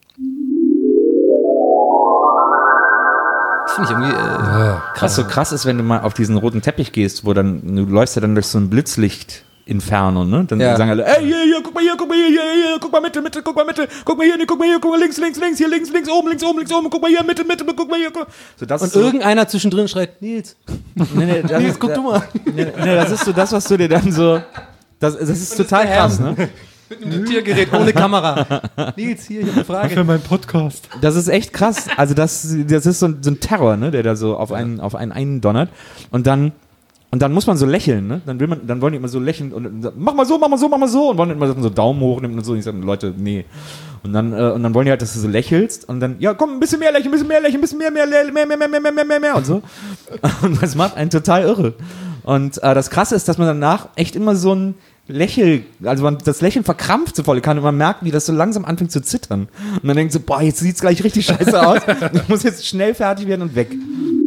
Das finde ich irgendwie äh, ja, krass. So krass ist, wenn du mal auf diesen roten Teppich gehst, wo dann, du läufst ja dann durch so ein Blitzlicht Inferno, ne? Dann ja. sagen alle, ey, hier, hier, guck mal hier, guck mal hier, hier, hier, guck mal Mitte, Mitte, guck mal Mitte, guck mal hier, nee, guck mal hier, guck mal links, links, links, hier, links, links, oben, links, oben, links, oben, guck mal hier, Mitte, Mitte, guck mal hier, guck. So, das und ist so, irgendeiner zwischendrin schreit, Nils, nee, nee, das Nils, ist, guck du mal. Nee, nee, das ist so das, was du dir dann so, das, das ist total krass, ne? Mit einem Tiergerät ohne Kamera. Nils, hier, ich habe eine Frage. Für meinen Podcast. Das ist echt krass. Also das, das ist so ein, so ein Terror, ne, der da so auf einen, auf einen eindonnert. Und dann Und dann muss man so lächeln, ne? Dann will man, dann wollen die immer so lächeln und, und mach mal so, mach mal so, mach mal so und wollen immer so Daumen hoch nehmen und so. Und ich sage, Leute, nee. Und dann, äh, und dann wollen die halt, dass du so lächelst und dann, ja, komm, ein bisschen mehr lächeln, ein bisschen mehr lächeln, ein bisschen mehr, mehr, mehr, mehr, mehr, mehr, mehr, mehr, mehr, mehr und so. Und das macht einen total irre. Und äh, das Krasse ist, dass man danach echt immer so ein Lächeln, also man, das Lächeln verkrampft so voll kann und man merkt, wie das so langsam anfängt zu zittern. Und man denkt so, boah, jetzt sieht's gleich richtig scheiße aus. Ich muss jetzt schnell fertig werden und weg.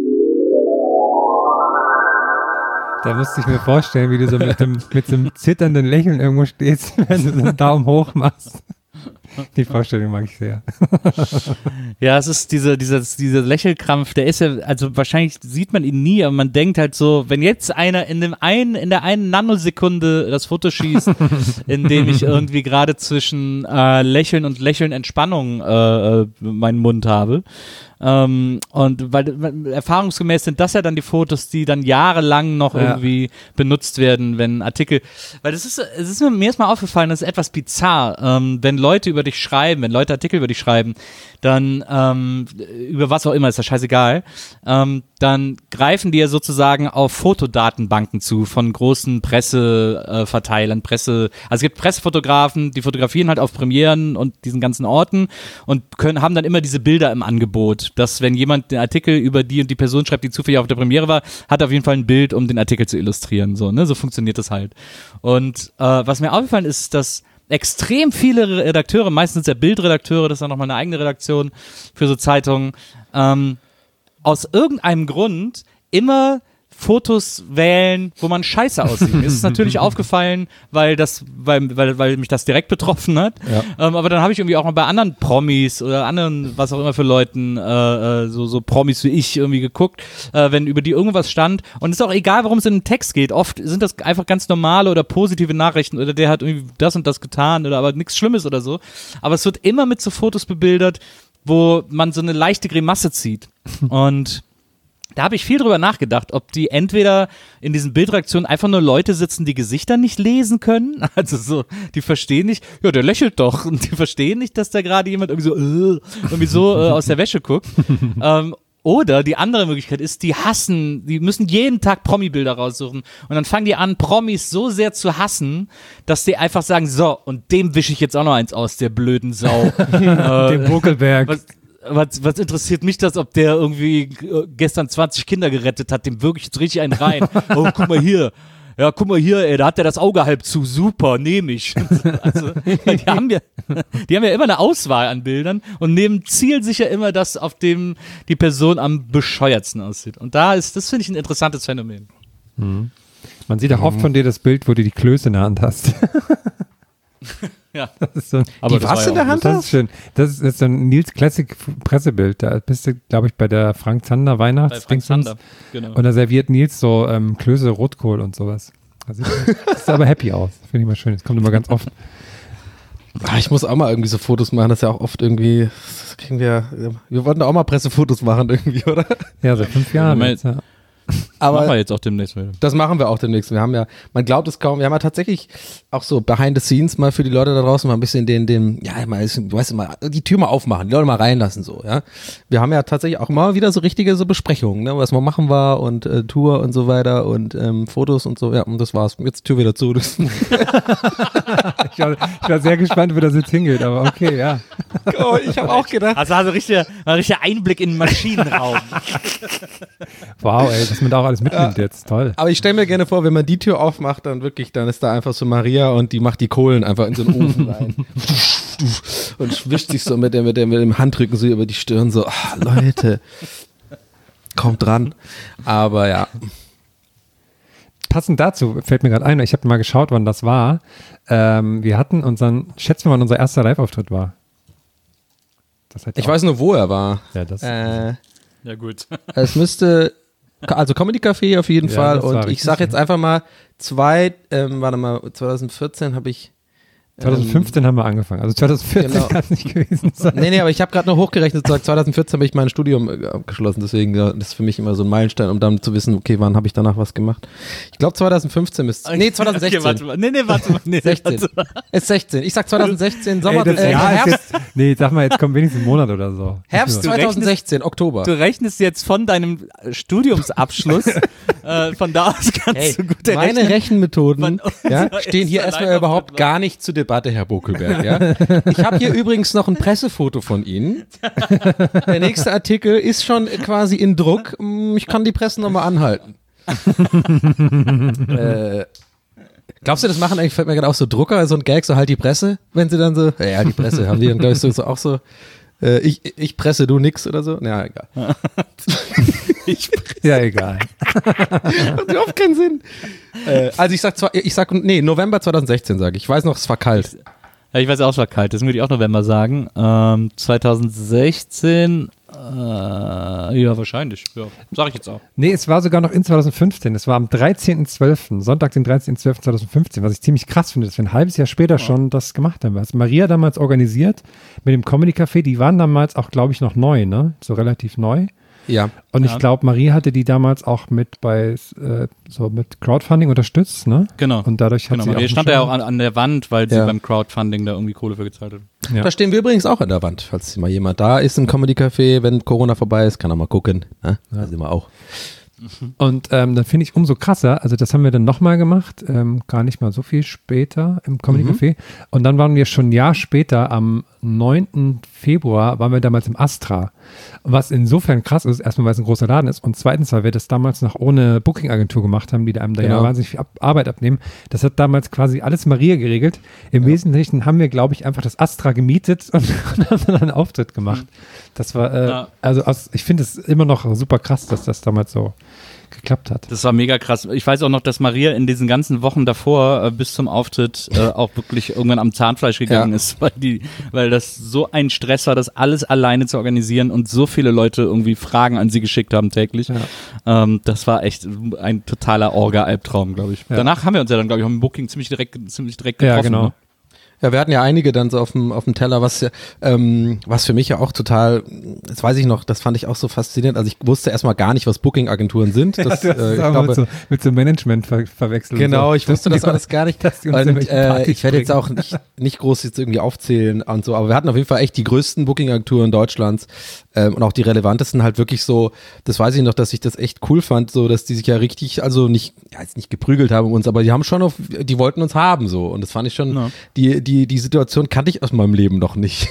Da musste ich mir vorstellen, wie du so mit dem, mit so einem zitternden Lächeln irgendwo stehst, wenn du so einen Daumen hoch machst. Die Vorstellung mag ich sehr. Ja, es ist diese, dieser, dieser Lächelkrampf, der ist ja, also wahrscheinlich sieht man ihn nie, aber man denkt halt so, wenn jetzt einer in dem einen, in der einen Nanosekunde das Foto schießt, in dem ich irgendwie gerade zwischen äh, Lächeln und Lächeln Entspannung äh, meinen Mund habe. Ähm, und weil, weil erfahrungsgemäß sind das ja dann die Fotos, die dann jahrelang noch Ja. irgendwie benutzt werden, wenn Artikel, weil das ist, es ist mir, mir ist mal aufgefallen, das ist etwas bizarr, ähm, wenn Leute über dich schreiben, wenn Leute Artikel über dich schreiben, dann ähm, über was auch immer, ist ja scheißegal, ähm, dann greifen die ja sozusagen auf Fotodatenbanken zu von großen Presseverteilern, äh, Presse, also es gibt Pressefotografen, die fotografieren halt auf Premieren und diesen ganzen Orten und können, haben dann immer diese Bilder im Angebot, dass wenn jemand den Artikel über die und die Person schreibt, die zufällig auf der Premiere war, hat er auf jeden Fall ein Bild, um den Artikel zu illustrieren, so, ne, so funktioniert das halt. Und äh, was mir aufgefallen ist, dass extrem viele Redakteure, meistens der Bildredakteure, das ist dann nochmal eine eigene Redaktion für so Zeitungen, ähm, aus irgendeinem Grund immer Fotos wählen, wo man scheiße aussieht. Mir ist es natürlich aufgefallen, weil das, weil, weil, weil mich das direkt betroffen hat. Ja. Ähm, aber dann habe ich irgendwie auch mal bei anderen Promis oder anderen, was auch immer für Leuten, äh, so, so Promis wie ich irgendwie geguckt, äh, wenn über die irgendwas stand. Und es ist auch egal, worum es in den Text geht. Oft sind das einfach ganz normale oder positive Nachrichten oder der hat irgendwie das und das getan oder aber nichts Schlimmes oder so. Aber es wird immer mit so Fotos bebildert, wo man so eine leichte Grimasse zieht. Und da habe ich viel drüber nachgedacht, ob die entweder in diesen Bildreaktionen einfach nur Leute sitzen, die Gesichter nicht lesen können. Also so, die verstehen nicht, ja, der lächelt doch. Und die verstehen nicht, dass da gerade jemand irgendwie so, äh, irgendwie so äh, aus der Wäsche guckt. ähm, Oder die andere Möglichkeit ist, die hassen, die müssen jeden Tag Promi-Bilder raussuchen und dann fangen die an, Promis so sehr zu hassen, dass die einfach sagen, so, und dem wische ich jetzt auch noch eins aus, der blöden Sau. äh, Dem Buckelberg. Was, was, was interessiert mich das, ob der irgendwie äh, gestern zwanzig Kinder gerettet hat, dem wirklich jetzt richtig einen rein. Oh, guck mal hier. Ja, guck mal hier, ey, da hat der das Auge halb zu, super, nehme ich. Also, die haben ja, die haben ja immer eine Auswahl an Bildern und nehmen zielsicher immer das, auf dem die Person am bescheuertsten aussieht. Und da ist, das finde ich ein interessantes Phänomen. Mhm. Man sieht auch oft von dir das Bild, wo du die Klöße in der Hand hast. Ja. Das ist so ein, Aber Die das was war ja in der auch- Hand das hast? ist schön. Das ist, das ist so ein Nils Classic Pressebild. Da bist du, glaube ich, bei der Frank Zander Bei Weihnachts. Frank Zander, genau. Und da serviert Nils so ähm, Klöße Rotkohl und sowas. Das sieht, das sieht aber happy aus. Finde ich mal schön. Das kommt immer ganz oft. Ah, ich muss auch mal irgendwie so Fotos machen, das ist ja auch oft irgendwie, das kriegen wir, wir wollten da auch mal Pressefotos machen irgendwie, oder? Ja, seit fünf Jahren. Moment. Jetzt, ja. Machen wir Aber jetzt auch demnächst wieder. das machen wir auch demnächst. Wir haben ja, man glaubt es kaum, wir haben ja tatsächlich auch so behind the scenes mal für die Leute da draußen mal ein bisschen den, den, ja, mal, du weißt mal, die Tür mal aufmachen, die Leute mal reinlassen, so, ja. Wir haben ja tatsächlich auch mal wieder so richtige so Besprechungen, ne, was wir machen war und äh, Tour und so weiter und ähm, Fotos und so, ja, und das war's. Jetzt Tür wieder zu. Das Ich, war, ich war sehr gespannt, wo das jetzt hingeht, aber okay, ja. oh, ich habe auch gedacht. Also, also richtiger, ein richtiger Einblick in den Maschinenraum. Wow, ey, dass man da auch alles mitnimmt jetzt. Toll. Aber ich stelle mir gerne vor, wenn man die Tür aufmacht, dann wirklich, dann ist da einfach so Maria und die macht die Kohlen einfach in so einen Ofen rein. Und wischt sich so mit, der, mit, der, mit dem Handrücken so über die Stirn, so, ah, Leute, kommt dran. Aber ja. Passend dazu fällt mir gerade ein, ich habe mal geschaut, wann das war. Ähm, wir hatten unseren, schätzen wir, wann unser erster Live-Auftritt war. Das hat Ich auch- weiß nur, wo er war. Ja, das, Äh, Ja, gut. es müsste, also Comedy Café auf jeden Ja, Fall. das war Und ich richtig, sag jetzt ja. einfach mal, zwei, ähm, warte mal, zwanzig vierzehn habe ich zwanzig fünfzehn ähm, haben wir angefangen, also zwanzig vierzehn genau. kann es nicht gewesen sein. Nee, nee, aber ich habe gerade noch hochgerechnet, seit zwanzig vierzehn habe ich mein Studium abgeschlossen, deswegen ja, das ist für mich immer so ein Meilenstein, um dann zu wissen, okay, wann habe ich danach was gemacht. Ich glaube zwanzig fünfzehn ist, nee, zwanzig sechzehn. Okay, warte mal. Nee, nee, warte mal. Nee, sechzehn. Warte mal. Es ist sechzehn. Ich sag zwanzig sechzehn, Sommer, Ey, das äh, Jahr Herbst. Ist jetzt, nee, sag mal, jetzt kommt wenigstens ein Monat oder so. Herbst zwanzig sechzehn, Oktober. Du rechnest jetzt von deinem Studiumsabschluss, äh, von da aus kannst hey, du gut errechnen. Meine Rechenmethoden ja, stehen hier erstmal überhaupt gar nicht zur Debatte, Herr Bokelberg. Ja? Ich habe hier übrigens noch ein Pressefoto von Ihnen. Der nächste Artikel ist schon quasi in Druck. Ich kann die Presse nochmal anhalten. äh, glaubst du, das machen eigentlich, fällt mir gerade auch so Drucker, so ein Gag, so halt die Presse, wenn sie dann so, ja, die Presse, haben die dann, glaube ich, so, so auch so, äh, ich, ich presse, du nix oder so? Ja, egal. ich ja, egal. Hat überhaupt keinen Sinn. Äh, also ich sag zwar, ich sag, nee, November zwanzig sechzehn sage ich. Ich weiß noch, es war kalt. Ja, ich weiß auch, es war kalt, das würde ich auch November sagen. Ähm, zwanzig sechzehn, äh, ja, wahrscheinlich, ja, sag ich jetzt auch. Nee, es war sogar noch in zwanzig fünfzehn, es war am dreizehnten zwölften, Sonntag, den dreizehnten zwölften zweitausendfünfzehn, was ich ziemlich krass finde, dass wir ein halbes Jahr später ja. schon das gemacht haben. Also Maria damals organisiert mit dem Comedy Café, die waren damals auch, glaube ich, noch neu, ne, so relativ neu. Ja. Und ja. ich glaube, Marie hatte die damals auch mit bei äh, so mit Crowdfunding unterstützt, ne? Genau. Und dadurch hat genau. sie Marie auch stand ja auch an, an der Wand, weil ja. sie beim Crowdfunding da irgendwie Kohle für gezahlt hat. Ja. Da stehen wir übrigens auch an der Wand, falls mal jemand da ist im Comedy Café, wenn Corona vorbei ist, kann er mal gucken. Ne? Da sind wir auch. Und ähm, dann finde ich umso krasser, also das haben wir dann nochmal gemacht, ähm, gar nicht mal so viel später im Comedy Café. Mhm. Und dann waren wir schon ein Jahr später, am neunten Februar, waren wir damals im Astra. Was insofern krass ist, erstmal, weil es ein großer Laden ist und zweitens, weil wir das damals noch ohne Booking-Agentur gemacht haben, die einem da genau. ja wahnsinnig viel Ab- Arbeit abnehmen. Das hat damals quasi alles Maria geregelt. Im ja. Wesentlichen haben wir, glaube ich, einfach das Astra gemietet und, und haben dann einen Auftritt gemacht. Das war, äh, ja. also aus, ich finde es immer noch super krass, dass das damals so geklappt hat. Das war mega krass. Ich weiß auch noch, dass Maria in diesen ganzen Wochen davor äh, bis zum Auftritt äh, auch wirklich irgendwann am Zahnfleisch gegangen ja. ist, weil die, weil das so ein Stress war, das alles alleine zu organisieren und so viele Leute irgendwie Fragen an sie geschickt haben täglich. Ja. Ähm, das war echt ein totaler Orga-Albtraum, glaube ich. Ja. Danach haben wir uns ja dann, glaube ich, am Booking ziemlich direkt, ziemlich direkt getroffen. Ja, genau. Ne? Ja, wir hatten ja einige dann so auf dem auf dem Teller, was ähm, was für mich ja auch total, das weiß ich noch, das fand ich auch so faszinierend. Also ich wusste erstmal gar nicht, was Booking-Agenturen sind. Das, ja, das äh, ich glaube, mit, so, mit so Management ver- verwechseln. Genau, so. ich wusste das alles gar nicht. Und äh, ich werde jetzt auch nicht, nicht groß jetzt irgendwie aufzählen und so, aber wir hatten auf jeden Fall echt die größten Booking-Agenturen Deutschlands ähm, und auch die relevantesten halt wirklich so, das weiß ich noch, dass ich das echt cool fand, so, dass die sich ja richtig, also nicht, ja, jetzt nicht geprügelt haben um uns, aber die haben schon auf, die wollten uns haben so und das fand ich schon, ja. die, die Die, die Situation kannte ich aus meinem Leben noch nicht.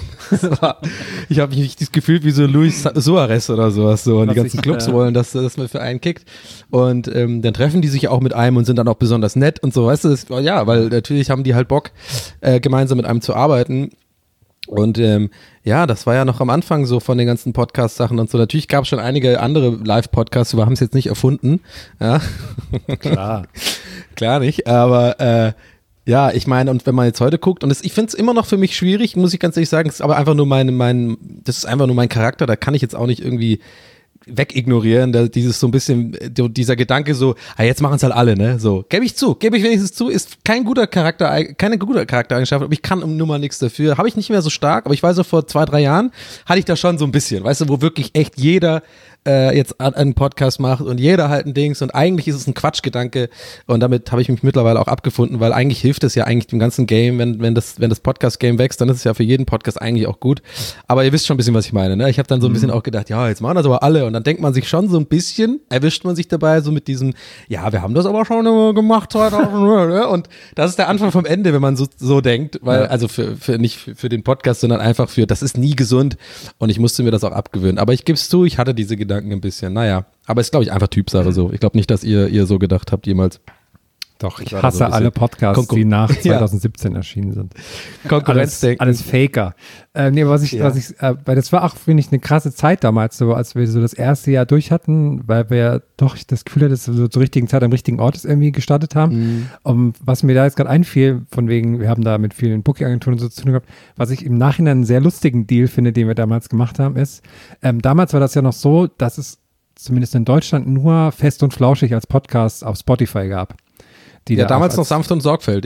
Ich habe mich nicht das Gefühl wie so Luis Suarez oder sowas. So. Und die ganzen ich, Clubs äh, wollen, dass das mal für einen kickt. Und ähm, dann treffen die sich auch mit einem und sind dann auch besonders nett und so. Weißt du, das, ja, weil natürlich haben die halt Bock, äh, gemeinsam mit einem zu arbeiten. Und ähm, ja, das war ja noch am Anfang so von den ganzen Podcast-Sachen und so. Natürlich gab es schon einige andere Live-Podcasts, wir haben es jetzt nicht erfunden. Ja. Klar. Klar nicht, aber äh, ja, ich meine, und wenn man jetzt heute guckt, und das, ich finde es immer noch für mich schwierig, muss ich ganz ehrlich sagen, es ist aber einfach nur mein, mein, das ist einfach nur mein Charakter, da kann ich jetzt auch nicht irgendwie wegignorieren, da, dieses so ein bisschen, dieser Gedanke so, ah, jetzt machen es halt alle, ne, so, gebe ich zu, gebe ich wenigstens zu, ist kein guter Charakter, keine gute Charaktereigenschaft, aber ich kann nun mal nichts dafür, habe ich nicht mehr so stark, aber ich weiß so, vor zwei, drei Jahren hatte ich da schon so ein bisschen, weißt du, wo wirklich echt jeder äh, jetzt einen Podcast macht und jeder halt ein Dings und eigentlich ist es ein Quatschgedanke und damit habe ich mich mittlerweile auch abgefunden, weil eigentlich hilft es ja eigentlich dem ganzen Game, wenn wenn das wenn das Podcast-Game wächst, dann ist es ja für jeden Podcast eigentlich auch gut, aber ihr wisst schon ein bisschen, was ich meine, ne? Ich habe dann so ein bisschen auch gedacht, ja, jetzt machen das aber alle und dann denkt man sich schon so ein bisschen, erwischt man sich dabei so mit diesem, ja, wir haben das aber schon immer gemacht und das ist der Anfang vom Ende, wenn man so so denkt, weil, also für, für nicht für, für den Podcast, sondern einfach für, das ist nie gesund und ich musste mir das auch abgewöhnen, aber ich gebe es zu, ich hatte diese Gedanken ein bisschen, naja, aber es ist, glaube ich, einfach Typsache so. Ich glaube nicht, dass ihr, ihr so gedacht habt jemals. Doch, ich hasse so alle Podcasts, Konkur- die nach zwanzig siebzehn ja. erschienen sind. Konkurrenzdenken. Alles, alles Faker. Äh, nee, was ich, ja. was ich, äh, weil das war auch, finde ich, eine krasse Zeit damals, so als wir so das erste Jahr durch hatten, weil wir ja doch das Gefühl hatten, dass wir so zur richtigen Zeit am richtigen Ort irgendwie gestartet haben. Mhm. Um, was mir da jetzt gerade einfiel, von wegen, wir haben da mit vielen Booking-Agenturen so zu tun gehabt, was ich im Nachhinein einen sehr lustigen Deal finde, den wir damals gemacht haben, ist, ähm, damals war das ja noch so, dass es zumindest in Deutschland nur Fest und Flauschig als Podcast auf Spotify gab. Die ja, da damals als, noch sanft und sorgfältig.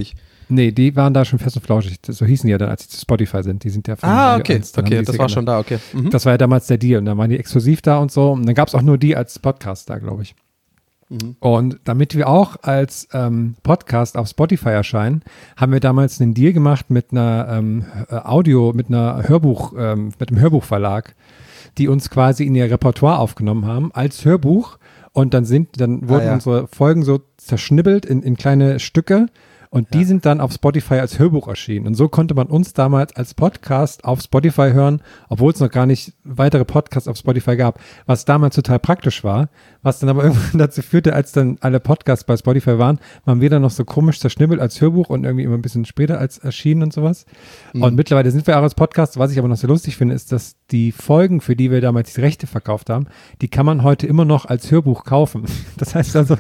Nee, die waren da schon fest und flauschig. So hießen die ja dann, als sie zu Spotify sind. Die sind ja von Ah, Radio okay, eins, dann haben okay, die das sich war geändert. schon da, okay. Mhm. Das war ja damals der Deal und dann waren die exklusiv da und so. Und dann gab es auch nur die als Podcast da, glaube ich. Mhm. Und damit wir auch als ähm, Podcast auf Spotify erscheinen, haben wir damals einen Deal gemacht mit einer ähm, äh, Audio, mit einer Hörbuch, ähm, mit einem Hörbuchverlag, die uns quasi in ihr Repertoire aufgenommen haben als Hörbuch. Und dann sind, dann wurden Ah, ja. unsere Folgen so zerschnibbelt in, in kleine Stücke. Und die sind dann auf Spotify als Hörbuch erschienen. Und so konnte man uns damals als Podcast auf Spotify hören, obwohl es noch gar nicht weitere Podcasts auf Spotify gab, was damals total praktisch war, was dann aber irgendwann dazu führte, als dann alle Podcasts bei Spotify waren, waren wir dann noch so komisch zerschnibbelt als Hörbuch und irgendwie immer ein bisschen später als erschienen und sowas. Mhm. Und mittlerweile sind wir auch als Podcast. Was ich aber noch so lustig finde, ist, dass die Folgen, für die wir damals die Rechte verkauft haben, die kann man heute immer noch als Hörbuch kaufen. Das heißt also,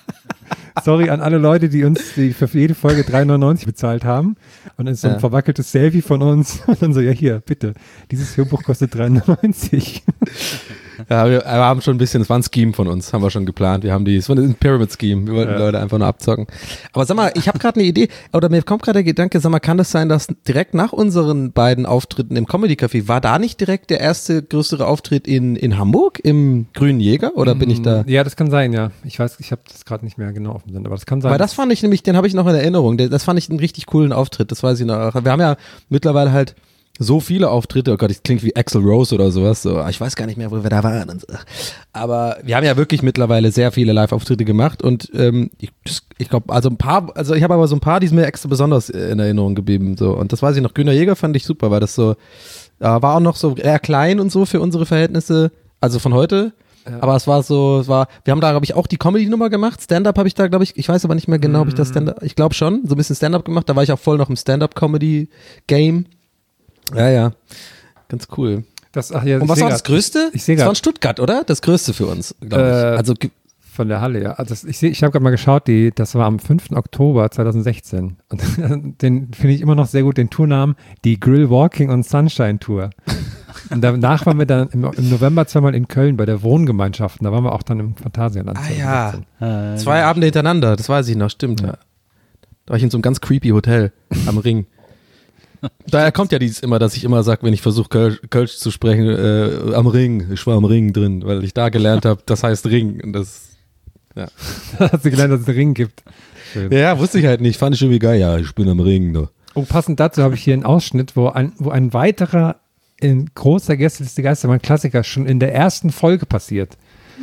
sorry an alle Leute, die uns die für jede Folge drei neunundneunzig bezahlt haben. Und dann ist so ein Ja. verwackeltes Selfie von uns. Und dann so, ja hier, bitte, dieses Hörbuch kostet drei neunundneunzig. Ja, wir, wir haben schon ein bisschen, das war ein Scheme von uns, haben wir schon geplant. Wir haben die, es war ein Pyramid-Scheme, wir wollten Ja. Leute einfach nur abzocken. Aber sag mal, ich habe gerade eine Idee, oder mir kommt gerade der Gedanke, sag mal, kann das sein, dass direkt nach unseren beiden Auftritten im Comedy Café, war da nicht direkt der erste größere Auftritt in, in Hamburg, im Grünen Jäger, oder bin ich da? Ja, das kann sein, ja. Ich weiß, ich habe das gerade nicht mehr genau auf dem Sinn, aber das kann sein. Weil das fand ich nämlich, den habe ich noch in Erinnerung, Der- das fand ich einen richtig coolen Auftritt, das weiß ich noch. Wir haben ja mittlerweile halt so viele Auftritte, oh Gott, das klingt wie Axl Rose oder sowas, so, ich weiß gar nicht mehr, wo wir da waren. Und so. Aber wir haben ja wirklich mittlerweile sehr viele Live-Auftritte gemacht und ähm, ich, das- ich glaube, also ein paar, also ich habe aber so ein paar, die sind mir extra besonders in Erinnerung geblieben. So. Und das weiß ich noch, Günter Jäger fand ich super, weil das so, äh, war auch noch so eher klein und so für unsere Verhältnisse, also von heute. Aber es war so, es war, wir haben da, glaube ich, auch die Comedy-Nummer gemacht. Stand-up habe ich da, glaube ich, ich weiß aber nicht mehr genau, ob ich das Stand-up, ich glaube schon, so ein bisschen Stand-up gemacht. Da war ich auch voll noch im Stand-up-Comedy-Game. Ja, ja. Ganz cool. das, ach ja, Und ich was seh war das grad- Größte? ich seh das war grad- in Stuttgart, oder? Das Größte für uns, glaube ich. Äh, Also, ge- Von der Halle, ja. Also das, ich seh- ich habe gerade mal geschaut, die, das war am fünften Oktober zweitausendsechzehn. Und den finde ich immer noch sehr gut, den Tournamen, die Grill Walking on Sunshine Tour. Und danach waren wir dann im, im November zweimal in Köln bei der Wohngemeinschaft. Und da waren wir auch dann im Phantasialand. ah ja, Äh, zwei Abende hintereinander, das weiß ich noch, stimmt. Ja. Da war ich in so einem ganz creepy Hotel am Ring. Daher kommt ja dieses immer, dass ich immer sage, wenn ich versuche Kölsch, Kölsch zu sprechen, äh, am Ring, ich war am Ring drin, weil ich da gelernt habe, das heißt Ring. Und das, Da hast du gelernt, dass es einen Ring gibt. Schön. ja, wusste ich halt nicht, fand ich irgendwie geil, ja, ich bin am Ring. Ne. Oh, passend dazu habe ich hier einen Ausschnitt, wo ein, wo ein weiterer in großer Gästeliste Geistermann-Klassiker schon in der ersten Folge passiert.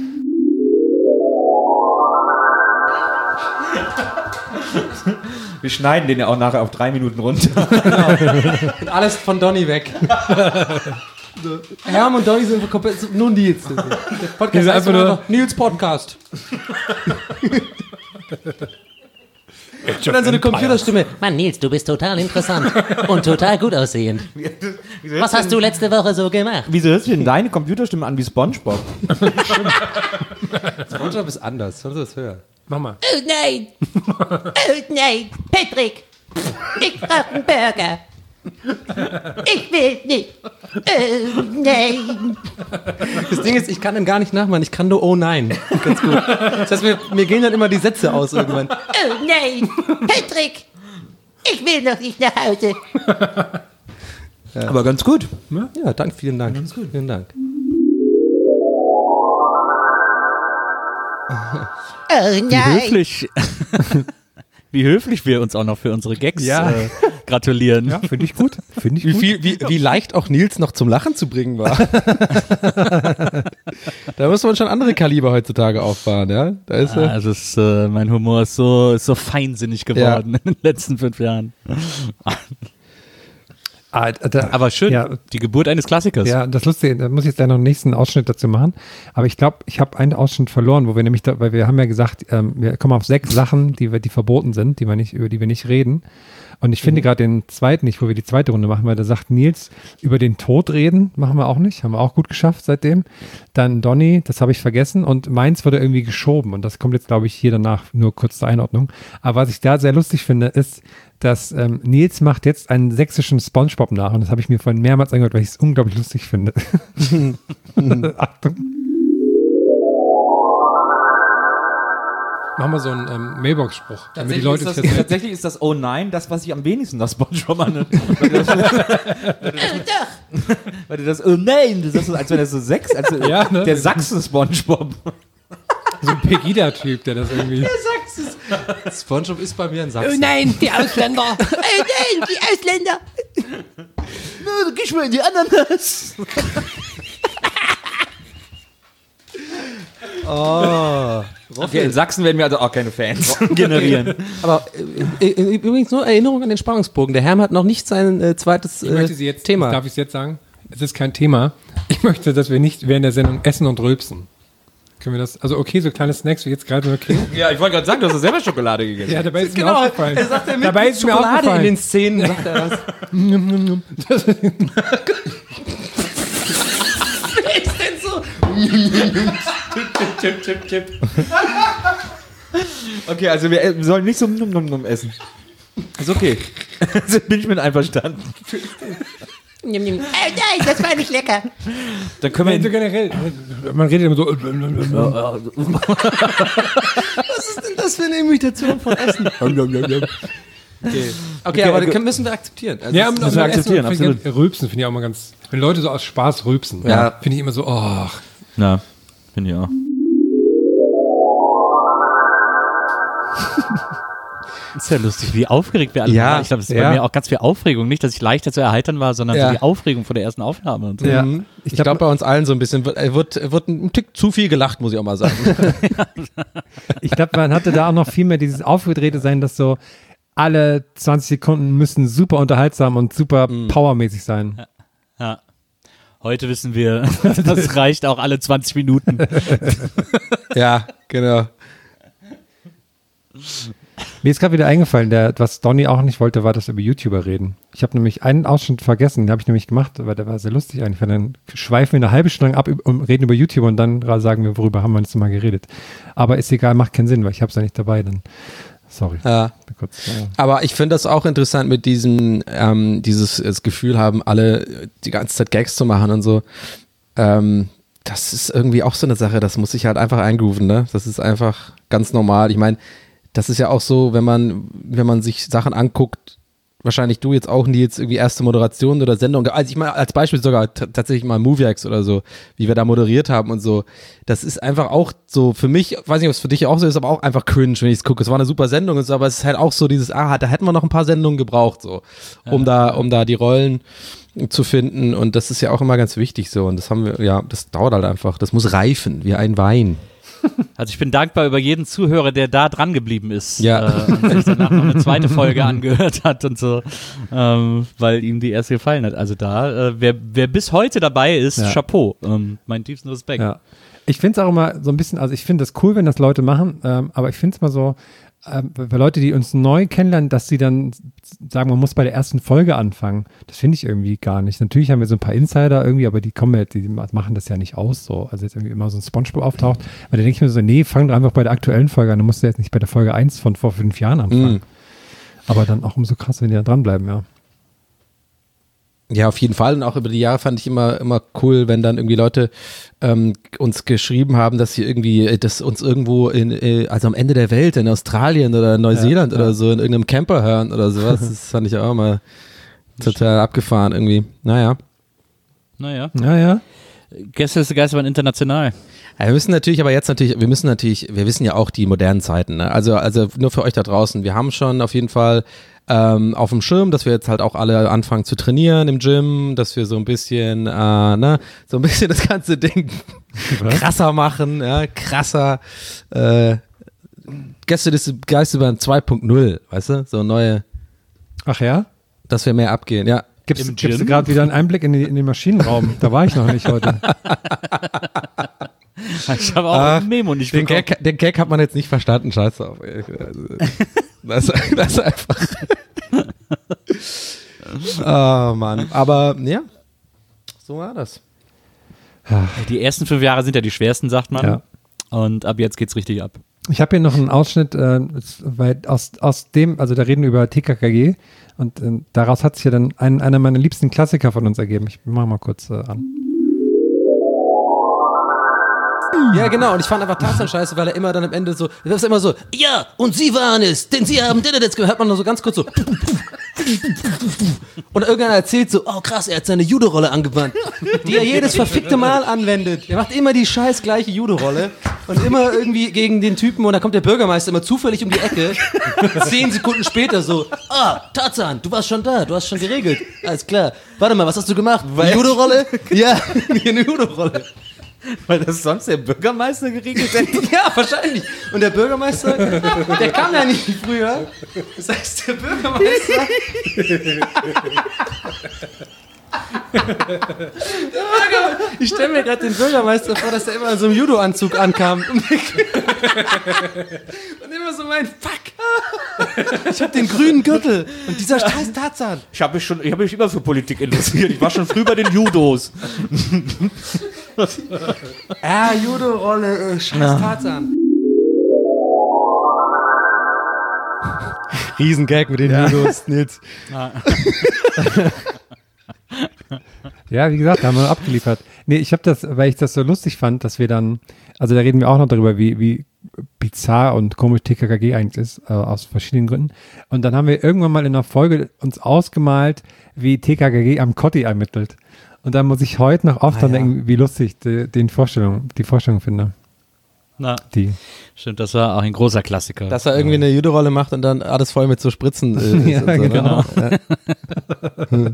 Wir schneiden den ja auch nachher auf drei Minuten runter. Und alles von Donny weg. So. Herm und Donny sind komplett, nur Nils. Der Podcast Die sind heißt einfach nur- einfach Nils Podcast. Und dann so eine Computerstimme. Mann, Nils, du bist total interessant und total gut aussehend. Was hast du letzte Woche so gemacht? Wieso hörst du denn deine Computerstimme an wie SpongeBob? SpongeBob ist anders, sollst du das hören? Mach mal. Oh nein! Oh nein! Patrick! Ich brauche einen Burger! Ich will nicht! Oh nein! Das Ding ist, ich kann den gar nicht nachmachen, ich kann nur oh nein. Ganz gut. Das heißt, mir, mir gehen dann immer die Sätze aus irgendwann. Oh nein! Patrick! Ich will noch nicht nach Hause! Aber ganz gut. Ja, danke, vielen Dank. Ganz gut. Vielen Dank. Oh wie nein! höflich. Wie höflich wir uns auch noch für unsere Gags Ja. äh, gratulieren. Ja, finde ich gut. Finde ich Wie, gut. viel, wie, wie leicht auch Nils noch zum Lachen zu bringen war. Da muss man schon andere Kaliber heutzutage auffahren, ja? Da ist Ah, er. also es, äh, mein Humor ist so, ist so feinsinnig geworden in den letzten fünf Jahren. Ah, da, Aber schön, Ja. die Geburt eines Klassikers. Ja, das Lustige, da muss ich jetzt gleich noch einen nächsten Ausschnitt dazu machen. Aber ich glaube, ich habe einen Ausschnitt verloren, wo wir nämlich, da, weil wir haben ja gesagt, ähm, wir kommen auf sechs Sachen, die wir, die verboten sind, die wir nicht, über die wir nicht reden. Und ich finde gerade den zweiten nicht, wo wir die zweite Runde machen, weil da sagt Nils, über den Tod reden, machen wir auch nicht, haben wir auch gut geschafft seitdem. Dann Donny, das habe ich vergessen und meins wurde irgendwie geschoben und das kommt jetzt, glaube ich, hier danach, nur kurz zur Einordnung. Aber was ich da sehr lustig finde, ist, dass ähm, Nils macht jetzt einen sächsischen Spongebob nach und das habe ich mir vorhin mehrmals angehört, weil ich es unglaublich lustig finde. Achtung. Machen wir so einen ähm, Mailbox-Spruch, damit die Leute ist das, sich das tatsächlich ist das Oh nein das, was ich am wenigsten nach SpongeBob an. Weil du das Oh nein, das ist so, als wenn das so sechs, als Ja, ne? der Sachsen-SpongeBob. so ein Pegida-Typ, der das irgendwie. SpongeBob ist bei mir in Sachsen. Nein, die Ausländer. Oh nein, die Ausländer. Na, geh mal in die Ananas. Oh. Okay, in Sachsen werden wir also auch keine Fans generieren. Aber äh, äh, übrigens nur Erinnerung an den Spannungsbogen. Der Herm hat noch nicht sein äh, zweites Ich möchte äh, sie jetzt, Thema. Darf ich es jetzt sagen? Es ist kein Thema. Ich möchte, dass wir nicht während der Sendung essen und rülpsen. Können wir das? Also okay, so kleine Snacks wie jetzt gerade okay. Ja, ich wollte gerade sagen, du hast ja selber Schokolade gegessen. Ja, dabei ist mir Genau, aufgefallen. er sagt ja mit dabei ist mir Schokolade aufgefallen. in den Szenen, sagt er das. Chip, chip, chip. Okay, also wir, wir sollen nicht so Num Num Num essen. Ist okay. Also bin ich mit einverstanden. Nimm, nimm. Oh nein, das war nicht lecker. Dann können wir Also in, generell, man redet immer so. Was ist denn das für eine Imitation von Essen? Okay, okay, aber das können, müssen wir akzeptieren. Also Ja, es- müssen wir akzeptieren, absolut. Rülpsen finde ich auch mal ganz. Wenn Leute so aus Spaß rülpsen, Ja. finde ich immer so, oh. ja, finde ich auch. Ist ja lustig, wie aufgeregt wir alle Ja, waren. Ich glaube, es ist ja. bei mir auch ganz viel Aufregung. Nicht, dass ich leichter zu erheitern war, sondern Ja. so die Aufregung vor der ersten Aufnahme. Und so. Ja. Mhm. Ich Ich glaube, glaub, bei uns allen so ein bisschen, wird, äh, wird, wird ein Tick zu viel gelacht, muss ich auch mal sagen. Ich glaube, man hatte da auch noch viel mehr dieses aufgedrehte Sein, dass so alle zwanzig Sekunden müssen super unterhaltsam und super powermäßig sein. Ja. Heute wissen wir, das reicht auch alle zwanzig Minuten. Ja, genau. Mir ist gerade wieder eingefallen, der, was Donny auch nicht wollte, war, dass wir über YouTuber reden. Ich habe nämlich einen Ausschnitt vergessen, den habe ich nämlich gemacht, weil der war sehr lustig eigentlich, weil dann schweifen wir eine halbe Stunde ab und reden über YouTuber und dann sagen wir, worüber haben wir jetzt mal geredet. Aber ist egal, macht keinen Sinn, weil ich habe es ja nicht dabei, dann sorry. Ja. Kurz, ja. Aber ich finde das auch interessant mit diesem, ähm, dieses das Gefühl haben, alle die ganze Zeit Gags zu machen und so. Ähm, das ist irgendwie auch so eine Sache, das muss ich halt einfach eingrooven, ne? Das ist einfach ganz normal. Ich meine, das ist ja auch so, wenn man, wenn man sich Sachen anguckt, wahrscheinlich du jetzt auch, nie jetzt irgendwie erste Moderation oder Sendung, also ich meine, als Beispiel sogar t- tatsächlich mal Moviax oder so, wie wir da moderiert haben und so, das ist einfach auch so, für mich, weiß nicht, ob es für dich auch so ist, aber auch einfach cringe, wenn ich es gucke. Es war eine super Sendung und so, aber es ist halt auch so dieses, ah, da hätten wir noch ein paar Sendungen gebraucht, so, um da, um da die Rollen zu finden und das ist ja auch immer ganz wichtig so und das haben wir, ja, das dauert halt einfach, das muss reifen, wie ein Wein. Also ich bin dankbar über jeden Zuhörer, der da dran geblieben ist Ja. äh, und sich danach noch eine zweite Folge angehört hat und so, ähm, weil ihm die erste gefallen hat. Also da, äh, wer, wer bis heute dabei ist, Ja. Chapeau, ähm, meinen tiefsten Respekt. Ja. Ich finde es auch immer so ein bisschen, also ich finde das cool, wenn das Leute machen, ähm, aber ich finde es mal so, ähm, bei Leute, die uns neu kennenlernen, dass sie dann sagen, man muss bei der ersten Folge anfangen. Das finde ich irgendwie gar nicht. Natürlich haben wir so ein paar Insider irgendwie, aber die kommen ja, die machen das ja nicht aus so. Also jetzt irgendwie immer so ein SpongeBob auftaucht. Aber dann denke ich mir so, nee, fang doch einfach bei der aktuellen Folge an. Du musst ja jetzt nicht bei der Folge eins von vor fünf Jahren anfangen. Mhm. Aber dann auch umso krasser, wenn die da dranbleiben, ja. Ja, auf jeden Fall. Und auch über die Jahre fand ich immer, immer cool, wenn dann irgendwie Leute ähm, uns geschrieben haben, dass sie irgendwie, äh, dass uns irgendwo in, äh, also am Ende der Welt in Australien oder Neuseeland Ja, oder ja. so in irgendeinem Camper hören oder sowas. Das fand ich auch immer total abgefahren irgendwie. Naja. Naja, Ja, ja. Gäste ist Geisterbahn international. Ja, wir müssen natürlich, aber jetzt natürlich, wir müssen natürlich, wir wissen ja auch die modernen Zeiten, ne? Also, also nur für euch da draußen, wir haben schon auf jeden Fall ähm, auf dem Schirm, dass wir jetzt halt auch alle anfangen zu trainieren im Gym, dass wir so ein bisschen, äh, ne, so ein bisschen das ganze Ding krasser machen, ja, krasser, äh, Gästeliste Geisterbahn zwei Punkt null, weißt du, so neue, Ach ja? dass wir mehr abgehen, ja. Gibst, Im gibst du Gym? gerade wieder einen Einblick in, die, in den Maschinenraum? Da war ich noch nicht heute. Ich habe auch Ach, ein Memo nicht Den bekommen. Gag, den Gag hat man jetzt nicht verstanden, scheiße auf. ey. Also, das, das ist einfach. Oh Mann, aber ja, so war das. Die ersten fünf Jahre sind ja die schwersten, sagt man. Ja. Und ab jetzt geht's richtig ab. Ich habe hier noch einen Ausschnitt, äh, weil aus, aus dem, also da reden wir über T K K G und äh, daraus hat sich ja dann ein, einer meiner liebsten Klassiker von uns ergeben. Ich mache mal kurz äh, an. Ja, genau. Und ich fand einfach Tarzan scheiße, weil er immer dann am Ende so, das ist immer so, ja, und sie waren es, denn sie haben das gehört. Hört man nur so ganz kurz so. Und irgendeiner erzählt so, oh krass, er hat seine Judo-Rolle angewandt, die er jedes verfickte Mal anwendet. Er macht immer die scheiß gleiche Judo-Rolle und immer irgendwie gegen den Typen und dann kommt der Bürgermeister immer zufällig um die Ecke. Zehn Sekunden später so, ah, Tarzan, du warst schon da, du hast schon geregelt. Alles klar. Warte mal, was hast du gemacht? Eine Judo-Rolle? Ja, eine Judo-Rolle. Weil das sonst der Bürgermeister geregelt hätte. Ja, wahrscheinlich. Und der Bürgermeister, der kam ja nicht früher. Das heißt, der Bürgermeister. Ich stelle mir gerade den Bürgermeister vor, dass er immer in so einem Judo-Anzug ankam. Und immer so mein Fuck. Ich hab den grünen Gürtel. Und dieser scheiß Tarzan. Ich habe mich schon, ich habe mich immer für Politik interessiert. Ich war schon früh bei den Judos. Ja, Judo-Rolle, äh, scheiß Tarzan. Riesengag mit den Judos, Nils. Ja, wie gesagt, da haben wir abgeliefert. Nee, ich habe das, weil ich das so lustig fand, dass wir dann, also da reden wir auch noch darüber, wie, wie bizarr und komisch T K K G eigentlich ist, äh, aus verschiedenen Gründen. Und dann haben wir irgendwann mal in einer Folge uns ausgemalt, wie T K K G am Kotti ermittelt. Und da muss ich heute noch oft Ah, dran ja. denken, wie lustig die, den Vorstellung, die Vorstellung finde. Na, Die. stimmt, das war auch ein großer Klassiker. Dass er irgendwie eine Judo-Rolle macht und dann alles voll mit so Spritzen äh, ist. Ja, und so, genau. Ne? Ja.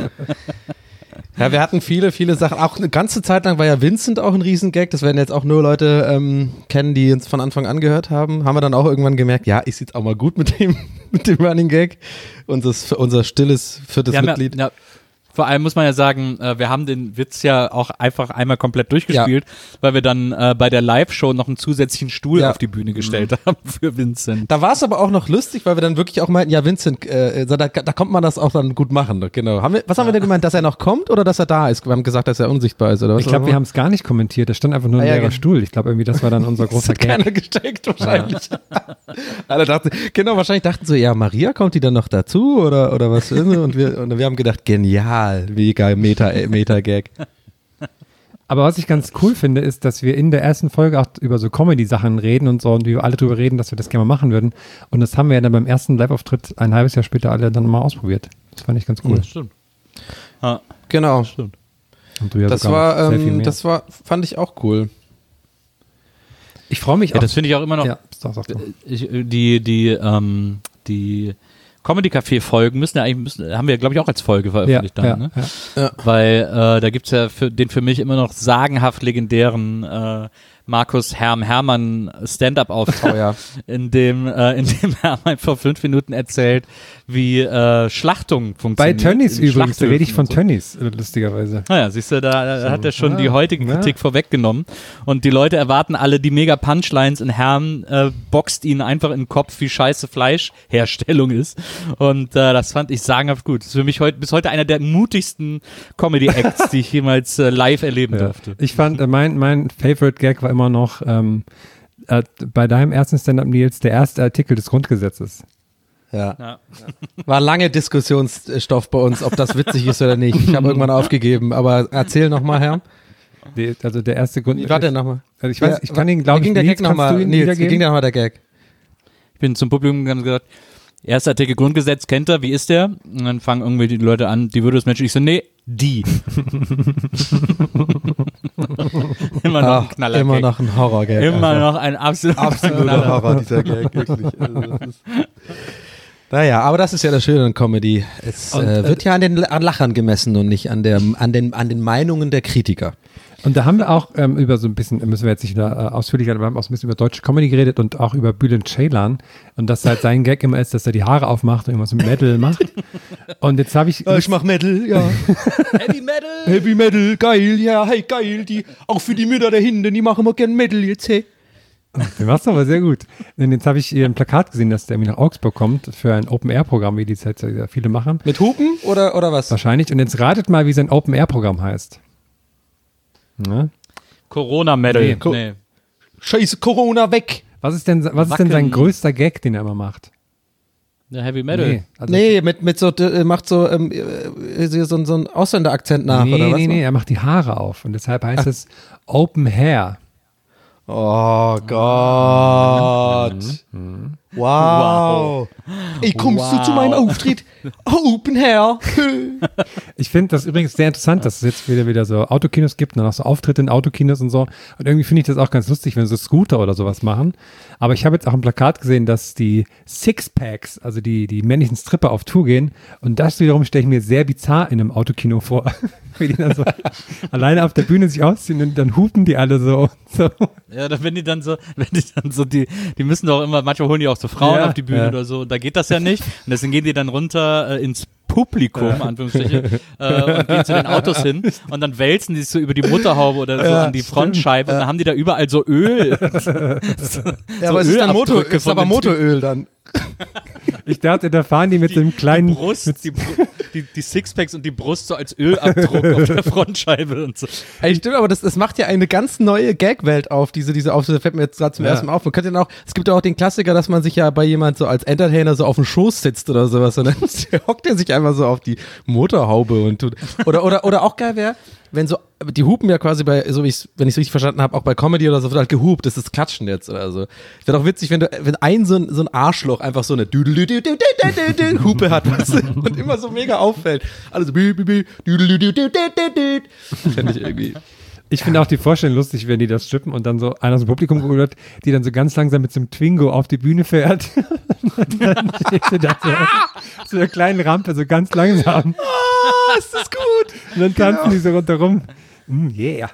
Ja, wir hatten viele, viele Sachen. Auch eine ganze Zeit lang war ja Vincent auch ein Riesengag. Das werden jetzt auch nur Leute ähm, kennen, die uns von Anfang an gehört haben. Haben wir dann auch irgendwann gemerkt, ja, ist jetzt auch mal gut mit dem, mit dem Running Gag. Unser, unser stilles viertes Wir haben Mitglied. Ja, ja, vor allem muss man ja sagen, äh, wir haben den Witz ja auch einfach einmal komplett durchgespielt, weil wir dann äh, bei der Live-Show noch einen zusätzlichen Stuhl Ja. auf die Bühne gestellt haben für Vincent. Da war es aber auch noch lustig, weil wir dann wirklich auch meinten, ja, Vincent, äh, da, da kommt man das auch dann gut machen. Genau. Haben wir, was haben wir denn gemeint, dass er noch kommt oder dass er da ist? Wir haben gesagt, dass er unsichtbar ist, oder was? Ich glaube, wir haben es gar nicht kommentiert. Da stand einfach nur ein Ah, ja, leerer genau. Stuhl. Ich glaube, irgendwie, das war dann unser Das großer hat keiner Gag. gesteckt, wahrscheinlich. Alle dachten, genau, wahrscheinlich dachten so, ja, Maria, kommt die dann noch dazu oder, oder was? Und wir, und wir haben gedacht, genial, mega, Meta, äh, Meta-Gag. Aber was ich ganz cool finde, ist, dass wir in der ersten Folge auch über so Comedy-Sachen reden und so und wir alle drüber reden, dass wir das gerne mal machen würden. Und das haben wir ja dann beim ersten Live-Auftritt ein halbes Jahr später alle dann mal ausprobiert. Das fand ich ganz cool. Stimmt. Ah, Genau. stimmt. Und du ja Das sogar war, sehr viel ähm, mehr. das war, fand ich auch cool. Ich freue mich Ja, auch. das finde ich auch immer noch. ja, sag, sag, sag. Ich, die, die, ähm, die Comedy-Café-Folgen müssen ja eigentlich, müssen, haben wir, glaube ich, auch als Folge veröffentlicht ja, dann, ja, ne? ja. Weil äh, da gibt es ja für, den für mich immer noch sagenhaft legendären äh, Markus Herm Hermann Stand-Up-Auftritt, Oh ja. in dem, äh, in dem Hermann vor fünf Minuten erzählt, wie äh, Schlachtung Bei funktioniert. Tönnies in übrigens, da rede ich Schlachthöfen von und so. Tönnies, äh, lustigerweise. Naja, siehst du, da, da hat er schon ja, die heutige ja. Kritik vorweggenommen. Und die Leute erwarten alle die mega Punchlines und Herrn äh, boxt ihnen einfach in den Kopf, wie scheiße Fleischherstellung ist. Und äh, das fand ich sagenhaft gut. Das ist für mich heut, bis heute einer der mutigsten Comedy-Acts, die ich jemals äh, live erleben Ja. durfte. Ich fand, äh, mein, mein Favorite Gag war immer noch ähm, äh, bei deinem ersten Stand-Up, Nils, der erste Artikel des Grundgesetzes. Ja. Ja. War lange Diskussionsstoff bei uns, ob das witzig ist oder nicht. Ich habe irgendwann aufgegeben, aber erzähl nochmal, Herr. Die, also der erste Grund. Wie war der nochmal? Also ich weiß, Ja, ich kann ihn, glaube wie ich, ging der Nils, Gag kannst nochmal? du ihn Nils, wie wiedergeben? ging der nochmal der Gag? Ich bin zum Publikum gegangen und gesagt, erster Artikel Grundgesetz kennt er, wie ist der? Und dann fangen irgendwie die Leute an, die würde es Menschen. Ich so, nee, die. Immer noch ein Ach, Knaller. immer noch ein Horror-Gag. Immer einfach. noch ein absoluter, Absoluter Knaller. Horror, dieser Gag, wirklich. Also das ist naja, aber das ist ja das Schöne an Comedy. Es Und, äh, äh, wird ja an den an Lachern gemessen und nicht an, der, an, den, an den Meinungen der Kritiker. Und da haben wir auch ähm, über so ein bisschen, müssen wir jetzt nicht wieder äh, ausführlicher, aber wir haben auch so ein bisschen über deutsche Comedy geredet und auch über Bülent Ceylan. Und dass halt sein Gag immer ist, dass er die Haare aufmacht und irgendwas mit Metal macht. Und jetzt habe ich... mach Metal, ja. Heavy Metal! Heavy Metal, geil, ja, hey, geil. Die, auch für die Mütter da hinten, die machen immer gern Metal jetzt, hey. Den machst du aber sehr gut. Und jetzt habe ich hier ein Plakat gesehen, dass der irgendwie nach Augsburg kommt für ein Open-Air-Programm, wie die es jetzt ja viele machen. Mit Hupen oder, oder was? Wahrscheinlich. Und jetzt ratet mal, wie sein Open-Air-Programm heißt. Ne? Corona Metal. Nee. Nee. Scheiße, Corona weg. Was ist denn, was ist denn sein Wacken. größter Gag, den er immer macht? Der Heavy Metal. also Nee, mit, mit so, äh, macht so, ähm, äh, so, so, so einen Ausländerakzent nach, nee, oder was? nee, nee, er macht die Haare auf. Und deshalb heißt es Open Hair. Oh Gott. Wow. Ey, kommst du zu meinem Auftritt? Open Hair. Ich finde das übrigens sehr interessant, dass es jetzt wieder wieder so Autokinos gibt und dann auch so Auftritte in Autokinos und so. Und irgendwie finde ich das auch ganz lustig, wenn so Scooter oder sowas machen. Aber ich habe jetzt auch ein Plakat gesehen, dass die Sixpacks, also die, die männlichen Stripper auf Tour gehen. Und das wiederum stelle ich mir sehr bizarr in einem Autokino vor. Wie die dann so alleine auf der Bühne sich ausziehen und dann hupen die alle so. so. Ja, dann, wenn die dann so, wenn die dann so, die, die müssen doch immer, manchmal holen die auch so Frauen Ja, auf die Bühne ja. oder so, da geht das ja nicht. Und deswegen gehen die dann runter äh, ins Publikum, Anführungsstriche, äh, und gehen zu den Autos hin und dann wälzen die sich so über die Motorhaube oder so Ja, an die Frontscheibe und dann haben die da überall so Öl. so, Ja, aber es ist dann Motor, Ölabdrücke ist von aber den Motoröl dann. Ich dachte, da fahren die mit so einem kleinen. Die Brust, die, Br- die, die Sixpacks und die Brust so als Ölabdruck auf der Frontscheibe und so. Ey, stimmt, aber das, das macht ja eine ganz neue Gag-Welt auf, diese, diese auf, das fällt mir jetzt gerade zum Ja. ersten Mal auf. Man könnte ja auch, es gibt ja auch den Klassiker, dass man sich ja bei jemand so als Entertainer so auf dem Schoß sitzt oder sowas und dann hockt er sich einfach so auf die Motorhaube und tut, oder, oder, oder auch geil wäre, wenn so, die hupen ja quasi bei, so wie ich wenn ich es richtig verstanden habe, auch bei Comedy oder so, wird halt gehupt, das ist Klatschen jetzt oder so. Wäre doch witzig, wenn du, wenn ein so ein, so ein Arschloch einfach so eine Düdelüdüdüdüdüdüdüdü Hupe hat, weißt du, und immer so mega auffällt. Alles so Düdelüdüdüdüdüdüdü. Fände ich irgendwie. Ich finde auch die Vorstellung lustig, wenn die das strippen und dann so einer aus dem Publikum geholt wird, die dann so ganz langsam mit so einem Twingo auf die Bühne fährt. Und dann steht sie da so, so einer kleinen Rampe, so ganz langsam. Oh, ist das gut. Und dann tanzen die so rundherum. Mm, yeah.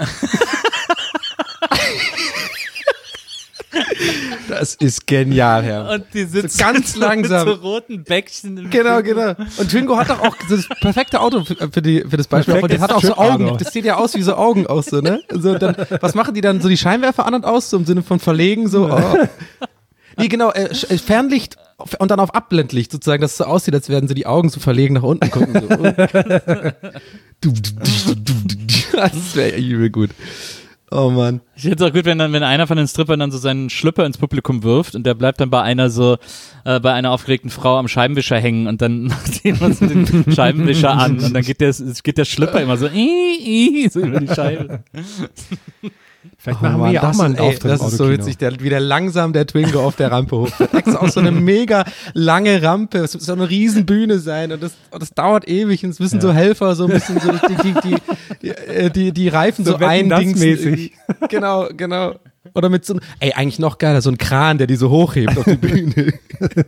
Das ist genial, Herr. Und die sitzen ganz so langsam. mit so roten Bäckchen. Im Genau, genau. Und Twingo hat doch auch so das perfekte Auto für, für, die, für das Beispiel. Und der hat auch so Strip-Auto. Augen. Das sieht ja aus wie so Augen aus, so, ne? So, dann, was machen die dann? So die Scheinwerfer an und aus, so im Sinne von verlegen, so. Oh. Nee, genau, äh, Sch- äh, Fernlicht und dann auf Abblendlicht sozusagen, dass es so aussieht, als werden so die Augen so verlegen nach unten gucken. So. Das wäre ja übel gut. Oh Mann. Ich finde es auch gut, wenn dann, wenn einer von den Strippern dann so seinen Schlüpper ins Publikum wirft und der bleibt dann bei einer so, äh, bei einer aufgeregten Frau am Scheibenwischer hängen und dann macht jemand so den Scheibenwischer an und dann geht der, geht der Schlüpper immer so, ii, ii, so über die Scheibe. Vielleicht Oh machen Mann, wir ja auch das, mal einen ey, Auftritt das im ist so Autokino. witzig, der, wie der langsam der Twingo auf der Rampe hochfährt. Extra auch so eine mega lange Rampe. Es soll eine riesen Bühne sein und das, und das dauert ewig und es müssen so Helfer so ein bisschen so die, die, die, die, äh, die, die Reifen so, So Wetten, ein das Dings. mäßig. Genau, genau. Oder mit so einem, ey, eigentlich noch geiler, so ein Kran, der die so hochhebt auf die Bühne.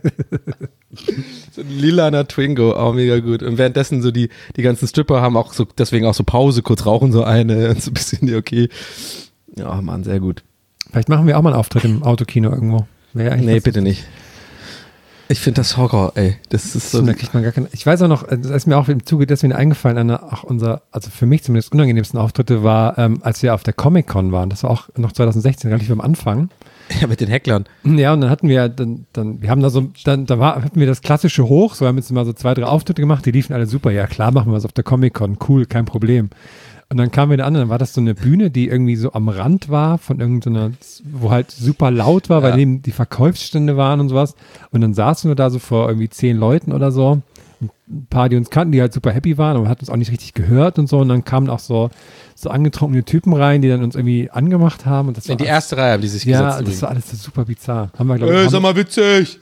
So ein lilaner Twingo, auch mega gut. Und währenddessen so die, die ganzen Stripper haben auch so, deswegen auch so Pause, kurz rauchen so eine und so ein bisschen, okay. Ja, Mann, sehr gut. Vielleicht machen wir auch mal einen Auftritt im Autokino irgendwo. Wäre eigentlich Nee, was- bitte nicht. Ich finde das Horror, ey. Das ist so. Da kriegt man gar keine. Ich weiß auch noch, das ist mir auch im Zuge deswegen eingefallen, einer, auch unser, also für mich zumindest unangenehmsten Auftritte war, ähm, als wir auf der Comic-Con waren. Das war auch noch zwanzig sechzehn, relativ am Anfang. Ja, mit den Hecklern. Ja, und dann hatten wir, dann, dann, wir haben da so, dann, da war, hatten wir das klassische Hoch, so haben jetzt mal so zwei, drei Auftritte gemacht, die liefen alle super. Ja, klar, machen wir was auf der Comic-Con, cool, kein Problem. Und dann kamen wir da an, dann war das so eine Bühne, die irgendwie so am Rand war von irgendeiner, wo halt super laut war, weil Ja. neben die Verkaufsstände waren und sowas. Und dann saßen wir da so vor irgendwie zehn Leuten oder so. Ein paar, die uns kannten, die halt super happy waren, aber man hat uns auch nicht richtig gehört und so. Und dann kamen auch so, so angetrunkene Typen rein, die dann uns irgendwie angemacht haben. Und das war In die alles- erste Reihe haben die sich Ja, gesetzt. das war alles so super bizarr. Haben wir, glaub ich, Ey, haben- sag mal witzig.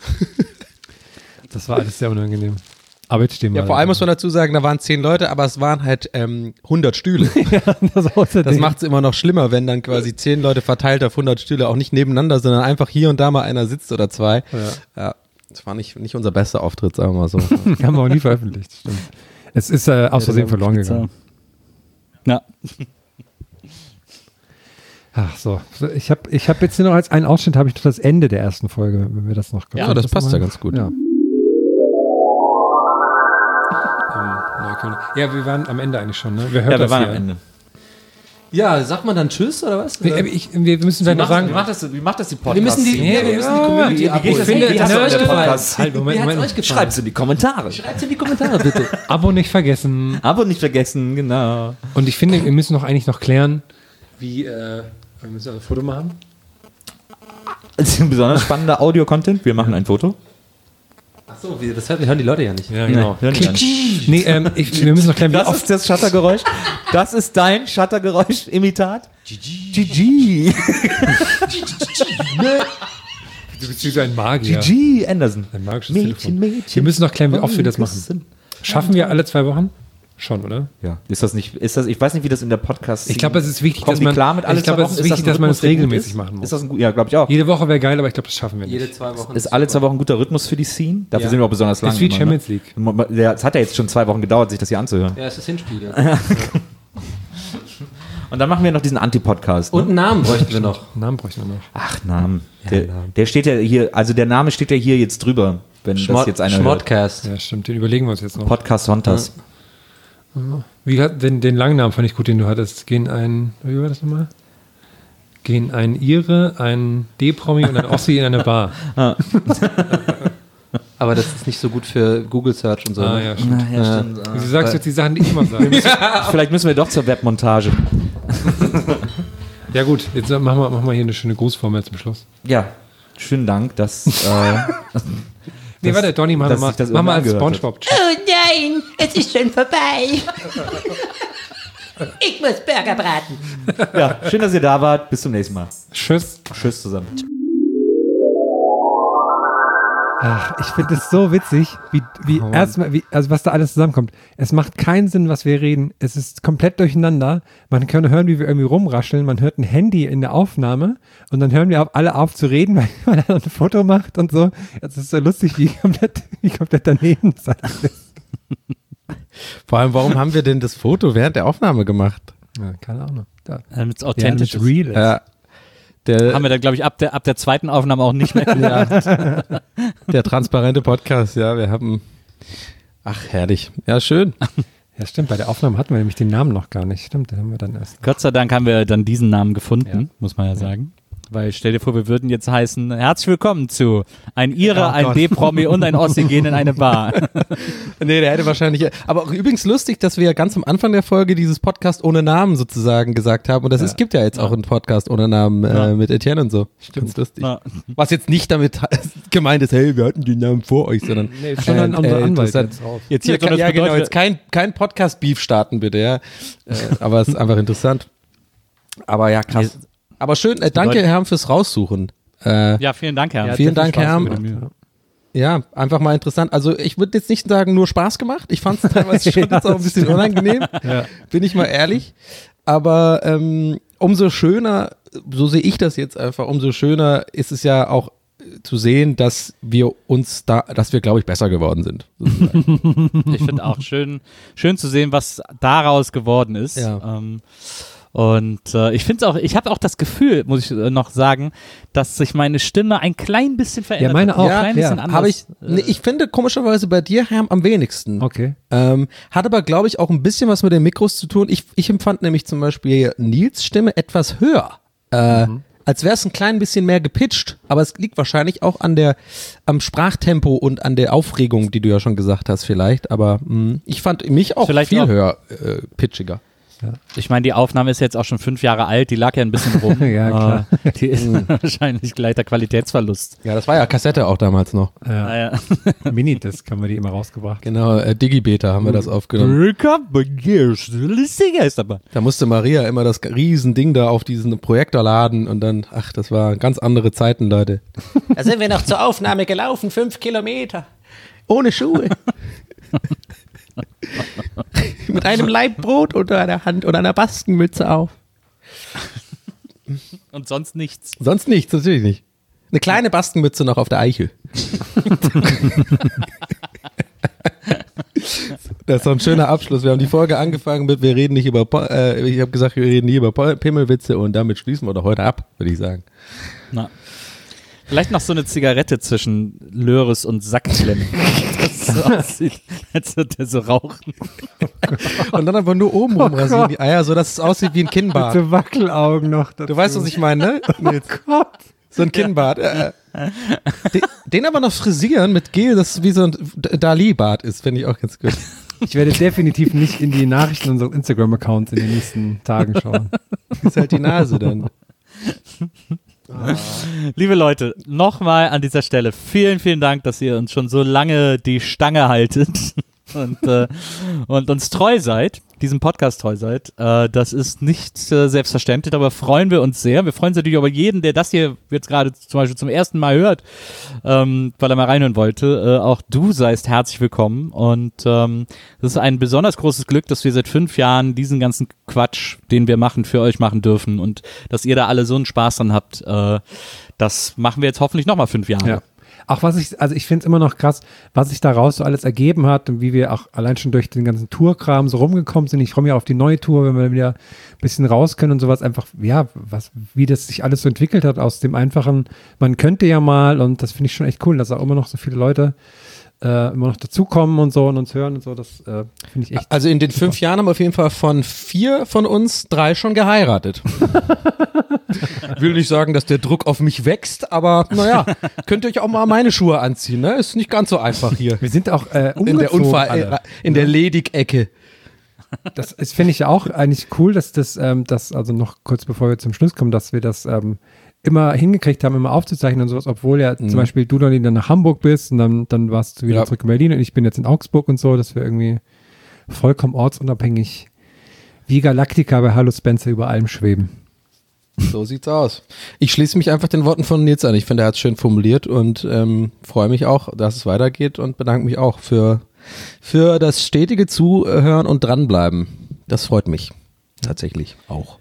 das war alles sehr unangenehm. Aber jetzt stehen wir. Ja, vor allem muss man dazu sagen, da waren zehn Leute, aber es waren halt ähm, hundert Stühle. das, Das macht es immer noch schlimmer, wenn dann quasi zehn Leute verteilt auf hundert Stühle, auch nicht nebeneinander, sondern einfach hier und da mal einer sitzt oder zwei. Ja. Ja, das war nicht, nicht unser bester Auftritt, sagen wir mal so. haben wir auch nie veröffentlicht. Stimmt. Es ist äh, aus Versehen verloren gegangen. Ja. Ach so. So, Ich habe ich hab jetzt hier noch als einen Ausschnitt, habe ich noch das Ende der ersten Folge, wenn wir das noch Ja, das passt ja ganz gut. Ja. Ähm, Neukölln. Ja, wir waren am Ende eigentlich schon, ne? Wer hört Ja, wir das waren hier? am Ende. Ja, sagt man dann Tschüss oder was? Wir, ich, wir müssen vielleicht noch sagen, das, wie macht das die Podcast? Wir müssen die, Ja, wir müssen ja, die Community wie- wie abholen. geht das? Wie Hat hat's euch euch gefallen? Podcast? Halt, Moment, Wie hat's Moment. euch gefallen? Schreib's in die Kommentare. Schreibt's in die Kommentare, bitte. Abo nicht vergessen. Aber nicht vergessen, genau. Und ich finde, wir müssen noch eigentlich noch klären, wie, äh, wir müssen ein Foto machen. Das ist ein besonders spannender Audio-Content. Wir machen ein Foto. Ah, Achso, das hören die Leute ja nicht. Ja, genau. Hören die an. Nee, ähm, ich, wir müssen noch klären, wie Das oft. ist das Shuttergeräusch. Das ist dein Shuttergeräusch-Imitat. G G. Du bist wie so ein Magier. G G Anderson. Ein magisches Mädchen, Telefon. Mädchen. Wir müssen noch klären, wie oft wir das machen. Küssen. Schaffen wir alle zwei Wochen? Schon, oder? Ja. Ist das nicht, ist das, ich weiß nicht, wie das in der Podcast Ich glaube, es ist wichtig, Kommen dass die man. klar mit alle ich glaube, zwei es ist Wochen? wichtig, das ein dass man Rhythmus, es der gut regelmäßig ist? machen muss. Ist das ein gut, ja, glaube ich auch. Jede Woche wäre geil, aber ich glaube, das schaffen wir nicht. Jede zwei Wochen. Ist alle zwei Wochen ein guter Rhythmus für die Scene? Dafür Ja. sind wir auch besonders lang. ist wie immer, Champions League. Ne? Ja, es hat ja jetzt schon zwei Wochen gedauert, sich das hier anzuhören. Ja, es ist Hinspiel. Ja. Und dann machen wir noch diesen Anti-Podcast. Ne? Und einen Namen bräuchten wir noch. Namen bräuchten wir noch. Ach, Namen. Der, der steht ja hier, also der Name steht ja hier jetzt drüber, wenn das jetzt einer hört. Schmottcast. Ja, stimmt. Den überlegen wir uns jetzt noch. Podcast Hontas. Wie hat den, den langen Namen fand ich gut, den du hattest. Gehen ein, wie war das nochmal? Gehen ein Ire, ein D-Promi und ein Ossi in eine Bar. Aber das ist nicht so gut für Google Search und so. Ah, ne? ja, stimmt. Ja, stimmt. Wieso sagst du jetzt die Sachen, die ich immer sage? Vielleicht müssen wir doch zur Webmontage. Ja gut, jetzt machen wir, machen wir hier eine schöne Grußformel zum Schluss. Ja, schönen Dank, dass... Äh, Nee, warte, Donny, mach dass mal, sich das mach mal als irgendwann Spongebob. Oh nein, es ist schon vorbei. Ich muss Burger braten. ja, schön, dass ihr da wart. Bis zum nächsten Mal. Tschüss. Tschüss zusammen. Ach, ich finde es so witzig, wie, wie Oh, erstmal, wie, also was da alles zusammenkommt. Es macht keinen Sinn, was wir reden. Es ist komplett durcheinander. Man kann hören, wie wir irgendwie rumrascheln. Man hört ein Handy in der Aufnahme und dann hören wir auch alle auf zu reden, weil man dann ein Foto macht und so. Es ist so lustig, wie komplett, wie komplett daneben das alles ist. Vor allem, warum haben wir denn das Foto während der Aufnahme gemacht? Ja, keine Ahnung. Da. Damit es Ja, authentisch mit ist. real ist. Ja, der, Haben wir dann, glaube ich, ab der, ab der zweiten Aufnahme auch nicht mehr. ja, der transparente Podcast, ja, wir haben. Ach, herrlich. Ja, schön. Ja, stimmt. Bei der Aufnahme hatten wir nämlich den Namen noch gar nicht. Stimmt, den haben wir dann erst. Gott sei Dank haben wir dann diesen Namen gefunden, Ja. muss man ja sagen. Weil stell dir vor, wir würden jetzt heißen, herzlich willkommen zu ein Ire, Oh ein Gott. D-Promi und ein Ossi gehen in eine Bar. Nee, der hätte wahrscheinlich. Aber auch übrigens lustig, dass wir ja ganz am Anfang der Folge dieses Podcast ohne Namen sozusagen gesagt haben. Und das ist, gibt ja jetzt auch einen Podcast ohne Namen äh, Ja. mit Etienne und so. Stimmt. Lustig. Ja. Was jetzt nicht damit gemeint ist, hey, wir hatten den Namen vor euch, sondern. Nee, ist schon ein anderer Anwalt interessant. jetzt raus. Jetzt hier, Ja, so, kann, das ja genau, bedeutet- jetzt kein, kein Podcast-Beef starten, bitte, ja. Äh, aber es ist einfach interessant. Aber ja, krass. Aber schön, äh, danke, bedeutet- Herm, fürs Raussuchen. Äh, Ja, vielen Dank, Herr. Ja, vielen hat sehr Dank, viel Spaß Herm. gemacht, Ja, einfach mal interessant. Also ich würde jetzt nicht sagen, nur Spaß gemacht. Ich fand es teilweise schon jetzt auch ein bisschen unangenehm, Ja. bin ich mal ehrlich. Aber ähm, umso schöner, so sehe ich das jetzt einfach, umso schöner ist es ja auch äh, zu sehen, dass wir uns da, dass wir, glaube ich, besser geworden sind. sozusagen. Ich finde auch schön, schön zu sehen, was daraus geworden ist. Ja. Ähm, und äh, ich finde es auch, ich habe auch das Gefühl, muss ich äh, noch sagen, dass sich meine Stimme ein klein bisschen verändert Ja, meine hat. auch. Ein klein Ja, bisschen anders. Habe ich, nee, ich finde komischerweise bei dir, Herm, am wenigsten. Okay. Ähm, hat aber, glaube ich, auch ein bisschen was mit den Mikros zu tun. Ich, ich empfand nämlich zum Beispiel Nils Stimme etwas höher. Äh, Als wäre es ein klein bisschen mehr gepitcht. Aber es liegt wahrscheinlich auch an der, am Sprachtempo und an der Aufregung, die du ja schon gesagt hast vielleicht. Aber mh, ich fand mich auch Vielleicht viel auch- höher äh, pitchiger. Ich meine, die Aufnahme ist jetzt auch schon fünf Jahre alt, die lag ja ein bisschen rum. Ja, klar. Äh, die ist wahrscheinlich gleich der Qualitätsverlust. Ja, das war ja Kassette auch damals noch. Ja. Naja. Minidisc haben wir die immer rausgebracht. Genau, äh, Digibeta haben wir das aufgenommen. ist dabei. Da musste Maria immer das riesen Ding da auf diesen Projektor laden und dann, ach, das war ganz andere Zeiten, Leute. Da sind wir noch zur Aufnahme gelaufen, fünf Kilometer. Ohne Schuhe. Mit einem Laib Brot unter der Hand und einer Baskenmütze auf. Und sonst nichts. Sonst nichts, natürlich nicht. Eine kleine Baskenmütze noch auf der Eichel. Das ist so ein schöner Abschluss. Wir haben die Folge angefangen mit, wir reden nicht über, Po- äh, ich habe gesagt, wir reden nie über Po- Pimmelwitze und damit schließen wir doch heute ab, würde ich sagen. Na. Vielleicht noch so eine Zigarette zwischen Löris und Sackklemmen. Das so aussieht, als würde der so rauchen. Und dann aber nur oben rumrasieren die Eier, so dass es aussieht wie ein Kinnbart. So Wackelaugen noch. Dazu. Du weißt, was ich meine, ne? Nils? So ein Kinnbart. Äh, den, den aber noch frisieren mit Gel, das wie so ein D- Dali-Bart ist, finde ich auch ganz gut. Ich werde definitiv nicht in die Nachrichten unseres Instagram-Accounts in den nächsten Tagen schauen. Das ist halt die Nase dann. Oh Liebe Leute, nochmal an dieser Stelle vielen, vielen Dank, dass ihr uns schon so lange die Stange haltet und, äh, und uns treu seid, diesem Podcast treu seid. Äh, das ist nicht äh, selbstverständlich, aber freuen wir uns sehr. Wir freuen uns natürlich über jeden, der das hier jetzt gerade zum Beispiel zum ersten Mal hört, ähm, weil er mal reinhören wollte. Äh, auch du seist herzlich willkommen und ähm, das ist ein besonders großes Glück, dass wir seit fünf Jahren diesen ganzen Quatsch, den wir machen, für euch machen dürfen und dass ihr da alle so einen Spaß dran habt. Äh, das machen wir jetzt hoffentlich nochmal fünf Jahre. Ja. Auch was ich, also ich finde es immer noch krass, was sich daraus so alles ergeben hat und wie wir auch allein schon durch den ganzen Tourkram so rumgekommen sind. Ich freue mich auf die neue Tour, wenn wir wieder ein bisschen raus können und sowas. Einfach, ja, was, wie das sich alles so entwickelt hat aus dem einfachen, man könnte ja mal, und das finde ich schon echt cool, dass auch immer noch so viele Leute äh, immer noch dazukommen und so und uns hören und so. Das äh, finde ich echt. Also in den super. fünf Jahren haben wir auf jeden Fall von vier von uns drei schon geheiratet. Ich will nicht sagen, dass der Druck auf mich wächst, aber naja, könnt ihr euch auch mal meine Schuhe anziehen, ne? Ist nicht ganz so einfach hier. Wir sind auch äh, in der Unfall, alle. in der Ledigecke. Das ist, finde ich ja auch eigentlich cool, dass das, ähm, das, also noch kurz bevor wir zum Schluss kommen, dass wir das ähm, immer hingekriegt haben, immer aufzuzeichnen und sowas, obwohl ja mhm. zum Beispiel du dann nach Hamburg bist und dann, dann warst du wieder ja. zurück in Berlin und ich bin jetzt in Augsburg und so, dass wir irgendwie vollkommen ortsunabhängig wie Galactica bei Hallo Spencer über allem schweben. So sieht's aus. Ich schließe mich einfach den Worten von Nils an. Ich finde, er hat es schön formuliert und ähm, freue mich auch, dass es weitergeht und bedanke mich auch für, für das stetige Zuhören und dranbleiben. Das freut mich tatsächlich auch.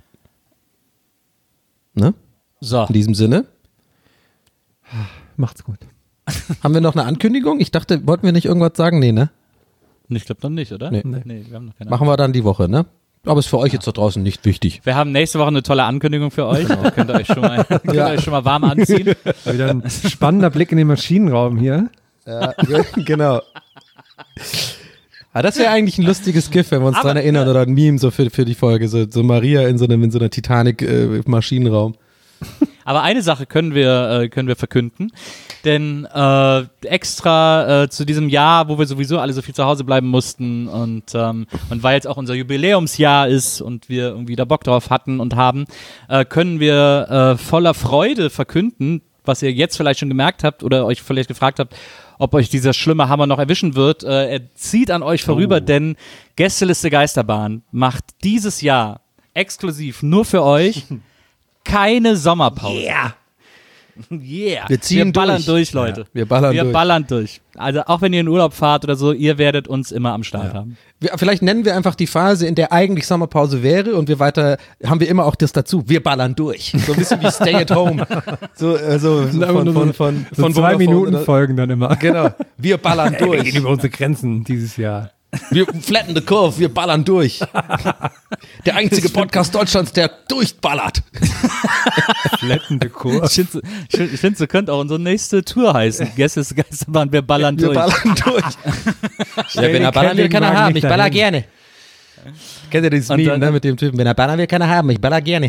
Ne? So. In diesem Sinne. Macht's gut. Haben wir noch eine Ankündigung? Ich dachte, wollten wir nicht irgendwas sagen? Nee, ne? Ich glaube noch nicht, oder? Nee. nee wir haben noch keine Machen wir dann die Woche, ne? Aber ist für euch jetzt da draußen nicht wichtig. Wir haben nächste Woche eine tolle Ankündigung für euch. Da könnt ihr euch schon mal, könnt ihr euch schon mal warm anziehen. Wieder ein spannender Blick in den Maschinenraum hier. Ja, genau. Ah, das wäre eigentlich ein lustiges GIF, wenn wir uns Aber, dran erinnern, oder ein Meme so für, für die Folge. So, so Maria in so einem in so einer Titanic-Maschinenraum. Aber eine Sache können wir, äh, können wir verkünden, denn äh, extra äh, zu diesem Jahr, wo wir sowieso alle so viel zu Hause bleiben mussten und, ähm, und weil jetzt auch unser Jubiläumsjahr ist und wir irgendwie da Bock drauf hatten und haben, äh, können wir äh, voller Freude verkünden, was ihr jetzt vielleicht schon gemerkt habt oder euch vielleicht gefragt habt, ob euch dieser schlimme Hammer noch erwischen wird. Äh, er zieht an euch vorüber, oh. denn Gästeliste Geisterbahn macht dieses Jahr exklusiv nur für euch keine Sommerpause. Yeah. Yeah. Wir ziehen wir ballern durch, durch Leute. Ja, wir ballern wir durch. ballern durch. Also auch wenn ihr in Urlaub fahrt oder so, ihr werdet uns immer am Start ja. haben. Wir, vielleicht nennen wir einfach die Phase, in der eigentlich Sommerpause wäre und wir weiter, haben wir immer auch das dazu, wir ballern durch. So ein bisschen wie Stay at Home. So, äh, so, so von, von, von, so von zwei Minuten oder, Folgen dann immer. Genau. Wir ballern durch. Wir gehen über unsere Grenzen dieses Jahr. Wir flatten the curve, wir ballern durch. Der einzige Podcast Deutschlands, der durchballert. Flatten the curve. Ich finde, ich find, ich find, so könnte auch unsere nächste Tour heißen. Gästes Geisterbahn, wir ballern wir durch. Wir ballern durch. Ja, wenn er ballern will, kann er haben. Ich baller gerne. Kennt ihr dieses Und Meme, dann, ne, mit dem Typen? Wenn er ballern will, kann er haben. Ich baller gerne.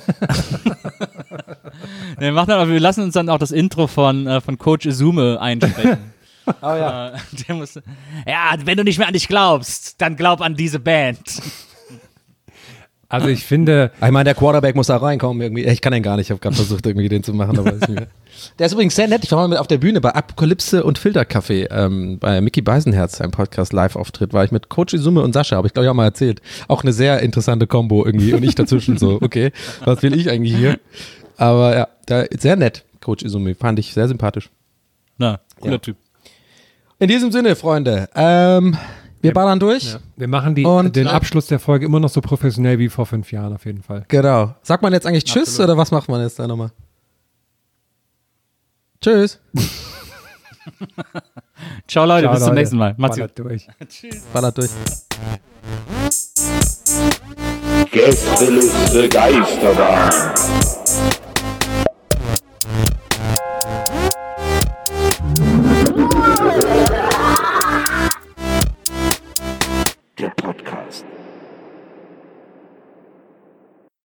Nee, wir, machen dann, wir lassen uns dann auch das Intro von, äh, von Coach Izume einsprechen. Oh ja. Äh, der muss, ja, wenn du nicht mehr an dich glaubst, dann glaub an diese Band. Also ich finde... Ich meine, der Quarterback muss da reinkommen irgendwie. Ich kann den gar nicht, ich habe gerade versucht, irgendwie den zu machen, aber ist nicht mehr. Der ist übrigens sehr nett. Ich war mal mit auf der Bühne bei Apokalypse und Filterkaffee, ähm, bei Mickey Beisenherz, seinem Podcast Live-Auftritt, war ich mit Coach Izume und Sascha, habe ich glaube ich auch mal erzählt. Auch eine sehr interessante Kombo irgendwie und ich dazwischen so, okay, was will ich eigentlich hier? Aber ja, der, sehr nett, Coach Izume, fand ich sehr sympathisch. Na, cooler Ja. Typ. In diesem Sinne, Freunde, ähm, wir ballern durch. Ja. Wir machen die, Und, den äh, Abschluss der Folge immer noch so professionell wie vor fünf Jahren auf jeden Fall. Genau. Sagt man jetzt eigentlich Tschüss Absolut. oder was macht man jetzt da nochmal? Tschüss. Ciao Leute, Ciao, bis zum Leute. nächsten Mal. Macht's gut. Ballert durch. Ballert durch. Gästeliste Geisterbahn.